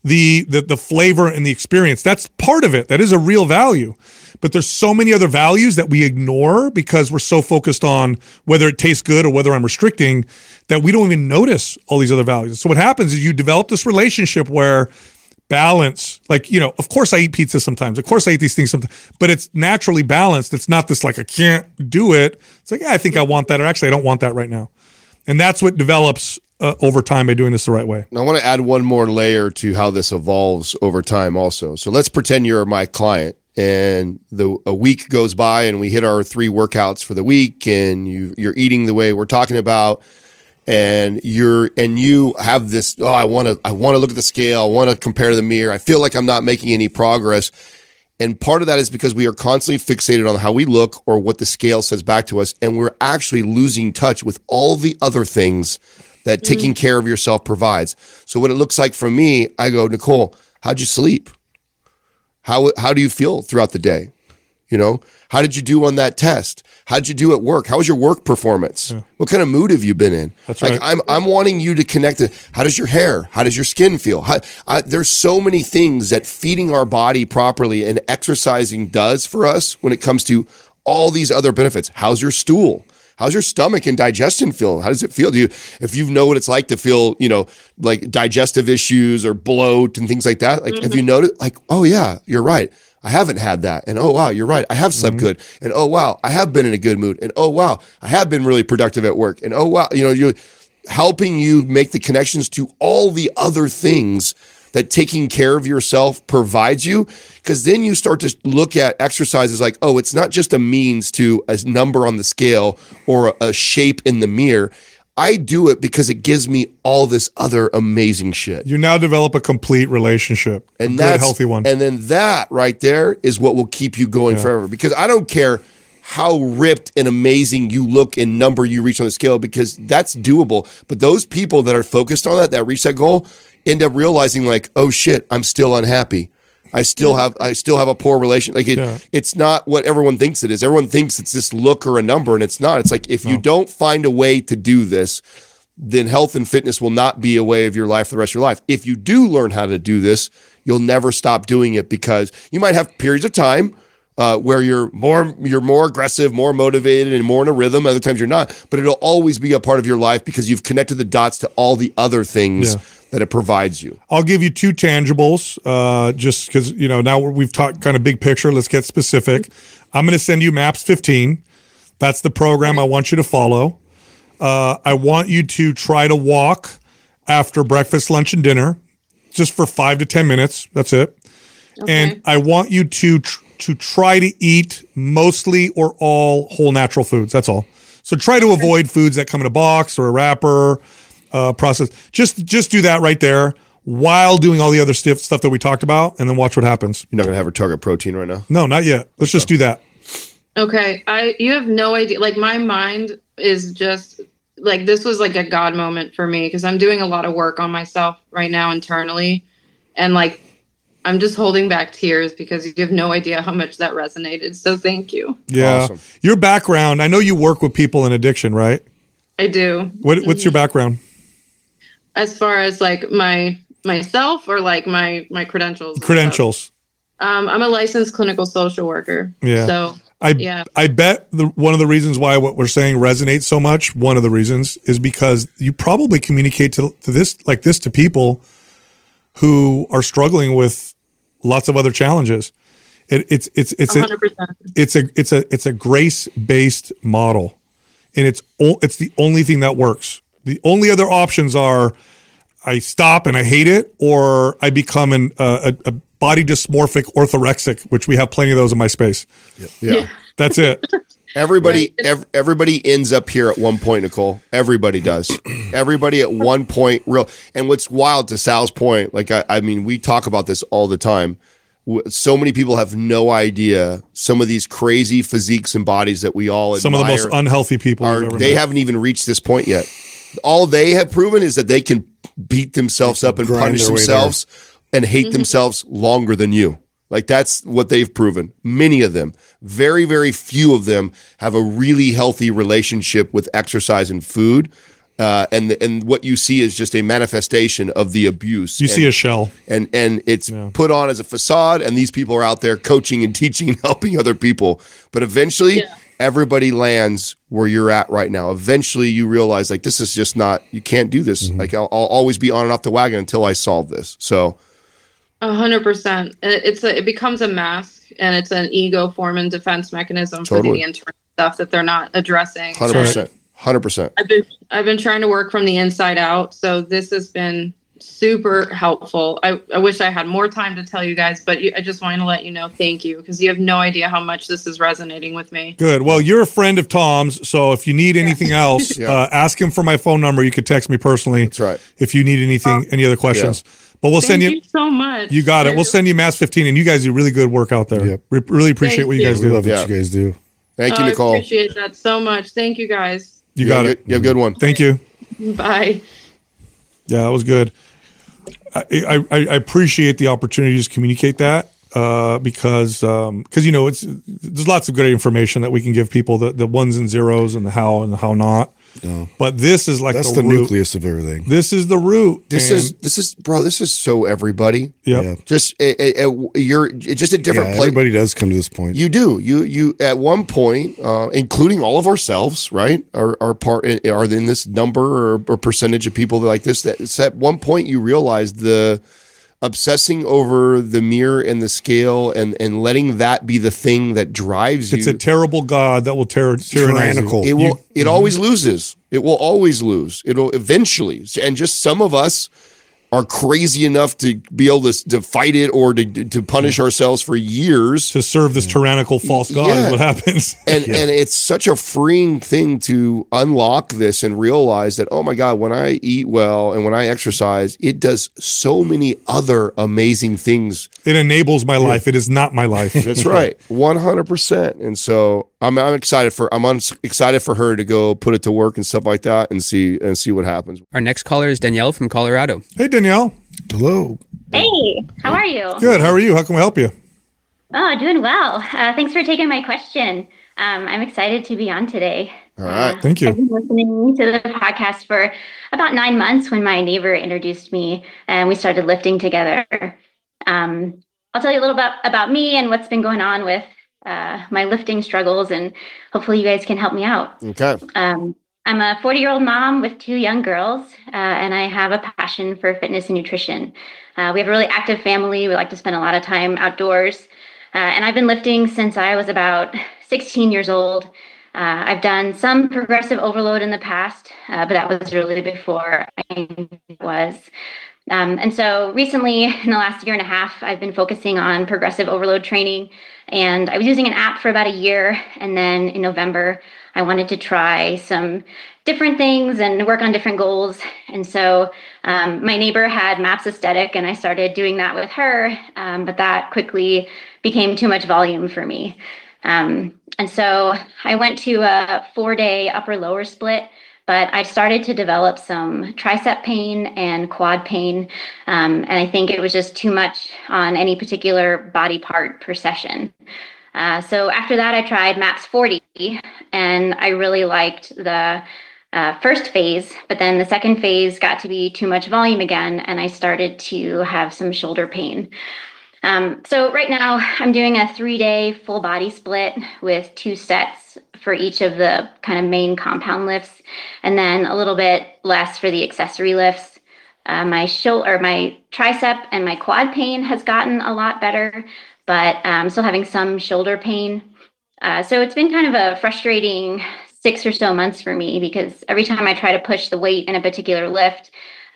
the, the the flavor and the experience. That's part of it. That is a real value. But there's so many other values that we ignore because we're so focused on whether it tastes good or whether I'm restricting that we don't even notice all these other values. So what happens is you develop this relationship where balance, like, you know, of course I eat pizza sometimes. Of course I eat these things sometimes, but it's naturally balanced. It's not this like, I can't do it. It's like, yeah, I think I want that. Or actually I don't want that right now. And that's what develops uh, over time by doing this the right way. I want to add one more layer to how this evolves over time also. So let's pretend you're my client and the a week goes by and we hit our three workouts for the week and you you're eating the way we're talking about. And you're and you have this, oh, I want to I want to look at the scale, I want to compare the mirror. I feel like I'm not making any progress. And part of that is because we are constantly fixated on how we look or what the scale says back to us, and we're actually losing touch with all the other things that mm-hmm. taking care of yourself provides. So what it looks like for me, I go, Nicole, how'd you sleep? How how do you feel throughout the day? You know, how did you do on that test? How did you do at work? How was your work performance? Yeah. What kind of mood have you been in? That's like right. I'm I'm wanting you to connect it. How does your hair? How does your skin feel? How, I, there's so many things that feeding our body properly and exercising does for us when it comes to all these other benefits. How's your stool? How's your stomach and digestion feel? How does it feel? Do you, if you know what it's like to feel, you know, like digestive issues or bloat and things like that, like, mm-hmm. have you noticed, like, oh yeah, you're right. I haven't had that. And oh, wow, you're right. I have slept mm-hmm. good. And oh, wow, I have been in a good mood. And oh, wow, I have been really productive at work. And oh, wow, you know, you're helping you make the connections to all the other things that taking care of yourself provides you. Because then you start to look at exercises like, oh, it's not just a means to a number on the scale or a, a shape in the mirror. I do it because it gives me all this other amazing shit. You now develop a complete relationship, and a that's good, healthy one. And then that right there is what will keep you going yeah. forever. Because I don't care how ripped and amazing you look and number you reach on the scale, because that's doable. But those people that are focused on that, that reach that goal, end up realizing like, oh shit, I'm still unhappy. I still have I still have a poor relation. Like it, yeah. it's not what everyone thinks it is. Everyone thinks it's this look or a number, and it's not. It's like if no. you don't find a way to do this, then health and fitness will not be a way of your life for the rest of your life. If you do learn how to do this, you'll never stop doing it, because you might have periods of time uh, where you're more you're more aggressive, more motivated, and more in a rhythm. Other times you're not, but it'll always be a part of your life because you've connected the dots to all the other things. Yeah. that it provides you. I'll give you two tangibles, uh, just because, you know, now we've talked kind of big picture. Let's get specific. I'm going to send you MAPS fifteen. That's the program I want you to follow. Uh, I want you to try to walk after breakfast, lunch, and dinner, just for five to ten minutes. That's it. Okay. And I want you to tr- to try to eat mostly or all whole natural foods. That's all. So try to avoid foods that come in a box or a wrapper. Uh, process. Just just do that right there while doing all the other stuff stuff that we talked about, and then watch what happens. You're not gonna have her target protein right now? No, not yet. Let's just do that. Okay. I you have no idea. Like, my mind is just like, this was like a God moment for me, because I'm doing a lot of work on myself right now internally, and like I'm just holding back tears because you have no idea how much that resonated. So thank you. Yeah. Awesome. Your background. I know you work with people in addiction, right? I do. What What's mm-hmm. your background? As far as like my myself or like my my credentials? Credentials. Um, I'm a licensed clinical social worker. Yeah. So I yeah. I bet the one of the reasons why what we're saying resonates so much, one of the reasons, is because you probably communicate to, to this like this to people who are struggling with lots of other challenges. It, it's it's it's one hundred percent. A, it's a it's a it's a grace based model, and it's o- it's the only thing that works. The only other options are I stop and I hate it, or I become an, uh, a, a body dysmorphic orthorexic, which we have plenty of those in my space. Yeah, yeah. That's it. Everybody, ev- everybody ends up here at one point, Nicole. Everybody does. Everybody at one point, real. And what's wild, to Sal's point, like I, I mean, we talk about this all the time. So many people have no idea some of these crazy physiques and bodies that we all admire. Some of the most unhealthy people are. They met. haven't even reached this point yet. All they have proven is that they can beat themselves up and punish themselves and hate mm-hmm. themselves longer than you. Like, that's what they've proven. Many of them, very, very few of them have a really healthy relationship with exercise and food. Uh, and and what you see is just a manifestation of the abuse. You and, see a shell. and and it's Yeah. put on as a facade, and these people are out there coaching and teaching and helping other people. But eventually, Yeah. everybody lands where you're at right now. Eventually, you realize like this is just not. You can't do this. Mm-hmm. Like I'll, I'll always be on and off the wagon until I solve this. So A hundred percent. It- It's a, it becomes a mask, and it's an ego form and defense mechanism for Totally. the internal stuff that they're not addressing. hundred percent, hundred percent. I've been I've been trying to work from the inside out, so this has been super helpful. I, I wish I had more time to tell you guys, but you, I just wanted to let you know thank you, because you have no idea how much this is resonating with me. Good. Well, you're a friend of Tom's, so if you need anything else, Yeah. uh, ask him for my phone number. You could text me personally That's right. if you need anything, any other questions. But we'll send Thank you. you so much. You got it. We'll send you Mass fifteen, and you guys do really good work out there. Yep. Re- really appreciate Thank what you you. guys We do. love Yeah. what you guys do. Thank Oh, you, I Nicole. appreciate that so much. Thank you guys. You got have a it. good- You have a good one. Thank you. Bye. Yeah, that was good. I, I, I appreciate the opportunity to just communicate that uh, because um, because you know it's there's lots of good information that we can give people, the the ones and zeros and the how and the how not. No. But this is like That's the, the root. nucleus of everything. This is the root. This and- is this is bro. This is so everybody. Yep. Yeah. Just a, a, a- you're just a different Yeah, place. everybody does come to this point. You do. You you at one point, uh, including all of ourselves, right? Are are part are in this number or, or percentage of people that like this. That it's at one point you realize the obsessing over the mirror and the scale and and letting that be the thing that drives you. It's a terrible god that will terror tyrannize you. Tyrannical. it will. You- it always loses. It will always lose. It'll eventually. And just some of us are crazy enough to be able to, to fight it or to to punish ourselves for years. to serve this tyrannical false god Yeah. is what happens. And and it's such a freeing thing to unlock this and realize that, oh my God, when I eat well and when I exercise, it does so many other amazing things. It enables my life. It is not my life. That's right, one hundred percent. And so I'm I'm excited for I'm un- excited for her to go put it to work and stuff like that and see and see what happens. Our next caller is Danielle from Colorado. Hey, Danielle. Hello. Hey, how are you? Good. How are you? How can we help you? Oh, doing well. Uh, thanks for taking my question. Um, I'm excited to be on today. All right. Uh, Thank you. I've been listening to the podcast for about nine months when my neighbor introduced me and we started lifting together. Um, I'll tell you a little bit about me and what's been going on with uh, my lifting struggles, and hopefully you guys can help me out. Okay. Um, I'm a forty-year-old mom with two young girls, uh, and I have a passion for fitness and nutrition. Uh, we have a really active family. We like to spend a lot of time outdoors. Uh, and I've been lifting since I was about sixteen years old. Uh, I've done some progressive overload in the past, uh, but that was really before I was. Um, and so recently, in the last year and a half, I've been focusing on progressive overload training. And I was using an app for about a year. And then in November, I wanted to try some different things and work on different goals. And so um, my neighbor had MAPS Aesthetic, and I started doing that with her. Um, but that quickly became too much volume for me. Um, and so I went to a four day upper lower split, but I started to develop some tricep pain and quad pain. Um, and I think it was just too much on any particular body part per session. Uh, so after that, I tried MAPS forty, and I really liked the uh, first phase, but then the second phase got to be too much volume again, and I started to have some shoulder pain. Um, so right now I'm doing a three day full body split with two sets for each of the kind of main compound lifts, and then a little bit less for the accessory lifts. Uh, my shoulder, or my tricep and my quad pain has gotten a lot better, but I'm still having some shoulder pain. Uh, so it's been kind of a frustrating six or so months for me, because every time I try to push the weight in a particular lift,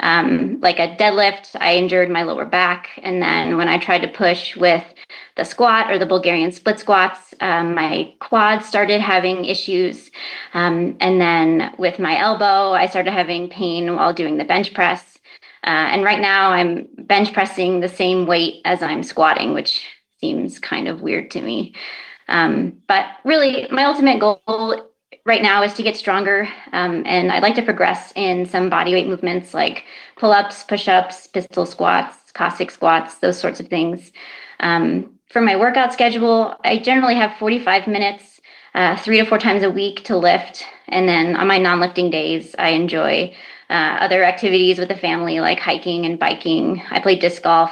Um, like a deadlift, I injured my lower back. And then when I tried to push with the squat or the Bulgarian split squats, um, my quads started having issues. Um, and then with my elbow, I started having pain while doing the bench press. Uh, and right now I'm bench pressing the same weight as I'm squatting, which seems kind of weird to me. Um, but really, my ultimate goal right now is to get stronger, um, and I'd like to progress in some bodyweight movements like pull-ups, push-ups, pistol squats, Cossack squats, those sorts of things. Um, for my workout schedule, I generally have forty-five minutes uh, three to four times a week to lift. And then on my non-lifting days, I enjoy uh, other activities with the family, like hiking and biking. I play disc golf.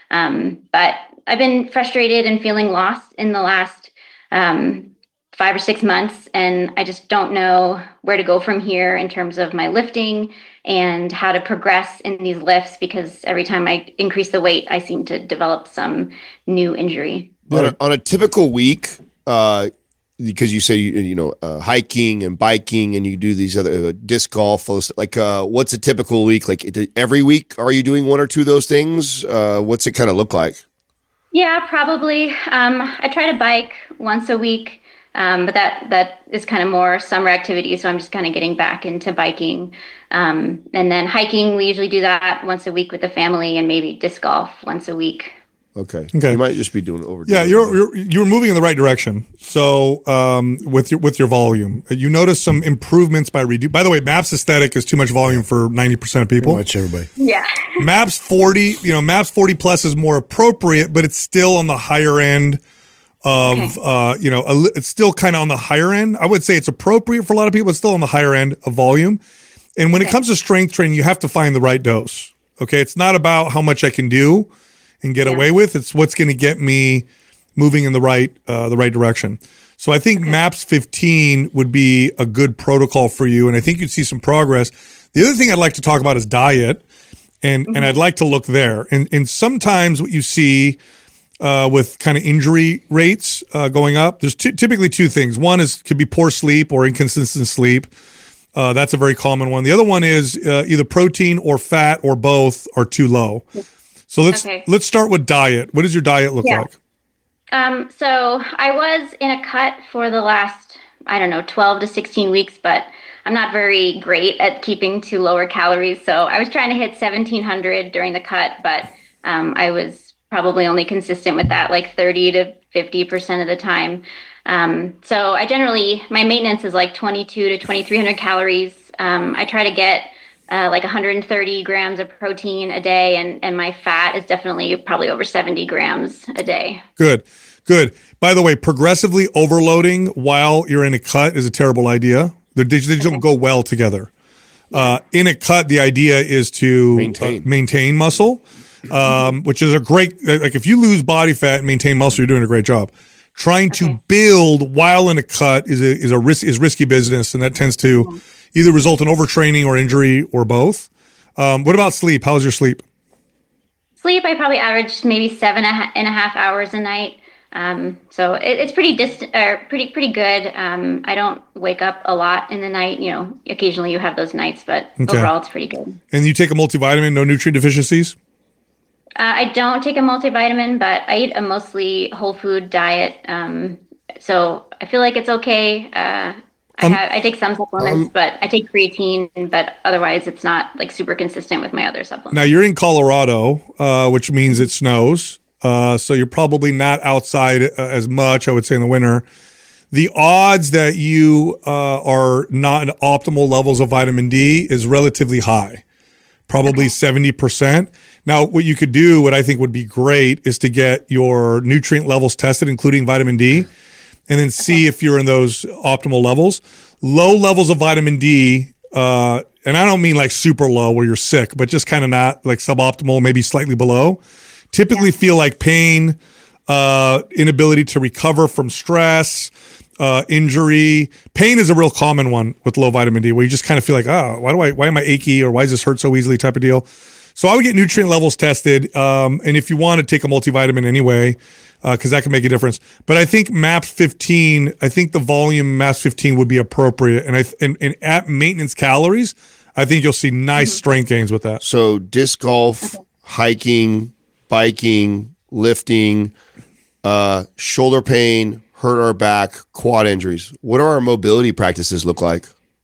Um, but I've been frustrated and feeling lost in the last um, five or six months. And I just don't know where to go from here in terms of my lifting and how to progress in these lifts, because every time I increase the weight, I seem to develop some new injury. On a, on a typical week, uh, because you say, you, you know, uh, hiking and biking and you do these other uh, disc golf, those- like uh, what's a typical week? Like it- every week, are you doing one or two of those things? Uh, what's it kind of look like? Yeah, probably. Um, I try to bike once a week, um, but that that is kind of more summer activity. So I'm just kind of getting back into biking. Um, and then hiking, we usually do that once a week with the family, and maybe disc golf once a week. Okay. Okay. You might just be doing over. Yeah, you're, you're you're moving in the right direction. So um, with your with your volume, you notice some improvements by redo. By the way, MAPS aesthetic is too much volume for ninety percent of people. Pretty much everybody. Yeah. MAPS forty, you know, MAPS forty plus is more appropriate, but it's still on the higher end of, Okay. uh, you know, a, li- it's still kind of on the higher end. I would say it's appropriate for a lot of people. It's still on the higher end of volume. And when it Okay. comes to strength training, you have to find the right dose. Okay, it's not about how much I can do and get Yeah. away with. It's what's going to get me moving in the right uh, the right direction. So I think MAPS fifteen would be a good protocol for you, and I think you'd see some progress. The other thing I'd like to talk about is diet, and and I'd like to look there. And and sometimes what you see uh, with kind of injury rates uh, going up, there's two, typically two things. One is could be poor sleep or inconsistent sleep. Uh, that's a very common one. The other one is uh, either protein or fat or both are too low. So let's Okay. let's start with diet. What does your diet look Yeah. like? Um, so I was in a cut for the last, I don't know, twelve to sixteen weeks, but I'm not very great at keeping to lower calories. So I was trying to hit seventeen hundred during the cut, but um, I was probably only consistent with that like thirty to fifty percent of the time. Um, so I generally, my maintenance is like twenty-two to twenty-three hundred calories. Um, I try to get uh, like one hundred thirty grams of protein a day, and, and my fat is definitely probably over seventy grams a day. Good, good. By the way, progressively overloading while you're in a cut is a terrible idea. They, they just don't go well together. Uh, in a cut, the idea is to Maintain. uh, maintain muscle, um, which is a great, like if you lose body fat and maintain muscle, you're doing a great job. Trying to Okay. build while in a cut is a is a risk is risky business, and that tends to either result in overtraining or injury or both. Um, what about sleep? How's your sleep? Sleep, I probably average maybe seven and a ha- and a half hours a night. Um, so it, it's pretty distant, or pretty pretty good. Um, I don't wake up a lot in the night. You know, occasionally you have those nights, but Okay. overall it's pretty good. And you take a multivitamin, no nutrient deficiencies? Uh, I don't take a multivitamin, but I eat a mostly whole food diet. Um, so I feel like it's okay. Uh, I Um, have I take some supplements, but I take creatine, but otherwise it's not like super consistent with my other supplements. Now you're in Colorado, uh, which means it snows. Uh, so you're probably not outside uh, as much, I would say, in the winter. The odds that you uh, are not at optimal levels of vitamin D is relatively high, probably seventy percent. Now, what you could do, what I think would be great, is to get your nutrient levels tested, including vitamin D, and then see if you're in those optimal levels. Low levels of vitamin D, uh, and I don't mean like super low where you're sick, but just kind of not like suboptimal, maybe slightly below, typically feel like pain, uh, inability to recover from stress, uh, injury. Pain is a real common one with low vitamin D, where you just kind of feel like, oh, why do I, why am I achy, or why does this hurt so easily, type of deal. So I would get nutrient levels tested, um, and if you want to take a multivitamin anyway, because uh, that can make a difference. But I think MAPS fifteen, I think the volume MAPS fifteen would be appropriate, and I and, and at maintenance calories, I think you'll see nice strength gains with that. So disc golf, hiking, biking, lifting, uh, shoulder pain, hurt our back, quad injuries. What do our mobility practices look like?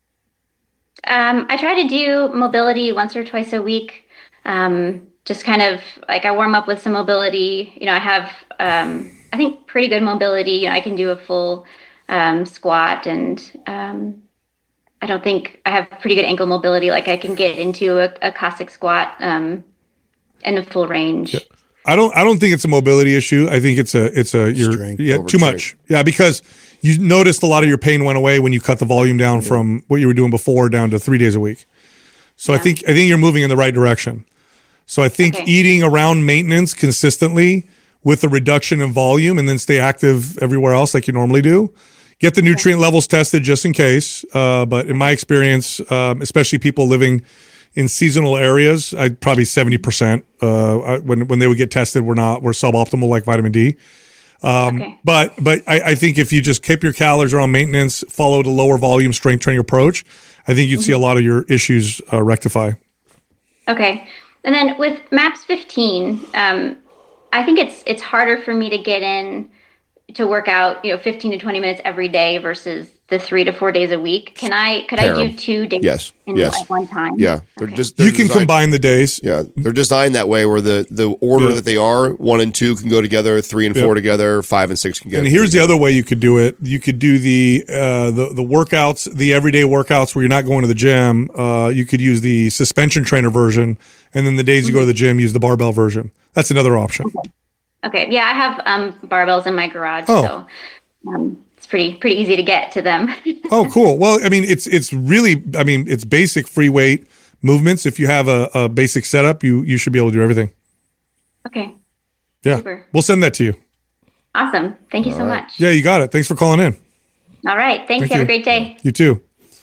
Um, I try to do mobility once or twice a week. Um, just kind of like I warm up with some mobility. You know, I have, um, I think pretty good mobility. You know, I can do a full um, squat, and um, I don't think I have pretty good ankle mobility. Like I can get into a, a Cossack squat um, in a full range. I don't I don't think it's a mobility issue. I think it's a it's a you're Strength yeah over too strength. much. Yeah, because you noticed a lot of your pain went away when you cut the volume down from what you were doing before down to three days a week. So yeah. I think I think you're moving in the right direction. So I think okay. eating around maintenance consistently with a reduction in volume, and then stay active everywhere else like you normally do. Get the nutrient okay. levels tested just in case. Uh, but in my experience, um, especially people living in seasonal areas, I'd probably seventy percent uh, when when they would get tested were not were suboptimal, like vitamin D. Um, okay. But but I, I think if you just keep your calories around maintenance, followed a lower volume strength training approach, I think you'd mm-hmm. see a lot of your issues uh, rectify. Okay. And then with MAPS fifteen, um, I think it's it's harder for me to get in to work out, you know, fifteen to twenty minutes every day versus the three to four days a week. Can I could Pair I do two days yes. in yes. at one time? Yeah. They're okay. just they're you can designed, combine the days. Yeah. They're designed that way where the the order yeah. that they are, one and two can go together, three and yeah. four together, five and six can go. And here's the other way you could do it. You could do the uh the, the workouts, the everyday workouts where you're not going to the gym. Uh you could use the suspension trainer version, and then the days mm-hmm. you go to the gym, use the barbell version. That's another option. Okay. Okay. Yeah, I have um barbells in my garage, oh. so um it's pretty pretty easy to get to them. Oh, cool. Well, I mean, it's it's really, I mean, it's basic free weight movements. If you have a, a basic setup, you you should be able to do everything. Okay. Yeah. Super. We'll send that to you. Awesome. Thank you All so right. much. Yeah, you got it. Thanks for calling in. All right. Thanks. Thank Have you. a great day. You too.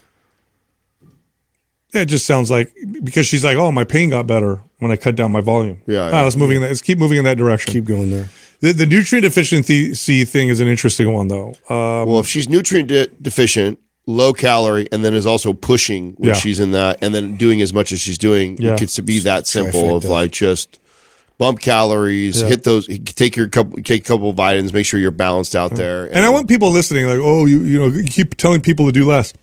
Yeah, it just sounds like, because she's like, oh, my pain got better when I cut down my volume. Yeah. Ah, let's moving. Let's keep moving in that direction. Keep going there. The, the nutrient deficiency thing is an interesting one, though. Um, well, if she's nutrient de- deficient, low calorie, and then is also pushing when Yeah. she's in that, and then doing as much as she's doing, Yeah. it gets to be that simple Trifecta. of like just bump calories, Yeah. hit those, take your couple, take a couple of vitamins, make sure you're balanced out there. and I want people listening, like, oh, you you know, you keep telling people to do less.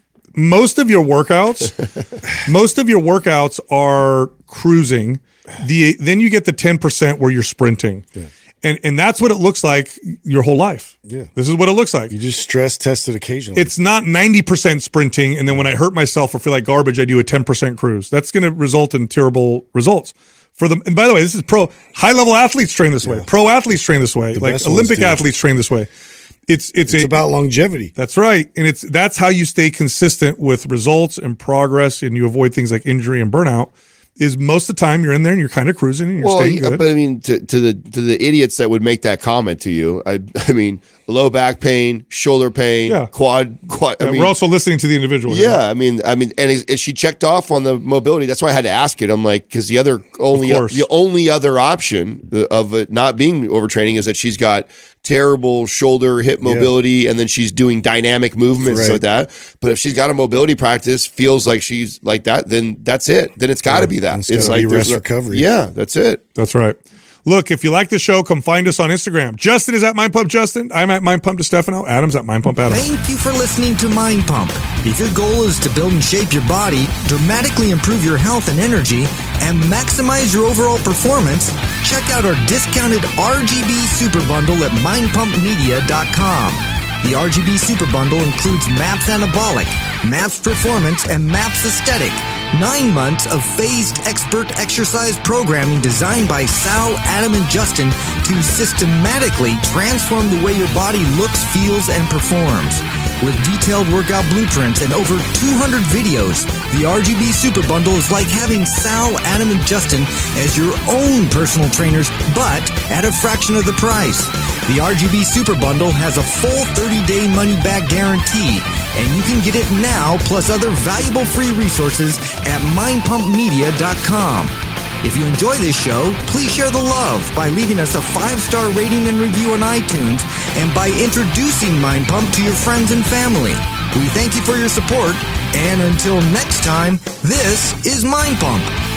Most of your workouts, most of your workouts are cruising. The then you get the ten percent where you're sprinting. Yeah. And and that's what it looks like your whole life. Yeah. This is what it looks like. You just stress test it occasionally. It's not ninety percent sprinting, and then when I hurt myself or feel like garbage, I do a ten percent cruise. That's going to result in terrible results for them. And by the way, this is pro high level athletes train this way. Yeah. Pro athletes train this way. The Like best ones Olympic do. athletes train this way. It's it's, It's a, about longevity. That's right, and it's that's how you stay consistent with results and progress, and you avoid things like injury and burnout. Is most of the time you're in there and you're kind of cruising and you're Well, staying yeah, good. but I mean, to, to the to the idiots that would make that comment to you, I I mean, low back pain, shoulder pain, Yeah. quad, quad. I Yeah, mean, we're also listening to the individual. here. yeah, I mean, I mean, and is, is she checked off on the mobility? That's why I had to ask it. I'm like, because the other only Of course. the only other option of it not being overtraining is that she's got terrible shoulder hip mobility, and then she's doing dynamic movements Right. like that. But if she's got a mobility practice, feels like she's like that, then that's it. Then it's got to Yeah, be that. it's It's, gotta like be rest there's a- recovery. Yeah, that's it. That's right. Look, if you like the show, come find us on Instagram. Justin is at Mind Pump Justin. I'm at Mind Pump DeStefano. Adam's at Mind Pump Adam. Thank you for listening to Mind Pump. If your goal is to build and shape your body, dramatically improve your health and energy, and maximize your overall performance, check out our discounted R G B Super Bundle at mind pump media dot com. The R G B Super Bundle includes MAPS Anabolic, MAPS Performance, and MAPS Aesthetic. Nine months of phased expert exercise programming designed by Sal, Adam, and Justin to systematically transform the way your body looks, feels, and performs. With detailed workout blueprints and over two hundred videos, the R G B Super Bundle is like having Sal, Adam, and Justin as your own personal trainers, but at a fraction of the price. The R G B Super Bundle has a full thirty-day money-back guarantee, and you can get it now plus other valuable free resources at mind pump media dot com. If you enjoy this show, please share the love by leaving us a five-star rating and review on iTunes and by introducing Mind Pump to your friends and family. We thank you for your support, and until next time, this is Mind Pump.